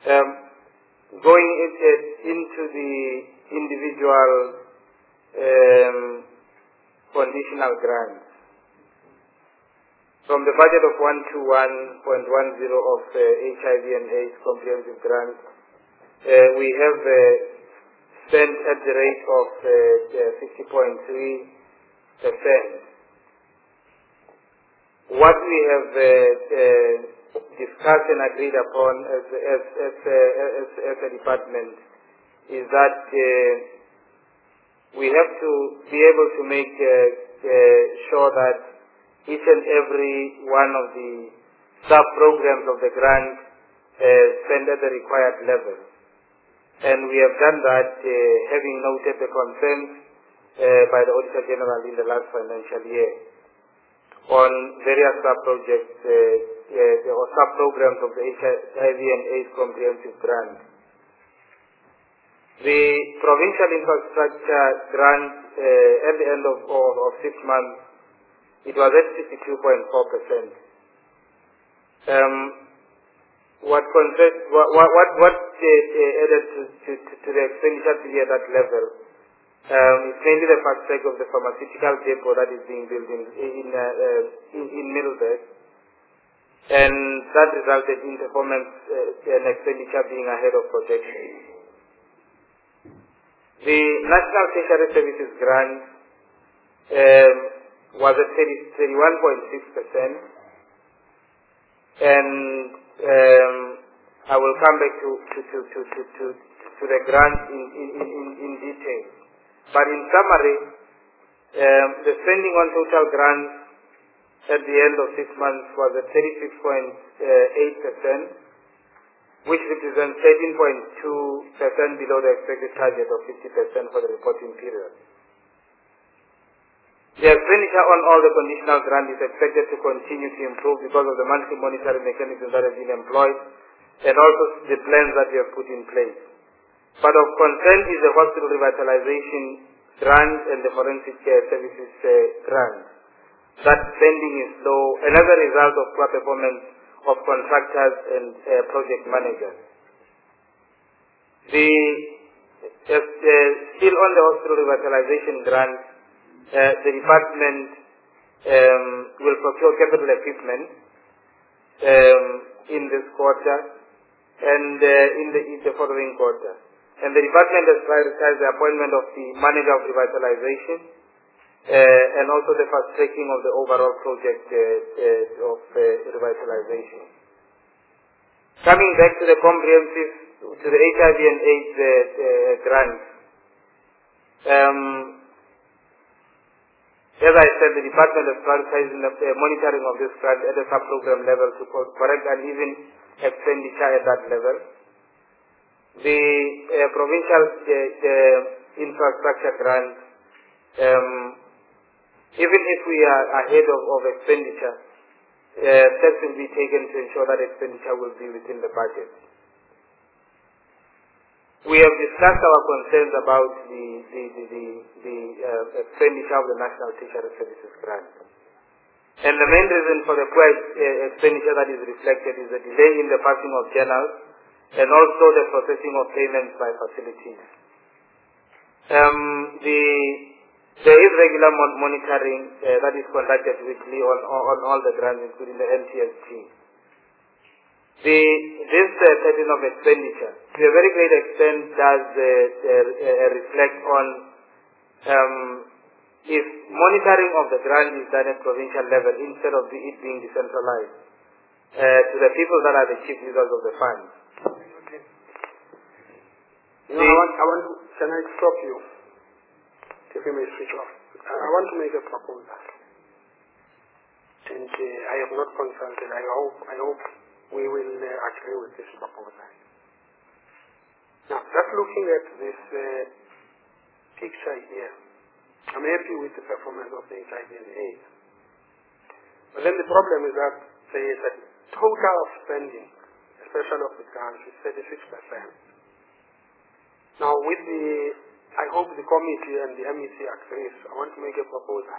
Um, going into, into the individual um, conditional grants. From the budget of one hundred twenty-one point one zero of uh, H I V and AIDS comprehensive grants, uh, we have uh, spent at the rate of fifty point three percent. What we have uh, uh, discussed and agreed upon as, as, as, uh, as, as a department is that uh, we have to be able to make uh, uh, sure that each and every one of the sub-programs of the grant uh, spend at the required level. And we have done that uh, having noted the concerns uh, by the Auditor General in the last financial year on various sub-projects uh, uh, or sub-programs of the H I V and AIDS comprehensive grant. The provincial infrastructure grant uh, at the end of, of, of six months, it was at sixty-two point four percent. Um, what, concern, what, what, what uh, uh, added to, to, to the expenditure to be at that level um, is mainly the fast track of the pharmaceutical depot that is being built in, in, uh, uh, in, in Middleburg. And that resulted in performance uh, and expenditure being ahead of projections. The National Tertiary Services Grant um, was at thirty-one point six percent, and um, I will come back to, to, to, to, to, to, to the grant in, in, in, in detail. But in summary, um, the spending on total grants at the end of six months was at thirty-six point eight percent, which represents thirteen point two percent below the expected target of fifty percent for the reporting period. The expenditure on all the conditional grant is expected to continue to improve because of the monthly monitoring mechanisms that have been employed and also the plans that we have put in place. But of concern is the hospital revitalization grant and the forensic care services uh, grant. That spending is low and as a result of poor performance of contractors and uh, project managers. The, uh, uh, still on the hospital revitalization grant, uh, the department um, will procure capital equipment um, in this quarter and uh, in, the, in the following quarter. And the department has prioritized the appointment of the manager of revitalization uh, and also the fast tracking of the overall project uh, uh, of uh, revitalization. Coming back to the comprehensive, to the H I V and AIDS uh, uh, grant, um, as I said, the department is prioritizing the uh, monitoring of this grant at the sub-program level to correct uneven expenditure at that level. The uh, provincial uh, uh, infrastructure grant, um, even if we are ahead of, of expenditure, uh, steps will be taken to ensure that expenditure will be within the budget. We have discussed our concerns about the, the, the, the, the uh, expenditure of the National Tertiary Services Grant. And the main reason for the poor uh, expenditure that is reflected is the delay in the passing of journals and also the processing of payments by facilities. Um, the, there is regular mon monitoring uh, that is conducted weekly on, on all the grants, including the N T S G. The, this uh, pattern of expenditure, to a very great extent, does uh, uh, uh, reflect on um, if monitoring of the grant is done at provincial level instead of the, it being decentralized uh, to the people that are the chief users of the funds. Okay. You know, I want, I want to, can I stop you? If you may switch off. I, I want to make a proposal. And uh, I have not consulted. I hope, I hope we will uh, agree with this proposal. Now, just looking at this uh, picture here, I'm happy with the performance of the H I V and AIDS. But then the problem is that there is a total of spending, especially of the grants, is thirty-six percent. Now, with the, I hope the committee and the M E C agrees, I want to make a proposal.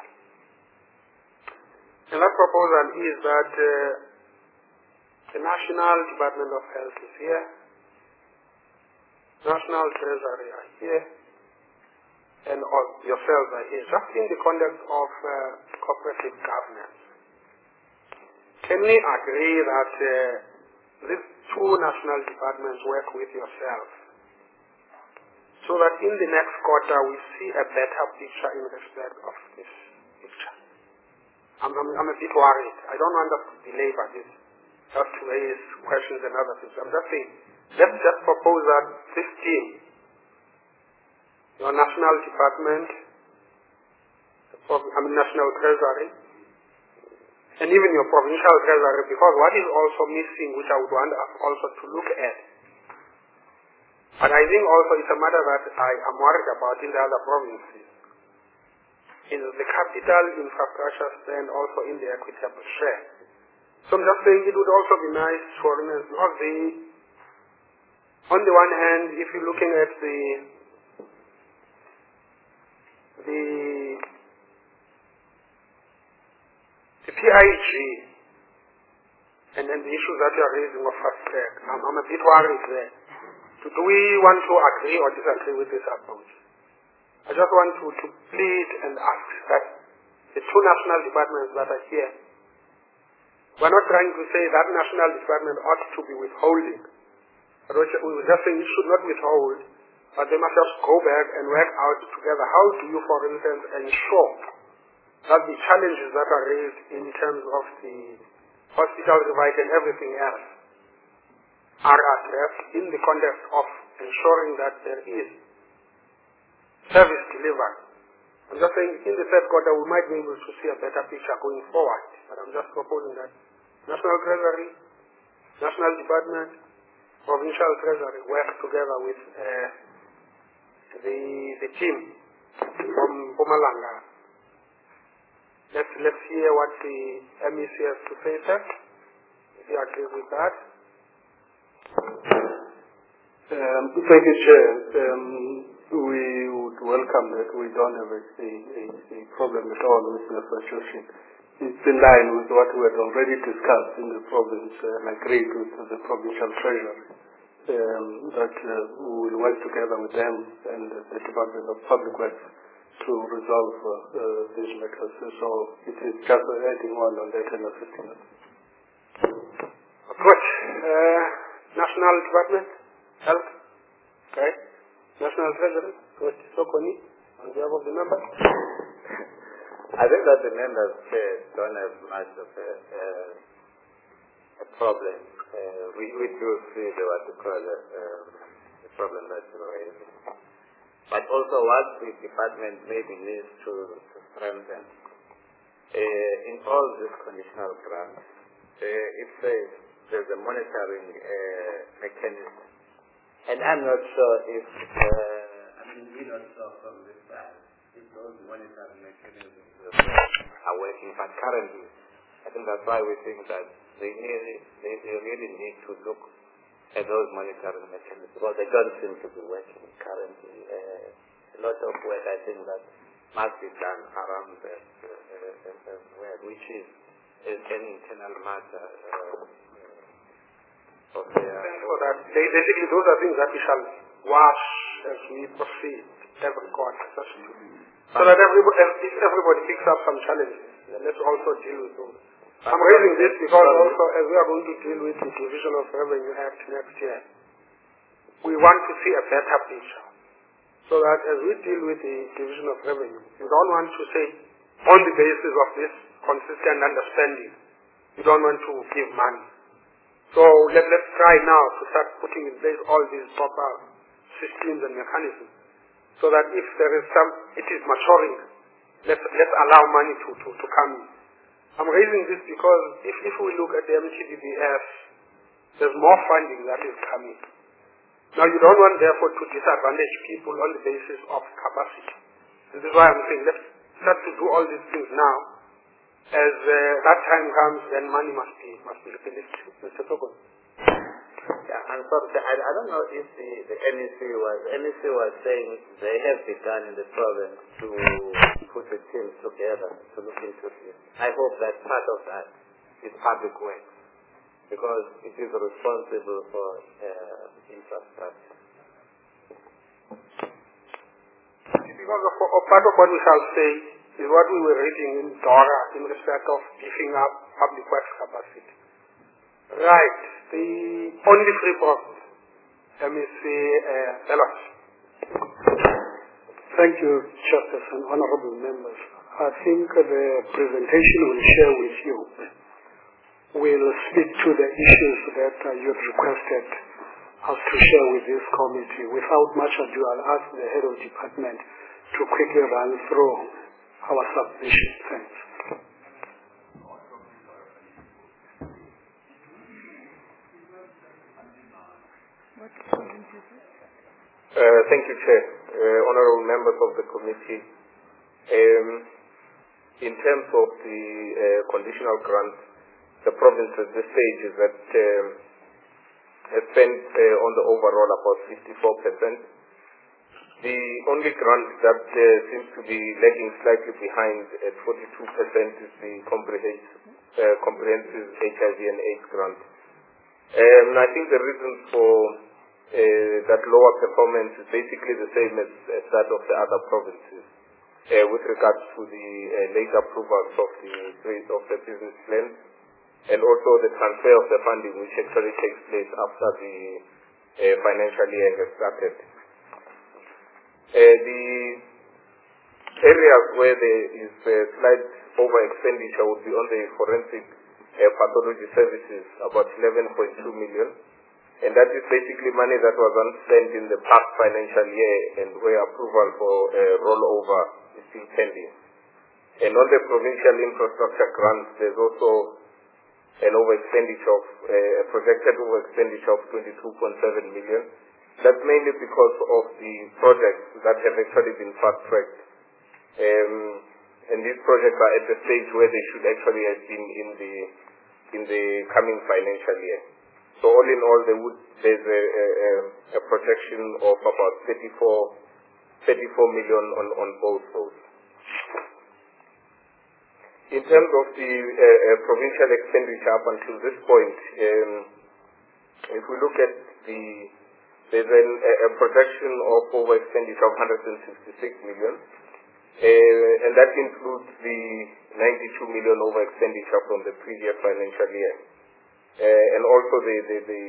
And that proposal is that uh, the National Department of Health is here, National Treasury are here, and all yourselves are here, just in the context of uh, cooperative governance. Can we agree that uh, these two national departments work with yourselves so that in the next quarter we see a better picture in respect of this picture? I'm, I'm, I'm a bit worried. I don't want us to belabor this, just to raise questions and other things. I'm just saying, let's just propose that this team, your national department, I mean national treasury, and even your provincial treasury, because what is also missing, which I would want us also to look at, but I think also it's a matter that I am worried about in the other provinces, is the capital infrastructure spend also in the equitable share. So I'm just saying it would also be nice for instance, because the, on the one hand, if you're looking at the the the P I G and then the issues that you are raising of fast track, I'm, I'm a bit worried there. Do, do we want to agree or disagree with this approach? I just want to, to plead and ask that the two national departments that are here, we're not trying to say that national department ought to be withholding. But we're just saying you should not withhold, but they must just go back and work out together. How do you, for instance, ensure that the challenges that are raised in terms of the hospital divide and everything else are addressed in the context of ensuring that there is service delivered? I'm just saying in the third quarter we might be able to see a better picture going forward, but I'm just proposing that National Treasury, National Department, Provincial Treasury work together with uh, the the team from Mpumalanga. Let's let's hear what the M E C has to say first. If you agree with that. Um, thank you, Chair. Um, we would welcome that. We don't have a, a, a problem at all with the substitution. It's in line with what we had already discussed in the province and agreed with the provincial treasury. Um, that uh, we will work together with them and the Department of Public Works to resolve uh, uh, these matters. So it is just adding on on that and assisting us. Good. Uh, National Department, Health, okay. National Treasury, good. Sokoni, on behalf of the members. I think that the members uh, don't have much of a, uh, a problem. Uh, we, we do see the what you call it, um, the problem that you raised. But also what the department maybe needs to, to strengthen. Uh, in all these conditional grants, uh, it says there's a monitoring uh, mechanism. And I'm not sure if, uh, I mean, we're not sure from this side if those monitoring mechanisms are working. But currently, I think that's why we think that they really, they, they really need to look at those monitoring mechanisms because they don't seem to be working currently. Uh, a lot of work, I think, that must be done around that, uh, uh, uh, work, which is, is an internal matter. Uh, of their Thanks for that. Basically, those are things that we shall watch as we proceed every quarter. So that everybody, if everybody picks up some challenges, then let's also deal with those. I'm raising this because also as we are going to deal with the Division of Revenue Act next year, we want to see a better picture. So that as we deal with the Division of Revenue, you don't want to say, on the basis of this consistent understanding, you don't want to give money. So let, let's try now to start putting in place all these proper systems and mechanisms so that if there is some, it is maturing, let's, let's allow money to, to, to come in. I'm raising this because if, if we look at the M T B B S, there's more funding that is coming. Now you don't want therefore to disadvantage people on the basis of capacity. And this is why I'm saying let's start to do all these things now. As uh, that time comes, then money must be must be released. Mister Togo. Yeah, and so the, I, I don't know if the, the N E C was N E C was saying they have begun in the province to put the teams together to look into this. I hope that part of that is public works because it is responsible for uh, infrastructure. because of, of part of what we shall say is what we were reading in Dora in respect of beefing up public works capacity. Right. The only free process. Let me see, uh, Ellis. Thank you, Chairperson, honorable members. I think the presentation we'll share with you will speak to the issues that uh, you've requested us to share with this committee. Without much ado, I'll ask the head of department to quickly run through our submission. Thanks. Uh, thank you, Chair. Uh, honorable members of the committee. Um, in terms of the uh, conditional grant, the province at this stage is that um, has spent uh, on the overall about fifty-four percent. The only grant that uh, seems to be lagging slightly behind at forty-two percent is the comprehensive, uh, comprehensive H I V and AIDS grant. Um, I think the reason for uh, that lower performance is basically the same as, as that of the other provinces uh, with regards to the uh, late approvals of the, of the business plan, and also the transfer of the funding which actually takes place after the uh, financial year has started. Uh, the areas where there is a slight over expenditure would be on the forensic uh, pathology services, about eleven point two million, and that is basically money that was unspent in the past financial year and where approval for uh, rollover is still pending. And on the provincial infrastructure grants, there's also an over expenditure of uh, a projected over expenditure of twenty-two point seven million. That's mainly because of the projects that have actually been fast-tracked. Um, and these projects are at the stage where they should actually have been in the in the coming financial year. So all in all, there would, there's a, a, a projection of about thirty-four million on, on both those. In terms of the uh, uh, provincial expenditure up until this point, um, if we look at the There's an, a, a projection of over expenditure of one hundred sixty-six million, uh, and that includes the ninety-two million over expenditure from the previous financial year, uh, and also the, the, the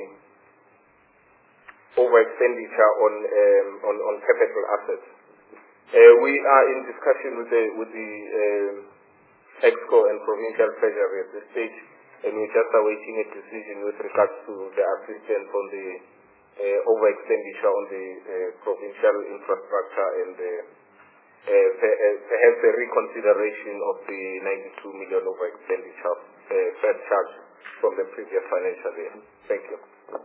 over expenditure on, um, on on capital assets. Uh, we are in discussion with the with the um, Exco and provincial treasury at this stage, and we're just awaiting a decision with regards to the assistance on the Uh, over expenditure on the uh, provincial infrastructure and the, uh, perhaps a reconsideration of the ninety-two million over expenditure uh, first charge from the previous financial year. Thank you.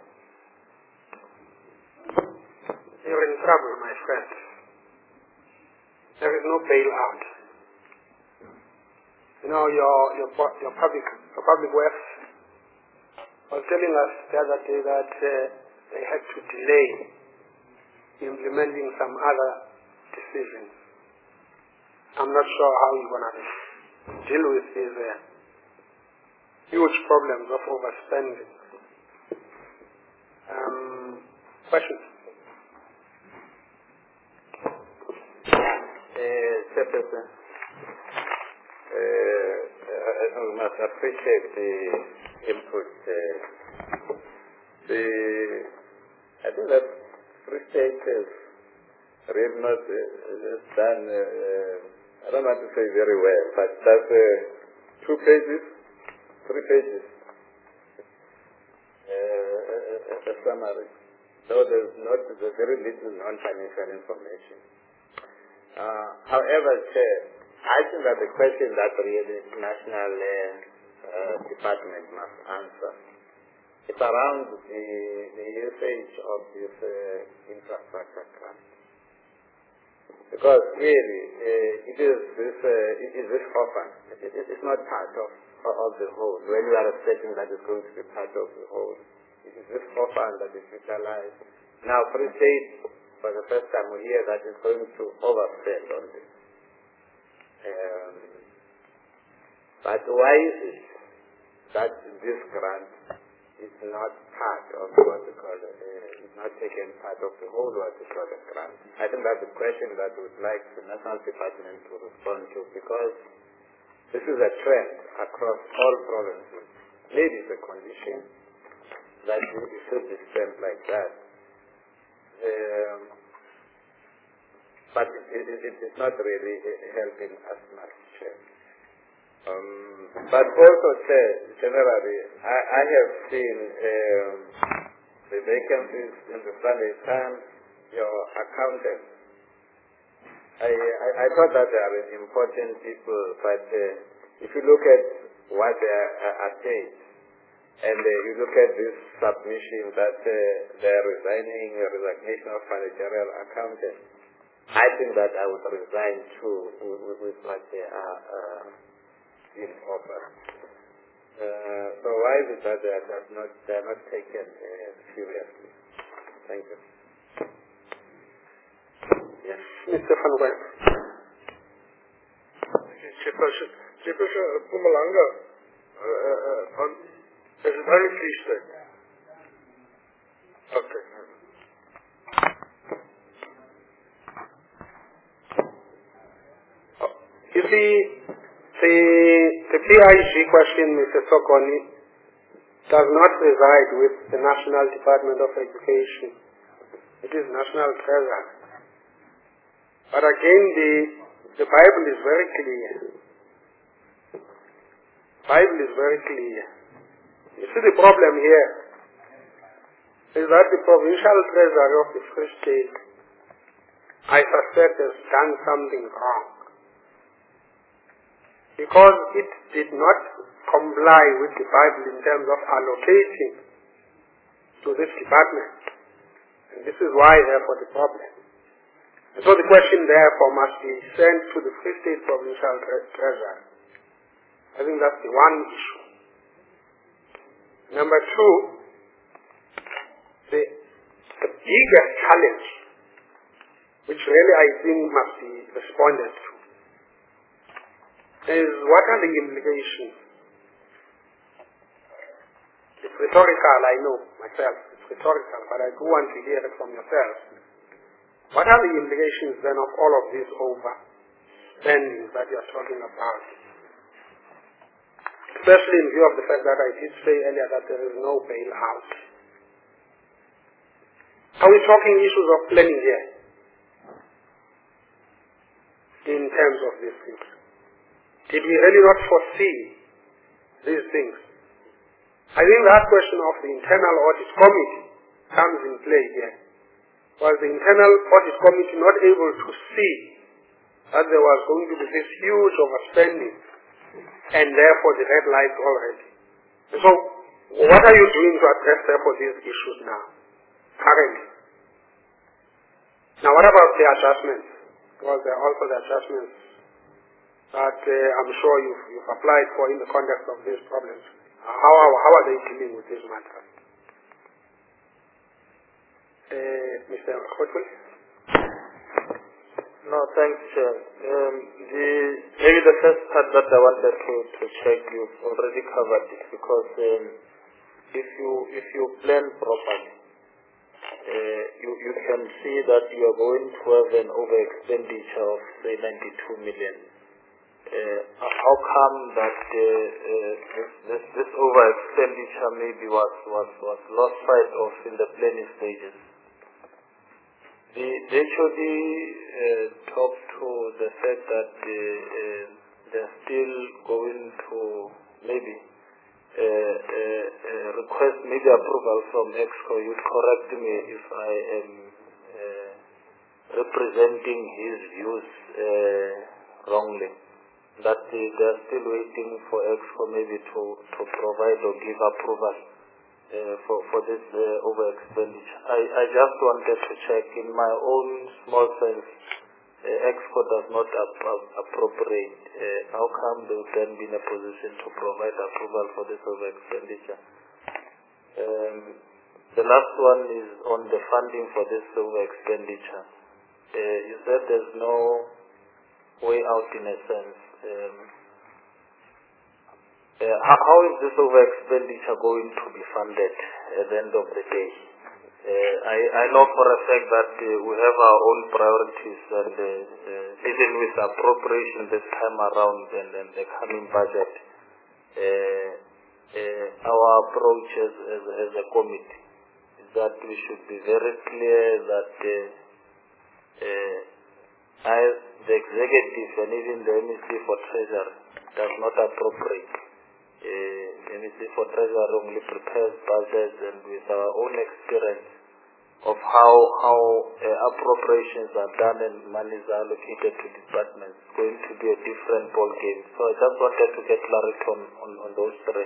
You're in trouble, my friend. There is no bailout. You know, your your your public your public works was telling us the other day that uh, they had to delay implementing some other decisions. I'm not sure how you're going to deal with these uh, huge problems of overspending. Um, questions? Uh, Chairperson, uh, I must appreciate the input. Uh, the I think that Free State has really not uh, done, uh, I don't want to say very well, but that's uh, two pages, three pages, uh, a, a summary. So there's not, there's very little non-financial information. Uh, however, Chair, I think that the question that really national uh, uh, department must answer it's around the, the usage of this uh, infrastructure grant. Because really, uh, it is this, uh, it is this orphan. It, it is not part of, of the whole. When you are expecting that it's going to be part of the whole, it is this orphan that is utilized. Now, Free State, for the first time, we hear that it's going to overspend on this. Um, but why is it that this grant is not part of what we call, uh, is not taken part of the whole what we call a grant. I think that's the question that we would like the National Department to respond to, because this is a trend across all provinces. Maybe it's a condition that it should be spent like that. Um, but it, it, it is not really helping us much. Um, but also, generally, I, I have seen um, the vacancies in the Sunday Times, your accountants. I, I, I thought that they are important people, but uh, if you look at what they are, are paid, and uh, you look at this submission that uh, they are resigning, a resignation of managerial accountants, I think that I would resign too with, with, with what they are uh, being offered. Uh, so why is it that they are not, they are not taken uh, seriously? Thank you. Yes, Mister Van Wyk. Chairperson, Chairperson, Mpumalanga, uh, uh, on, is it very pleased then? Okay. You see, the, the P I G question, Mister Sokoni, does not reside with the National Department of Education. It is National Treasury. But again, the, the Bible is very clear. Bible is very clear. You see, the problem here is that the provincial treasury of the Free State, I suspect, has done something wrong, because it did not comply with the Bible in terms of allocating to this department. And this is why, therefore, the problem. And so the question, therefore, must be sent to the Free State Provincial tre Treasury. I think that's the one issue. Number two, the, the biggest challenge, which really I think must be responded to, is what are the implications? It's rhetorical, I know myself, it's rhetorical, but I do want to hear it from yourself. What are the implications then of all of this overspending that you are talking about? Especially in view of the fact that I did say earlier that there is no bailout. Are we talking issues of planning here in terms of these things? Did we really not foresee these things? I think that question of the internal audit committee comes in play here. Was the internal audit committee not able to see that there was going to be this huge overspending, and therefore the red light already? And so, what are you doing to address therefore these issues now, currently? Now, what about the adjustments? Because there are also the adjustments that uh, I'm sure you've, you've applied for in the context of these problems. How are, how are they dealing with these matters? Uh, Mister Khotwe? No, thanks, Chair. Um, the, maybe the first part that I wanted to, to check, you've already covered it, because um, if you if you plan properly, uh, you, you can see that you are going to have an over-expenditure of, say, ninety-two million. Uh, how come that uh, uh, this, this, this over-expenditure maybe was, was, was lost sight of in the planning stages? The, the H O D uh, talked to the fact that uh, uh, they're still going to maybe uh, uh, uh, request maybe approval from EXCO. You correct me if I am uh, representing his views uh, wrongly. That uh, they're still waiting for EXCO maybe to, to provide or give approval Uh, for, for this uh, over-expenditure. I, I just wanted to check, in my own small sense, uh, EXCO does not ap ap appropriate. Uh, how come they would then be in a position to provide approval for this over-expenditure? Um, the last one is on the funding for this over-expenditure. Uh, you said there's no way out in a sense. Um, Uh, how, how is this over expenditure going to be funded at the end of the day? Uh, I, I know for a fact that uh, we have our own priorities, and uh, uh, even with appropriation this time around and, and the coming budget, uh, uh, our approach as, as, as a committee is that we should be very clear that uh, uh, I, the executive and even the M E C for Treasury does not appropriate. Uh, M E C for Treasury only prepares budgets, and with our own experience of how how uh, appropriations are done and monies are allocated to departments, it's going to be a different ball game. So I just wanted to get clarity on, on, on those three.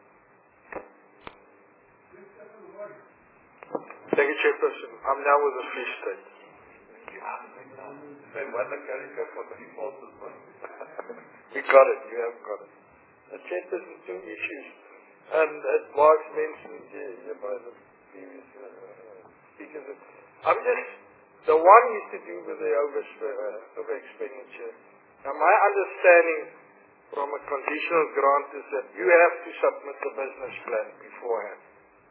Thank you, Chairperson. I'm now with the Free State. We got it. You have got it. The Chairperson, two issues. And as was mentioned uh, by the previous uh, speakers, I'm just, the one is to do with the over, uh, over expenditure. Now my understanding from a conditional grant is that you have to submit the business plan beforehand.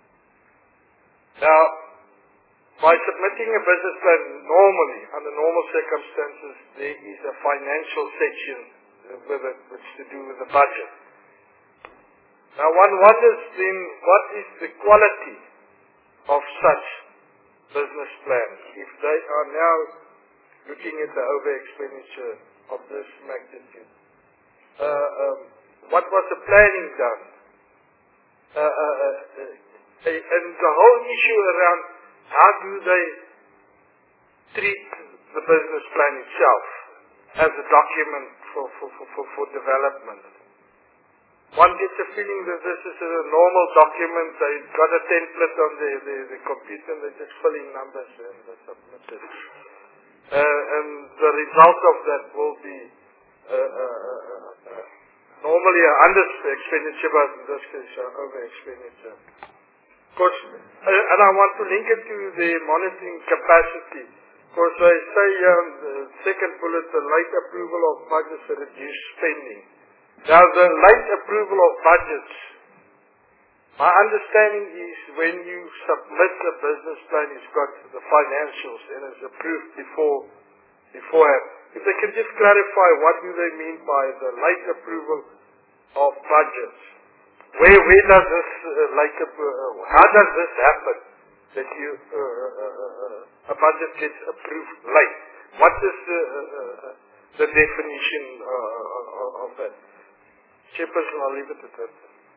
Now, by submitting a business plan normally, under normal circumstances, there is a financial section with it, which to do with the budget. Now one wonders then, what is the quality of such business plans if they are now looking at the over expenditure of this magnitude? Uh, um, what was the planning done? Uh, uh, uh, uh, and the whole issue around how do they treat the business plan itself as a document for, for, for, for, for development. One gets a feeling that this is a normal document. They've got a template on the, the, the computer and they're just filling numbers and they submit it. Uh, and the result of that will be uh, uh, uh, uh, normally an under expenditure, but in this case an over expenditure. Of course, uh, and I want to link it to the monitoring capacity. Of course, I say um, the second bullet, the late approval of budgets to reduce spending. Now, the late approval of budgets, my understanding is when you submit the business plan, it's got the financials and it's approved before, beforehand. If they can just clarify what do they mean by the late approval of budgets. Where, where does this, uh, late, uh, how does this happen? That you, uh, uh, uh, a budget gets approved late. What is the, uh, uh, the definition uh, of that? Chairperson, I'll leave it at that.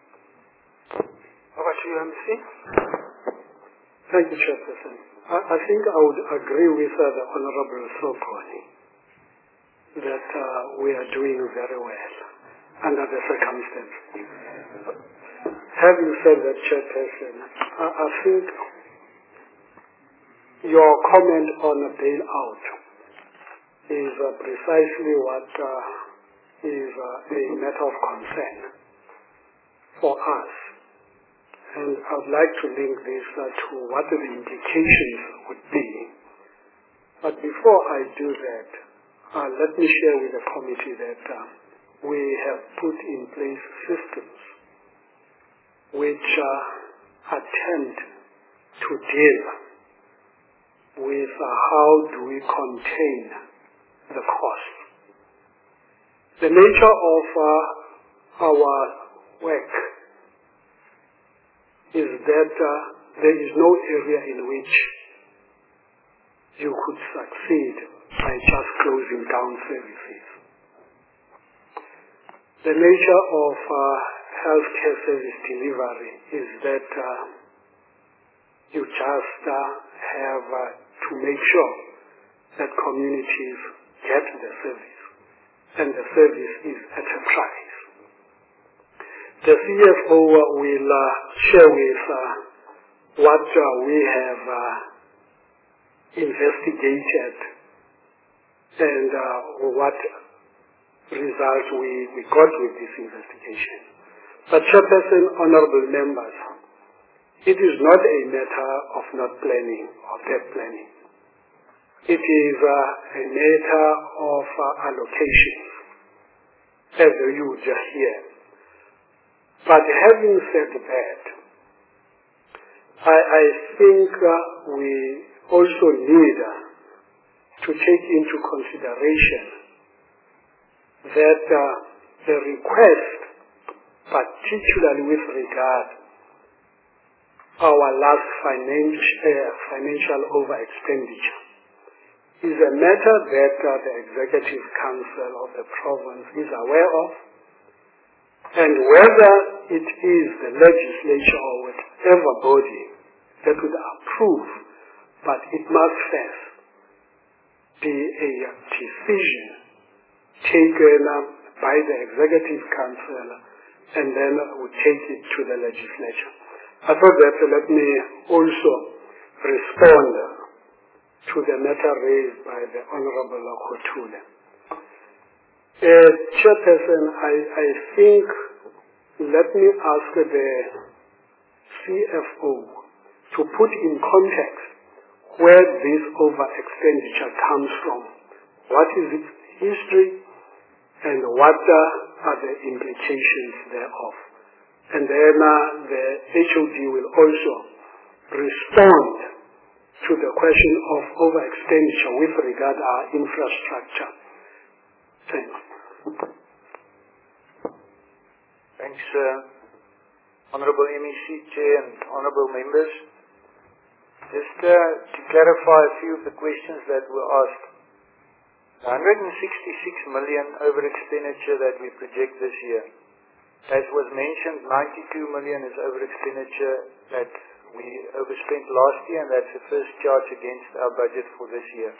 Over to you, M C. Thank you, Chairperson. I, I think I would agree with uh, the Honorable Sokoni that uh, we are doing very well under the circumstances. Having said that, Chairperson, I, I think your comment on a bailout is uh, precisely what uh, is uh, a matter of concern for us. And I would like to link this uh, to what the implications would be. But before I do that, uh, let me share with the committee that uh, we have put in place systems which uh, attempt to deal with uh, how do we contain the cost. The nature of uh, our work is that uh, there is no area in which you could succeed by just closing down services. The nature of uh, healthcare service delivery is that uh, you just uh, have uh, to make sure that communities get the service, and the service is at a price. The C F O uh, will uh, share with uh, what uh, we have uh, investigated and uh, what results we, we got with this investigation. But Chairperson, honorable members, it is not a matter of not planning or bad planning. It is uh, a matter of uh, allocations, as you just hear. But having said that, I, I think uh, we also need uh, to take into consideration that uh, the request, particularly with regard our last financial, uh, financial over expenditure, is a matter that uh, the Executive Council of the province is aware of, and whether it is the legislature or whatever body that would approve, but it must first be a decision taken uh, by the Executive Council, and then we take it to the legislature. I thought that uh, let me also respond to the matter raised by the Honorable Khotule. Uh, Chairperson, I, I think, let me ask the C F O to put in context where this over expenditure comes from, what is its history, and what uh, are the implications thereof. And then uh, the H O D will also respond to the question of over expenditure with regard to our infrastructure. Thanks. Thanks, uh, Honorable M E C Chair and Honorable Members. Just uh, to clarify a few of the questions that were asked. The one hundred sixty-six million over expenditure that we project this year. As was mentioned, ninety-two million is over expenditure that we overspent last year, and that's the first charge against our budget for this year.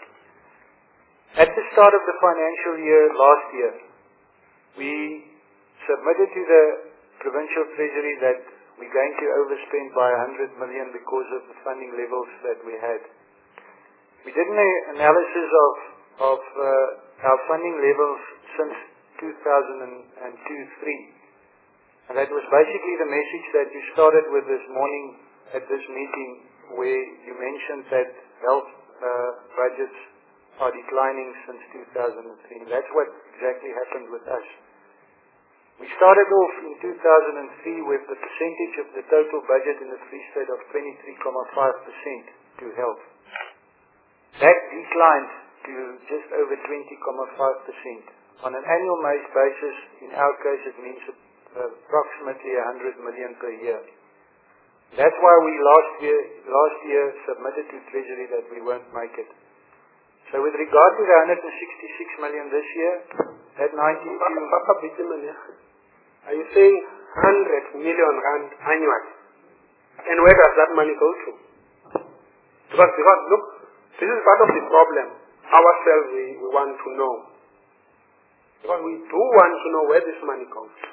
At the start of the financial year last year, we submitted to the Provincial Treasury that we're going to overspend by one hundred million because of the funding levels that we had. We did an analysis of, of uh, our funding levels since two thousand two to three. And that was basically the message that you started with this morning at this meeting, where you mentioned that health uh, budgets are declining since two thousand three. That's what exactly happened with us. We started off in two thousand three with the percentage of the total budget in the Free State of twenty-three point five percent to health. That declined to just over twenty point five percent. On an annual basis, in our case, it means approximately one hundred million per year. That's why we last year, last year submitted to Treasury that we won't make it. So with regard to the one hundred sixty-six million this year, that ninety-two... Are you saying one hundred million rand annually? And where does that money go to? Because, because look, this is part of the problem. Ourselves, we, we want to know. Because we do want to know where this money goes to.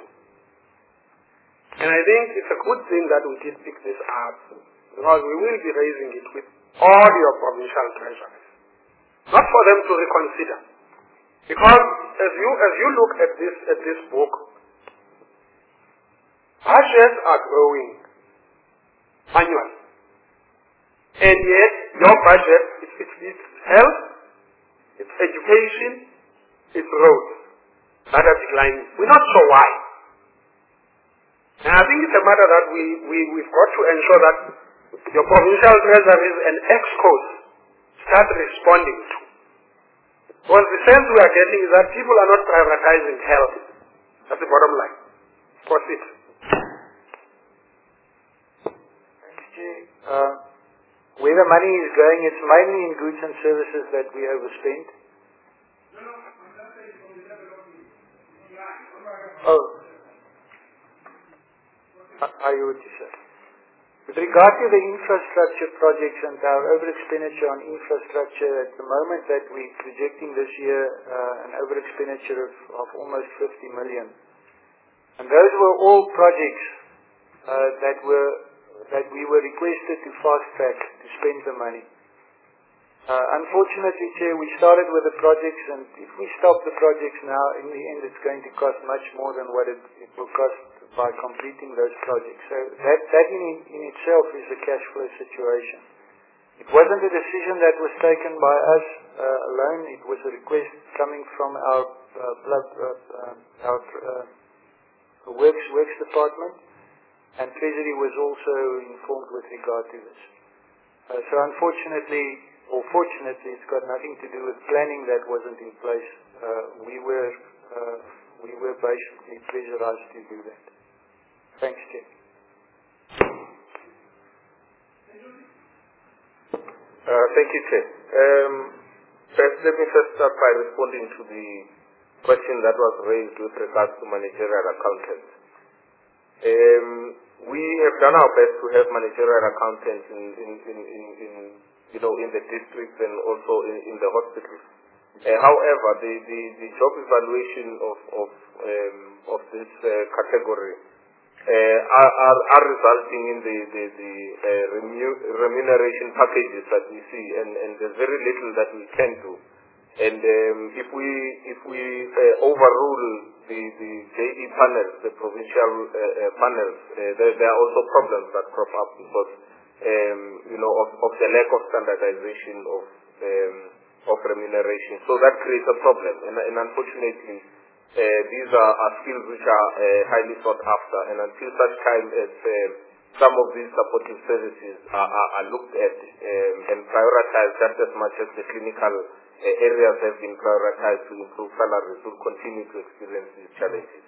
And I think it's a good thing that we did pick this up, because we will be raising it with all your provincial treasuries. Not for them to reconsider. Because as you as you look at this at this book, budgets are growing annually. And yet your budget, it's, it's, it's health, it's education, it's roads that are declining. We're not sure why. And I think it's a matter that we, we, we've got to ensure that your provincial treasuries and excos start responding to. Because the sense we are getting is that people are not prioritizing health. That's the bottom line. Proceed. Thanks, Jay. Uh, where the money is going, it's mainly in goods and services that we overspend. Oh. I hear what you said. With regard to the infrastructure projects and our over-expenditure on infrastructure, at the moment that we're projecting this year uh, an over-expenditure of, of almost fifty million. And those were all projects uh, that were that we were requested to fast-track to spend the money. Uh, unfortunately, Chair, we started with the projects, and if we stop the projects now, in the end it's going to cost much more than what it, it will cost by completing those projects. So that, that in, in itself is a cash flow situation. It wasn't a decision that was taken by us uh, alone. It was a request coming from our uh, blood, uh, uh, our uh, Works, Works Department, and Treasury was also informed with regard to this. Uh, so unfortunately, or fortunately, it's got nothing to do with planning that wasn't in place. Uh, we were uh, we were basically pressurized to do that. Thanks, Chair. Uh, thank you, Chair. Um, first, let me first start by responding to the question that was raised with regards to managerial accountants. Um, we have done our best to have managerial accountants in, in, in, in, in you know, in the districts and also in, in the hospitals. Uh, however, the, the, the job evaluation of of, um, of this uh, category uh, are, are, are resulting in the, the, the uh, remu- remuneration packages that we see, and, and there's very little that we can do. And um, if we if we uh, overrule the, the J E panels, the provincial uh, uh, panels, uh, there, there are also problems that crop up because um, you know of, of the lack of standardization of um, of remuneration. So that creates a problem, and, and unfortunately, uh, these are, are skills which are uh, highly sought after. And until such time as uh, some of these supportive services are, are, are looked at um, and prioritized just as much as the clinical uh, areas have been prioritized to improve salaries, will continue to experience these challenges.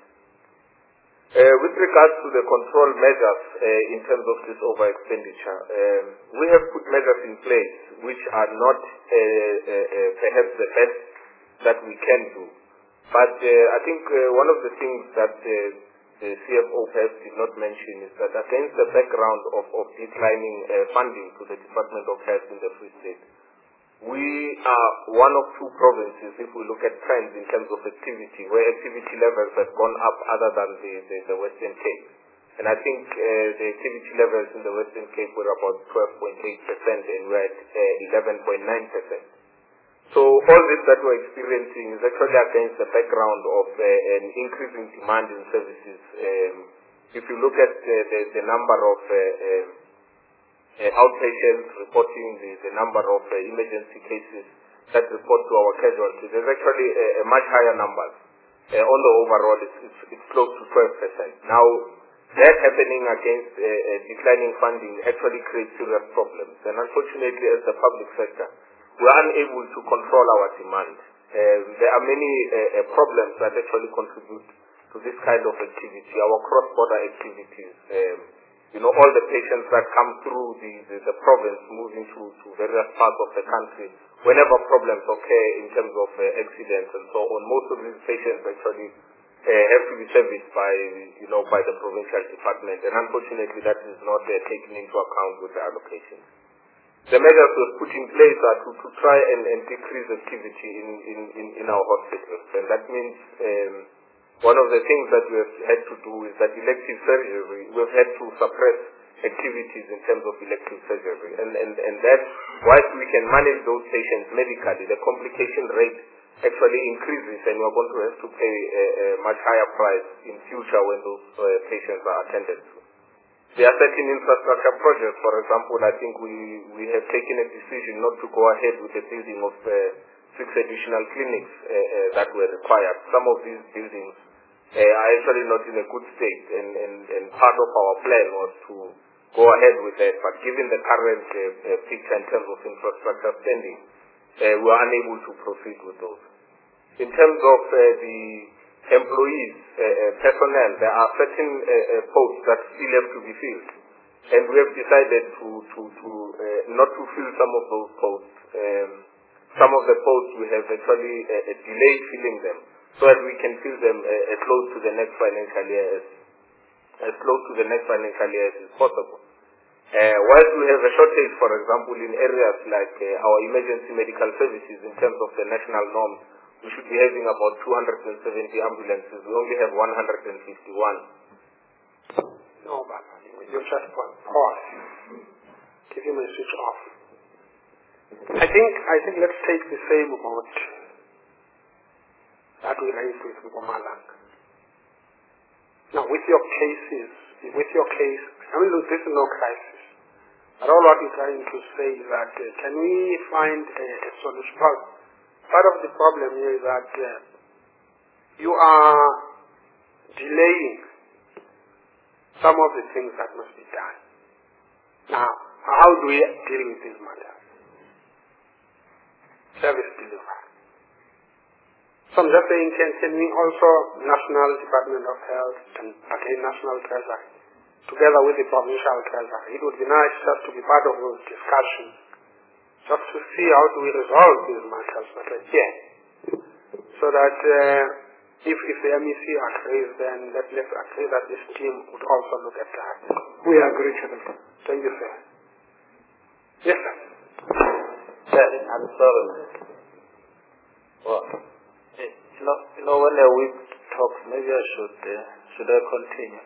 Uh, with regards to the control measures uh, in terms of this over expenditure, um, we have put measures in place which are not uh, uh, uh, perhaps the best that we can do. But uh, I think uh, one of the things that uh, the C F O perhaps did not mention is that against the background of, of declining uh, funding to the Department of Health in the Free State, we are one of two provinces, if we look at trends in terms of activity, where activity levels have gone up other than the, the, the Western Cape. And I think uh, the activity levels in the Western Cape were about twelve point eight percent and we're at uh, eleven point nine percent. So all this that we're experiencing is actually against the background of uh, an increasing demand in services. Um, if you look at uh, the, the number of uh, uh, Uh, outpatients reporting the, the number of uh, emergency cases that report to our casualties, there's actually a, a much higher number. Uh, on the overall, it's, it's, it's close to twelve percent. Now, that happening against uh, uh, declining funding actually creates serious problems. And unfortunately, as the public sector, we're unable to control our demand. Uh, there are many uh, uh, problems that actually contribute to this kind of activity, our cross-border activities. Um, You know, all the patients that come through the, the, the province moving to, to various parts of the country, whenever problems occur in terms of uh, accidents and so on, most of these patients actually uh, have to be serviced by, you know, by the provincial department. And unfortunately, that is not uh, taken into account with the allocations. The measures we've put in place are to, to try and, and decrease activity in, in, in, in our hospitals. And that means um, one of the things that we have had to do is that elective surgery, we've had to suppress activities in terms of elective surgery. And, and, and that, whilst we can manage those patients medically, the complication rate actually increases and we're going to have to pay a, a much higher price in future when those uh, patients are attended to. There are certain infrastructure projects, for example, I think we, we have taken a decision not to go ahead with the building of uh, six additional clinics uh, uh, that were required. Some of these buildings Uh, are actually not in a good state, and, and, and part of our plan was to go ahead with that, but given the current uh, uh, picture in terms of infrastructure spending, uh, we are unable to proceed with those. In terms of uh, the employees, uh, uh, personnel, there are certain uh, uh, posts that still have to be filled, and we have decided to, to, to uh, not to fill some of those posts. Um, some of the posts we have actually uh, uh, delayed filling them, so that we can fill them uh, as close to the next financial year as, as close to the next financial year as is possible. Uh, whilst we have a shortage, for example, in areas like uh, our emergency medical services in terms of the national norms, we should be having about two hundred seventy ambulances. We only have one hundred fifty-one. No, but you just pause. Give him a switch off. I think, I think let's take the same mode that we raised with Mpumalanga. Now, with your cases, with your case, I mean, look, this is no crisis. But all what we're trying to say is that uh, can we find a, a solution? Well, part of the problem here is that uh, you are delaying some of the things that must be done. Now, how do we deal with these matters? Service delivery. So I'm just saying, can, can we also, National Department of Health and again National Treasury, together with the Provincial Treasury, it would be nice just to be part of those discussions, just to see how do we resolve these matters better here, so that uh, if, if the M E C agrees, then let, let's agree that this team would also look at that. We agree, Chairman. Thank you, sir. Yes, sir. Yeah, I'm sorry. Well, you know, you know, when a week talks, maybe I should, uh, should I continue?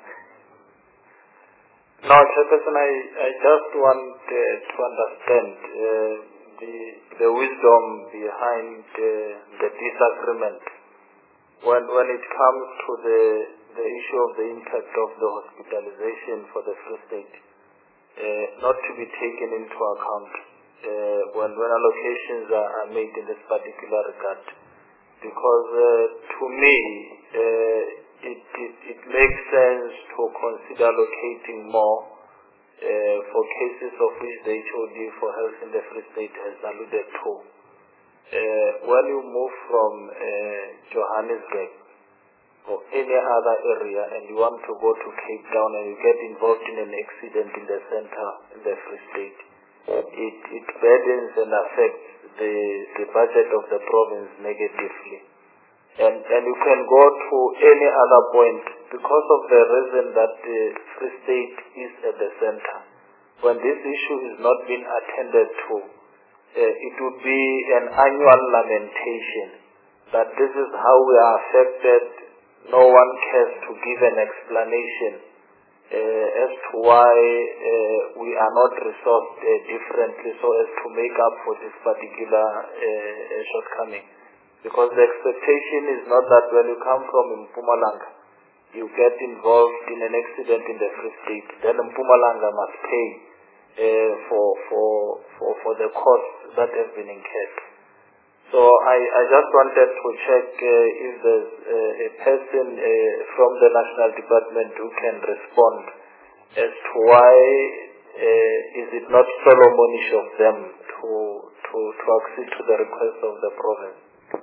No, Chairperson, I, I just want uh, to understand uh, the, the wisdom behind uh, the disagreement when, when it comes to the, the issue of the impact of the hospitalization for the Free State, uh, not to be taken into account uh, when, when allocations are, are made in this particular regard. Because uh, to me, uh, it, it, it makes sense to consider allocating more uh, for cases of which the H O D for health in the Free State has alluded to. Uh, when you move from uh, Johannesburg or any other area and you want to go to Cape Town and you get involved in an accident in the center in the Free State, it, it burdens and affects the, the budget of the province negatively. And, and you can go to any other point because of the reason that the Free State is at the center. When this issue is not being attended to, uh, it would be an annual lamentation that this is how we are affected. No one cares to give an explanation uh, as to why uh, we are not resourced uh, differently so as to make up for this particular uh, shortcoming. Because the expectation is not that when you come from Mpumalanga, you get involved in an accident in the Free State, then Mpumalanga must pay uh, for, for, for, for the costs that have been incurred. So I, I just wanted to check uh, if there's uh, a person uh, from the National Department who can respond as to why uh, is it not Solomonish of them to, to, to accede to the request of the province.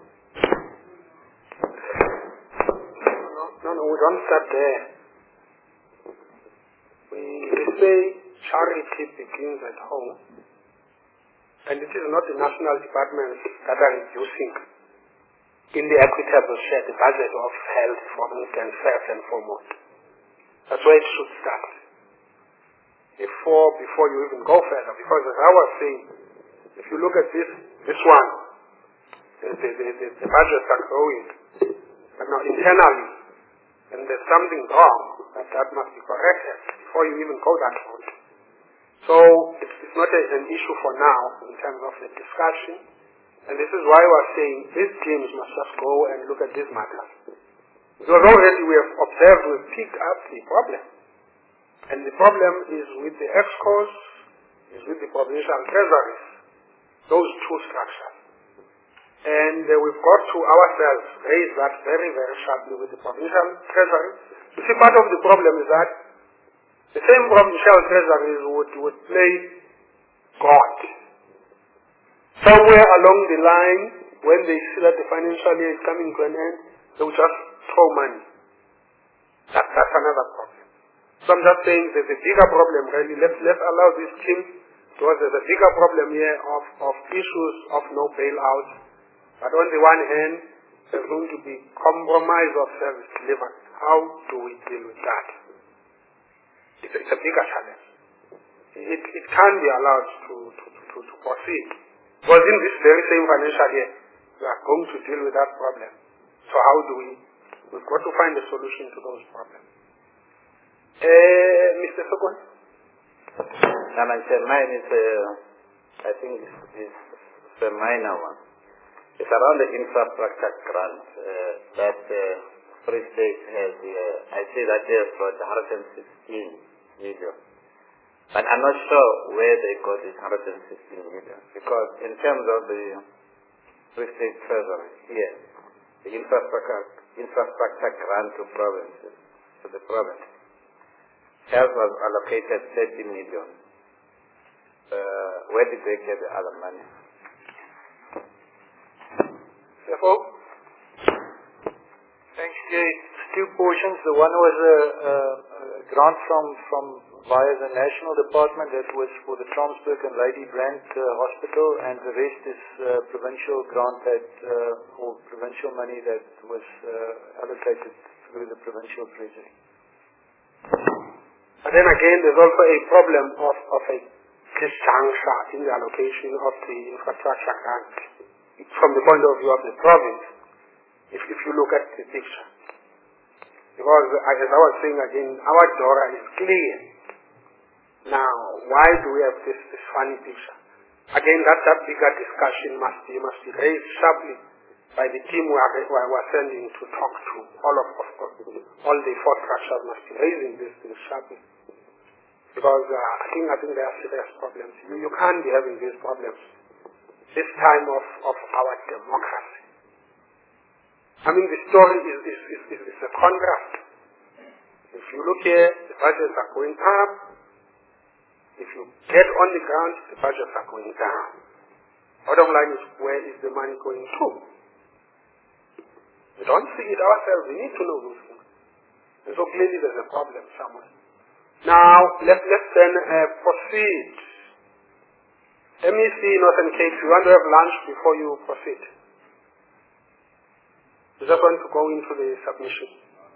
No, no, we don't start there. We, we say charity begins at home. And it is not the national departments that are reducing in the equitable share the budget of health, for instance, first and foremost. That's where it should start. Before, before you even go further. Because as I was saying, if you look at this, this one, the, the, the, the, the budgets are growing. But now internally, and there's something wrong, that, that must be corrected before you even go that route. So it's, it's not a, an issue for now in terms of the discussion. And this is why we're saying these teams must just go and look at this matter. Because already we have observed, we've picked up the problem. And the problem is with the ExCos, is with the provincial treasuries, those two structures. And uh, we've got to ourselves raise that very, very sharply with the provincial treasury. You see, part of the problem is that the same provincial treasuries would, would play God. Somewhere along the line, when they see that the financial year is coming to an end, they will just throw money. That, that's another problem. So I'm just saying there's a bigger problem really. Let's, let's allow this team, because there's a bigger problem here of, of issues of no bailout. But on the one hand, there's going to be compromise of service delivery. How do we deal with that? It's a, it's a bigger challenge. It, it can't be allowed to, to, to, to proceed. Because in this very same financial year, we are going to deal with that problem. So how do we? We've got to find a solution to those problems. Uh, Mister Sokon? Mine is, uh, I think, it's, it's a minor one. It's around the infrastructure grant uh, that uh, Free State has. Uh, I see that they have got one hundred sixteen million. But I'm not sure where they got this one hundred sixteen million. Because in terms of the Free State Treasury, yes, the infrastructure, infrastructure grant to provinces, to the province, Health was allocated thirty million. Uh, where did they get the other money? Therefore, thanks, Jay. Two portions. The one was a, a, a grant from, from via the National Department that was for the Transburg and Lady Brand uh, Hospital, and the rest is uh, provincial grant that, uh, or provincial money that was uh, allocated through the provincial treasury. But then again, there's also a problem of, of a disjuncture in the allocation of the infrastructure grant from the point of view of the province, if, if you look at the picture. Because, as I was saying again, our DORA is clear. Now, why do we have this, this funny picture? Again, that, that bigger discussion must be, must be raised sharply by the team we are, we are sending to talk to. All of, of, of all the four structures must be raising this thing sharply. Because uh, I think I think there are serious problems. You, you can't be having these problems this time of, of our democracy. I mean, the story is, is, is, is, is a contrast. If you look here, the budgets are going up. If you get on the ground, the budgets are going down. Bottom line is, where is the money going to? We don't see it ourselves. We need to know those things. And so clearly there's a problem somewhere. Now, let's, let's then uh, proceed. M E C Northern Cape, you want to have lunch before you proceed? You just want to go into the submission.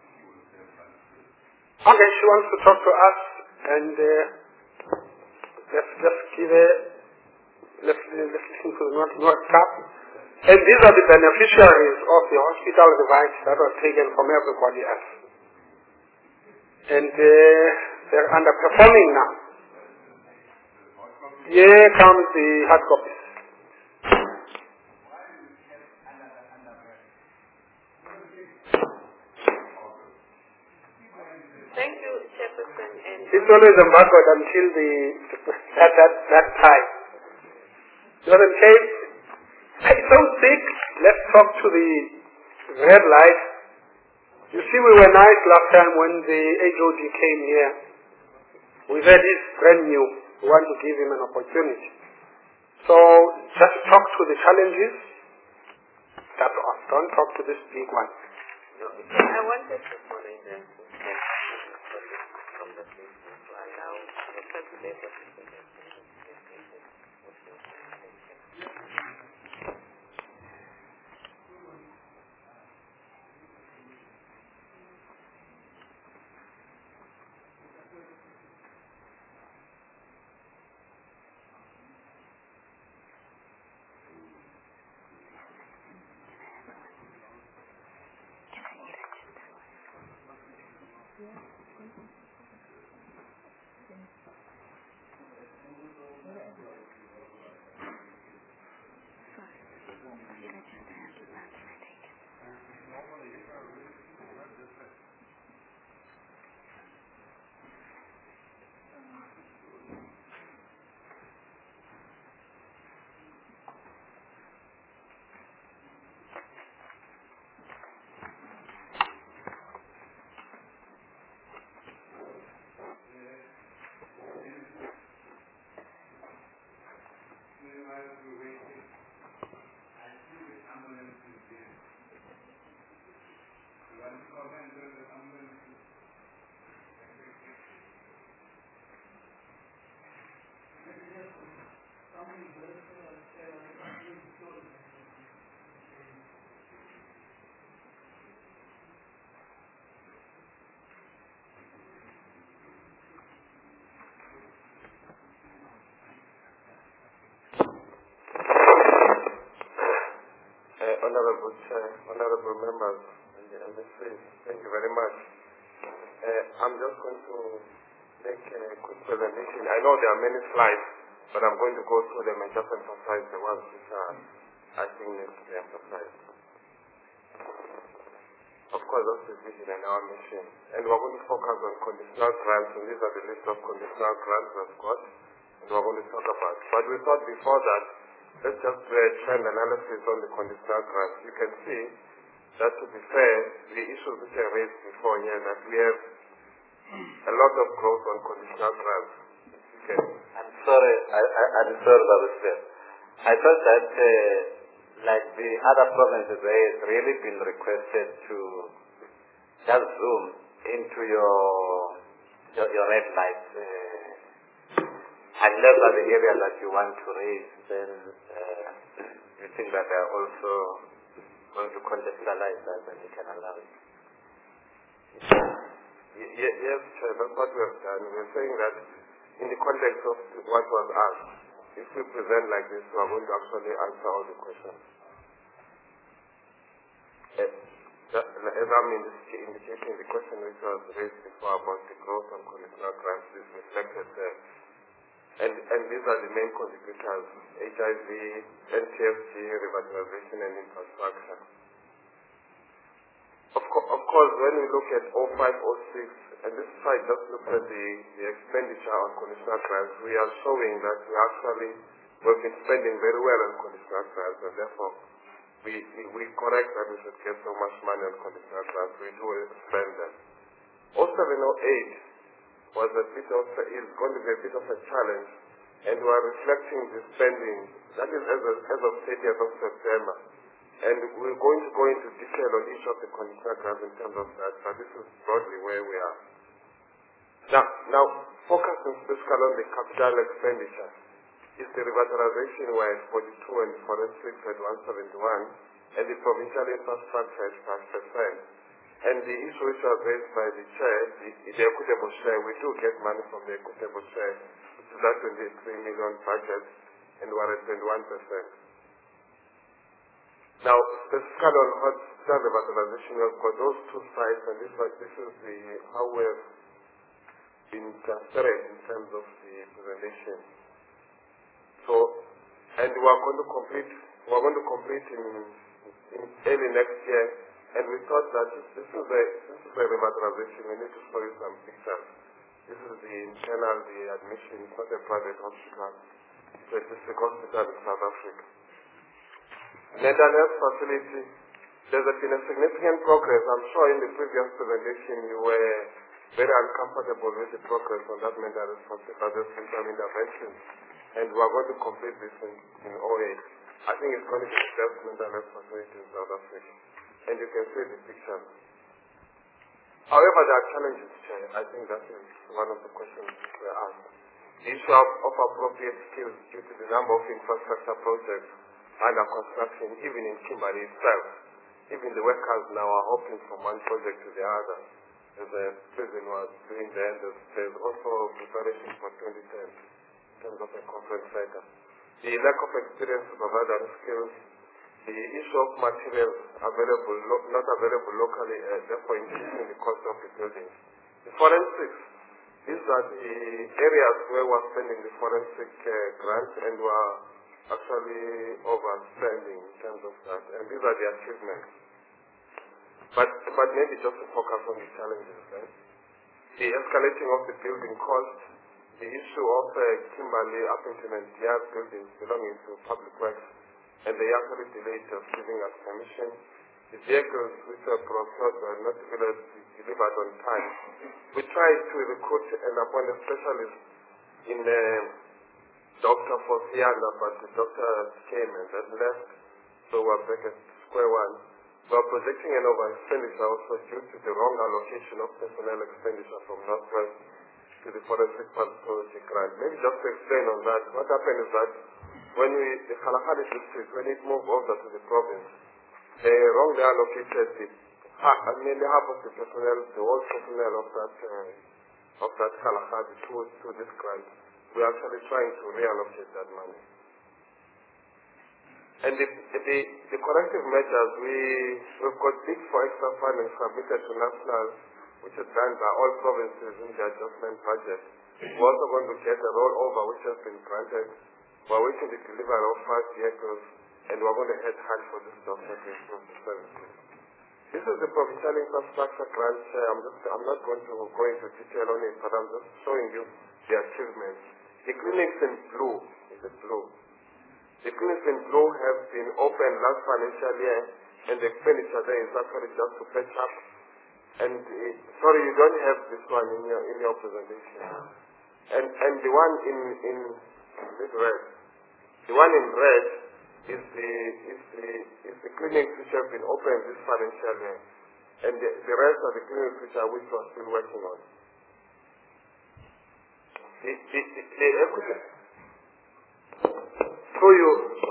Okay, she wants to talk to us, and uh, let's just give a, let's, let's listen to the North, North Cap. And these are the beneficiaries of the hospital device that was taken from everybody else. And uh, they're underperforming now. Here comes the hard copies. Thank you, Chairperson. And it's always embargoed until the that that that time. Northern Cape, it's so sick. Let's talk to the red light. You see, we were nice last time when the H O D came here. We said he's brand new. We want to give him an opportunity. So just talk to the challenges. That's all. Don't talk to this big one. I wanted to follow the conversation to allow the calculator to take it. Honorable Chair, Honorable Members, and the M S C, thank you very much. Uh, I'm just going to make a quick presentation. I know there are many slides, but I'm going to go through them and just emphasize the ones which are, I think, need to be emphasized. Of course, that's the vision and our mission. And we're going to focus on conditional grants, and these are the list of conditional grants we've got, and we're going to talk about. But we thought before that, let's just do a trend analysis on the conditional grants. You can see that, to be fair, the issues which I raised before here, that we have a lot of growth on conditional grants. Okay. I'm sorry, I, I, I'm sorry, Babushka. I thought that, uh, like the other provinces, they have really been requested to just zoom into your your, your red light. Uh, unless that's the area that you want to raise, then uh, you think that they are also going to contextualize that and you can allow it. Y- y- yes, Chair, that's what we have done. We are saying that in the context of what was asked, if we present like this, we are going to actually answer all the questions. Yes. That, as I'm indicating, the question which was raised before about the growth on conditional grants is reflected there. And, and these are the main contributors: H I V, N T F G, revitalization and infrastructure. Of, co- of course, when we look at oh five oh six, and this slide just looks at the, the expenditure on conditional grants, we are showing that we actually we've been spending very well on conditional grants, and therefore we, we, we correct that we should get so much money on conditional grants. We do spend them. oh seven oh eight was a bit of a, is going to be a bit of a challenge, and we are reflecting the spending. That is as of, as of thirtieth of September. And we're going to go into detail on each of the conditional grants in terms of that, but this is broadly where we are. Now, now focusing specifically on the capital expenditure, is the revitalization were at forty-two and forensics at one seventy-one, and the provincial infrastructure at five percent. And the issue which was raised by the chair, the, the equitable share, we do get money from the equitable share, which is that twenty-three million budget, and we're at twenty-one percent. Now, specifically on hospital revitalization, we've got those two sites, and this, this is the, how we've been transparent in terms of the presentation. So, and we are going to complete, we are going to complete in, in early next year, and we thought that this, this is a, this is a revitalization. We need to show you some pictures. This is the internal, the admission. It's not a private hospital. It's a district hospital in South Africa. Mental health facility, there's been a significant progress. I'm sure in the previous presentation you were very uncomfortable with the progress on that mental health facility symptom intervention. And we are going to complete this in, in oh eight. I think it's going to be the best mental health facility in South Africa. And you can see the picture. However, there are challenges, Chair. I think that is one of the questions that were asked. The issue of, of appropriate skills due to the number of infrastructure projects under construction, even in Kimberley itself. Even the workers now are hopping from one project to the other. As the prison was doing then, there's, there's also preparation for twenty ten in terms of a conference center. The lack of experience supervisory skills, the issue of materials available, lo not available locally, uh, therefore increasing the cost of the buildings. The forensics, these are the areas where we're spending the forensic uh, grants, and we're actually overspending in terms of that, and these are the achievements. But, but maybe just to focus on the challenges, right? The escalating of the building cost, the issue of uh, Kimberley, Uppington and Diaz buildings belonging to Public Works, and they actually delayed uh, giving us permission. The vehicles which were procured were not delivered, delivered on time. We tried to recruit and appoint a specialist in uh, Doctor Fosiana, but the doctor came and then left, so we're back at square one. We're projecting an over-expenditure also due to the wrong allocation of personnel expenditure from Northwest to the Forensic Pathology Grant. Maybe just to explain on that, what happened is that when we, the Kalahari district, when it moved over to the province, they wrongly allocated the, uh, nearly half of the personnel, the whole personnel of that, uh, of that Kalahari to, to this grant. We're actually trying to reallocate that money. And the, the, the corrective measures, we, we've got big for extra funding submitted to national, which is done by all provinces in the adjustment budget. We're also going to get a rollover which has been granted. We're waiting the delivery of five vehicles, and we're going to head hard for this doctor to improve the services. This is the provincial infrastructure grant. I'm, just, I'm not going to go into detail on it, but I'm just showing you the achievements. The clinics in blue, is it blue? The clinics in blue have been opened last financial year, and the expenditure there is actually just to patch up And uh, sorry, you don't have this one in your in your presentation. And and the one in in this red, the one in red is the is the is the clinics which have been opened this financial year, and the, the rest are the clinics which are which we're still working on. The the the, the equity. So you.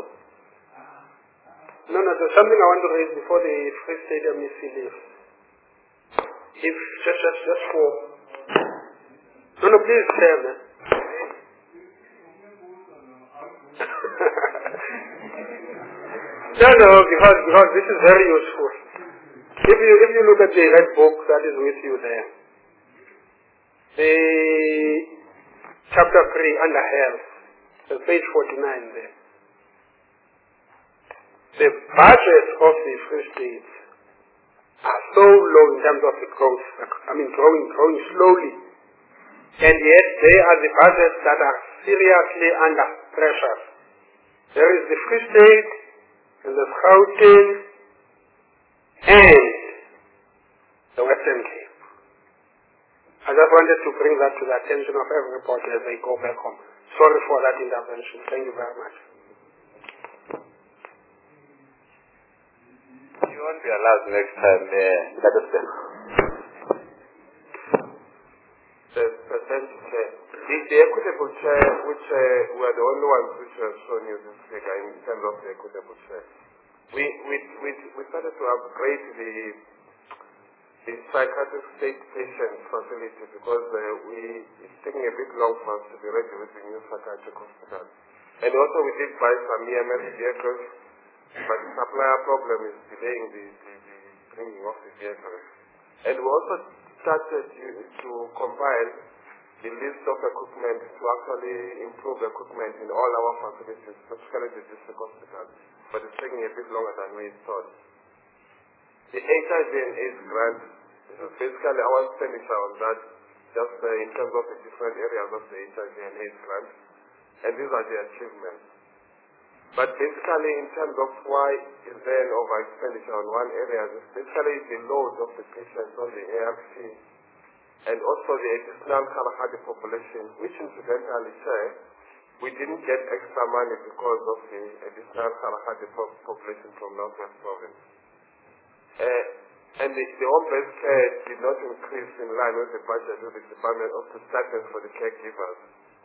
No, no, there's something I want to raise before the Free State M E C leaves. If just just just for. No, no, please, Chair, man. No, no, because, because this is very useful. If you, if you look at the red book that is with you there, the chapter three under health, so page forty-nine there, the budgets of the Free States are so low in terms of the growth, I mean growing, growing slowly, and yet they are the budgets that are seriously under pressure. There is the Free State, and the Gauteng, and the Western Cape. I just wanted to bring that to the attention of everybody as they go back home. Sorry for that intervention. Thank you very much. You won't be allowed next time, uh, the, the, the, the equitable share, which uh, we are the only ones which have shown you this figure in terms of the equitable share. We, we, we, we started to upgrade the, the psychiatric state patient facility because uh, we, it's taking a bit long for us to be ready with the new psychiatric hospital. And also we did buy some E M S vehicles, but the supplier problem is delaying the, the, the bringing of the vehicles. And we also started to, to compile the list of equipment to actually improve equipment in all our facilities, particularly the district hospital. But it's taking a bit longer than we thought. The H I V and AIDS grant, basically our expenditure on that, just uh, in terms of the different areas of the H I V and AIDS grant, and these are the achievements. But basically, in terms of why is there an over expenditure on one area, it's basically the load of the patients on the A R T, and also the additional Kalahari population, which incidentally share, we didn't get extra money because of the additional Kalahari population from Northwest Province. Uh, and the, the home-based care did not increase in line with the budget of the Department of the Stipends for the caregivers.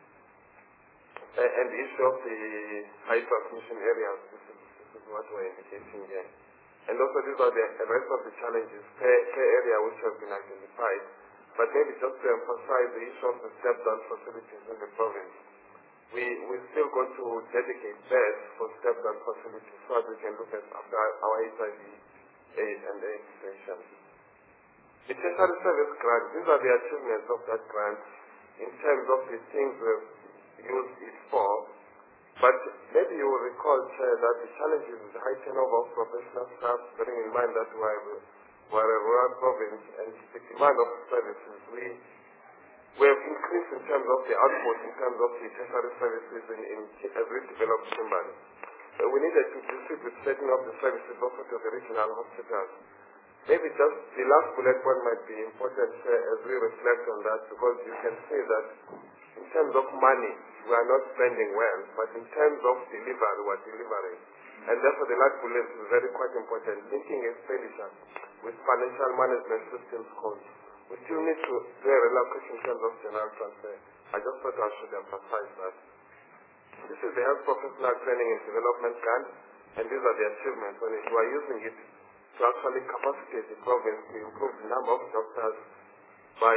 Uh, and the issue of the high transmission areas, this is, this is what we're indicating here. And also these are the, the rest of the challenges per, per area which have been identified. But maybe just to emphasize the issue of the step-down facilities in the province. We, we're still going to dedicate beds for step-down facilities so that we can look at after our H I V, AIDS, and AIDS patients. The tertiary service grant, these are the achievements of that grant in terms of the things we've used it for. But maybe you will recall, Chair, that the challenges with the high turnover of professional staff, bearing in mind that we're, we're a rural province and the demand of services, we We have increased in terms of the output, in terms of the tertiary services in, in every developed Kimberley. Uh, we needed to distribute setting up the services also to the regional hospitals. Maybe just the last bullet point might be important uh, as we reflect on that, because you can see that in terms of money, we are not spending well, but in terms of delivery, we are delivering. And therefore the last bullet is very quite important, linking expenditure with financial management systems codes. We still need to do a relocation in terms of general transfer. I just thought I should emphasize that. This is the health professional training and development grant, and these are the achievements on it. We are using it to actually capacitate the province to improve the number of doctors by,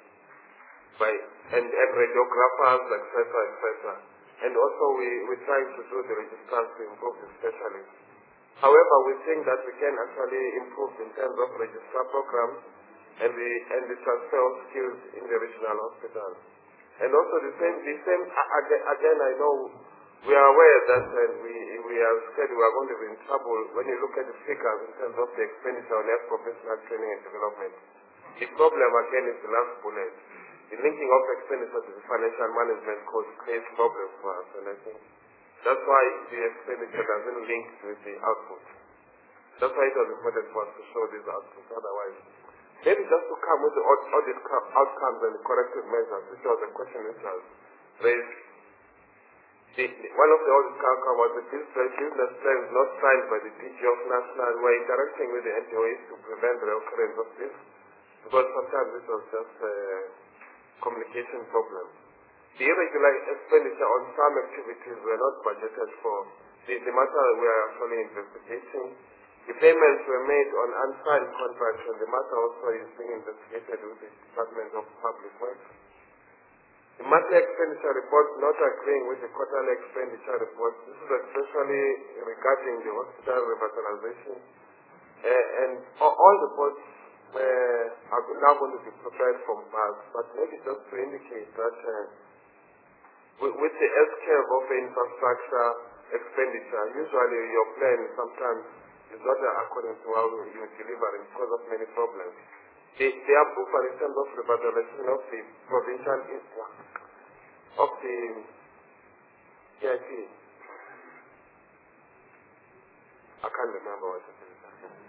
by and, and radiographers, et cetera, et cetera. And also we, we're trying to do the registrars to improve the specialists. However, we think that we can actually improve in terms of registrar programs and the and the transfer of skills in the regional hospitals. And also the same the same again, again I know we are aware that uh, we we are scared we are going to be in trouble when you look at the figures in terms of the expenditure on health professional training and development. The problem again is the last bullet. The linking of expenditure to the financial management cost creates problems for us, and I think that's why the expenditure doesn't link with the output. That's why it was important for us to show these outputs. Otherwise, maybe just to come with the aud- audit co- outcomes and the corrective measures, which was a question which was raised. The, the, one of the audit outcomes was the business, business plans not signed by the D G of National. We're interacting with the N G Os to prevent the occurrence of this, because sometimes this was just a communication problem. The irregular expenditure on some activities were not budgeted for. The, the matter we are actually investigating. The payments were made on unsigned contracts, and the matter also is being investigated with the Department of Public Works. The monthly expenditure report not agreeing with the quarterly expenditure report. This is especially regarding the hospital revitalization. Uh, and all, all the reports uh, are now going to be prepared from us, but maybe just to indicate that uh, with, with the S-curve of infrastructure expenditure, usually your plan sometimes is not according to how you're delivering because of many problems. They, they are for in terms of revitalization of the provincial infra, of the P I P. I can't remember what it is.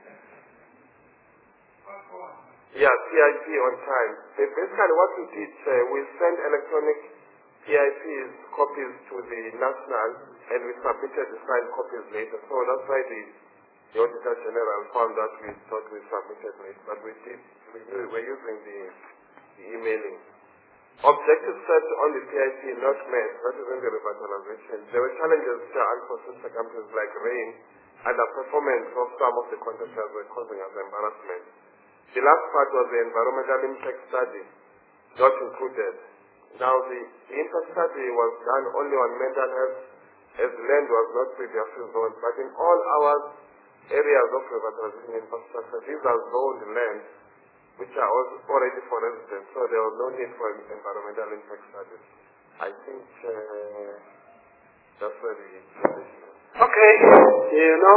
Yeah, P I P on time. So basically what we did, uh, we sent electronic P I Ps copies to the national, and we submitted the signed copies later. So that's why the, the Auditor General found that we thought we submitted late, but we did. We, we're using the, the emailing. Objectives set on the P I P not met, that is in the revitalization. There were challenges which are unforeseen circumstances like rain, and the performance of some of the contractors were causing us embarrassment. The last part was the environmental impact study, not included. Now, the, the impact study was done only on mental health, as land was not previously zoned, but in all our areas of revitalization infrastructure, these are zoned land which are also already for residents, so there was no need for environmental impact studies. I think uh, that's where the solution is. Okay, you know,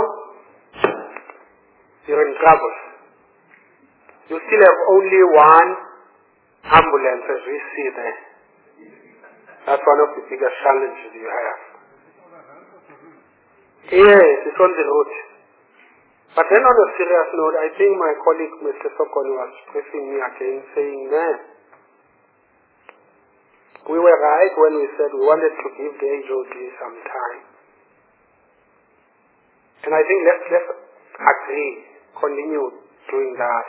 you're in trouble. You still have only one ambulance as we see there. That's one of the biggest challenges you have. Yes, it's on the road. But then on a serious note, I think my colleague Mister Sokoni was pressing me again, saying, man, we were right when we said we wanted to give the H O D some time. And I think let's, let's agree, continue doing that.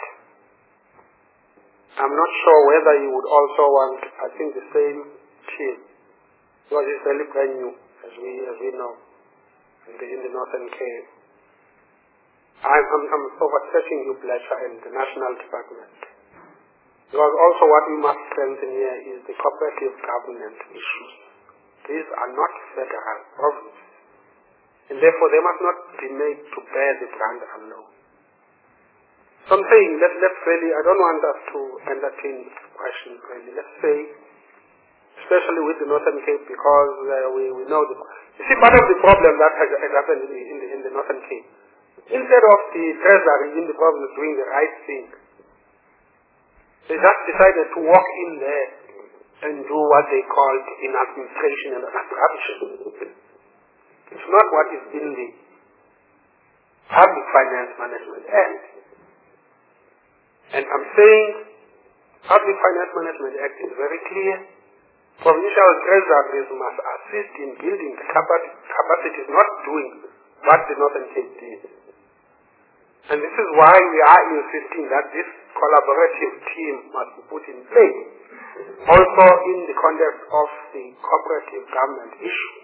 I'm not sure whether you would also want, I think, the same team, because it's really brand new, as we, as we know, in the, in the Northern Cape. I'm, I'm, I'm overstretching you, Bletcher, and the National Department. Because also what we must strengthen here is the cooperative government issues. These are not federal provinces. And therefore they must not be made to bear the brunt alone. So I'm saying, let, let's really, I don't want us to entertain questions really. Let's say, especially with the Northern Cape, because uh, we, we know the, you see, part of the problem that has, has happened in the, in, the, in the Northern Cape, instead of the treasury in the province doing the right thing, they just decided to walk in there and do what they called in administration and corruption. It's not what is in the Public Finance Management Act. And I'm saying Public Finance Management Act is very clear. Provincial treasuries must assist in building the capacities, not doing what the Northern Cape did. And this is why we are insisting that this collaborative team must be put in place, also in the context of the cooperative government issue.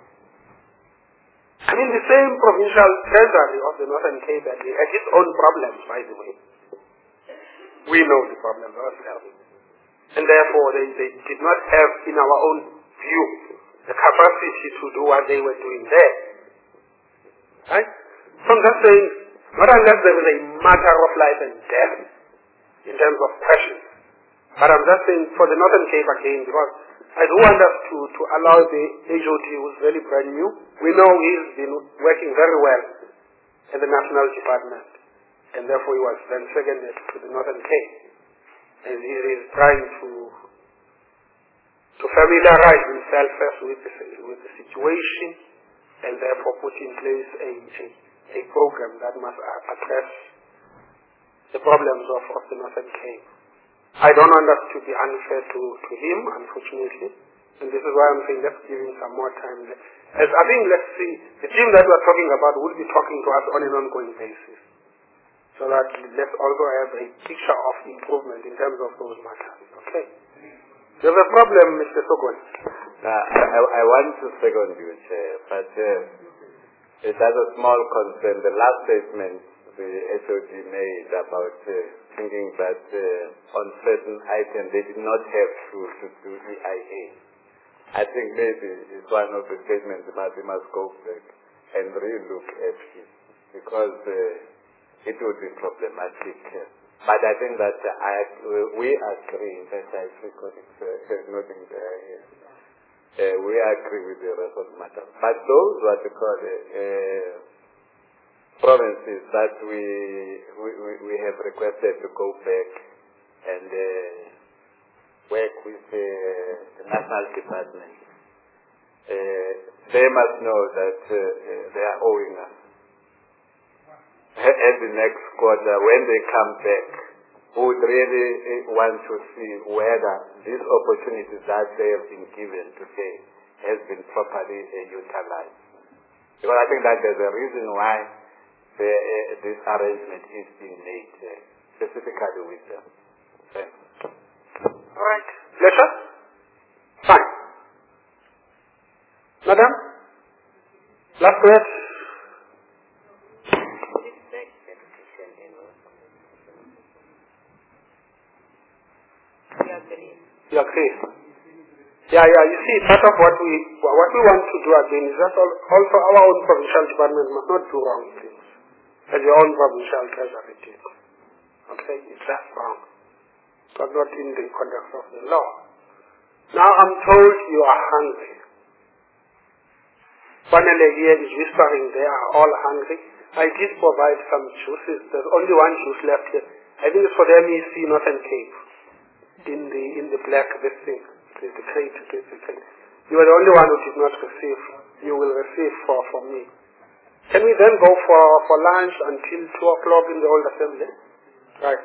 I mean, the same provincial treasury of the Northern Cape had its own problems, by the way. We know the problems ourselves. And therefore, they, they did not have, in our own view, the capacity to do what they were doing there. Right? So I'm just saying, not unless there is a matter of life and death in terms of pressure. But I'm just saying for the Northern Cape again, because I do want us to, to allow the H O T, who's really brand new. We know he's been working very well in the National Department, and therefore he was then seconded to the Northern Cape. And he is trying to to familiarize himself first with the, with the situation, and therefore put in place a, a, a program that must address the problems of, of the Northern Cape. I don't want us to be unfair to, to him, unfortunately, and this is why I'm saying let's give him some more time. As I think, let's see, the team that we're talking about will be talking to us on an ongoing basis, so that let's also have a picture of improvement in terms of those matters. Okay? There's a problem, Mister Sokon. Uh, I, I want to second you, Chair, but uh, it has a small concern. The last statement the H O G made about uh, thinking that uh, on certain items they did not have to, to do E I A. I think maybe it's one of the statements that we must go back and re-look at it, because uh, it would be problematic. Uh, but I think that uh, I, we agree, in fact I think it's uh, nothing there. Uh, we agree with the rest of the matter. But those what we call uh, uh, provinces that we, we, we have requested to go back and uh, work with uh, the national department, uh, they must know that uh, they are owing us. At the next quarter, when they come back, we would really want to see whether these opportunities that they have been given today has been properly uh, utilized. Because I think that there's a reason why the, uh, this arrangement is being made, uh, specifically with them. Thanks. All right. Letter? Fine. Madam? Last word? You agree? Yeah, yeah. You see, part of what we what we want to do again is that also our own provincial department must not do wrong things, as your own provincial treasury did. Okay, it's just wrong, but not in the context of the law. Now I'm told you are hungry. Panele here is whispering they are all hungry. I did provide some juices. There's only one juice left here. I think it's for the M E C Northern Cape. In the in the black this thing, the, the crate, the, the crate. You are the only one who did not receive. You will receive for, for me. Can we then go for, for lunch until two o'clock in the old assembly? Right.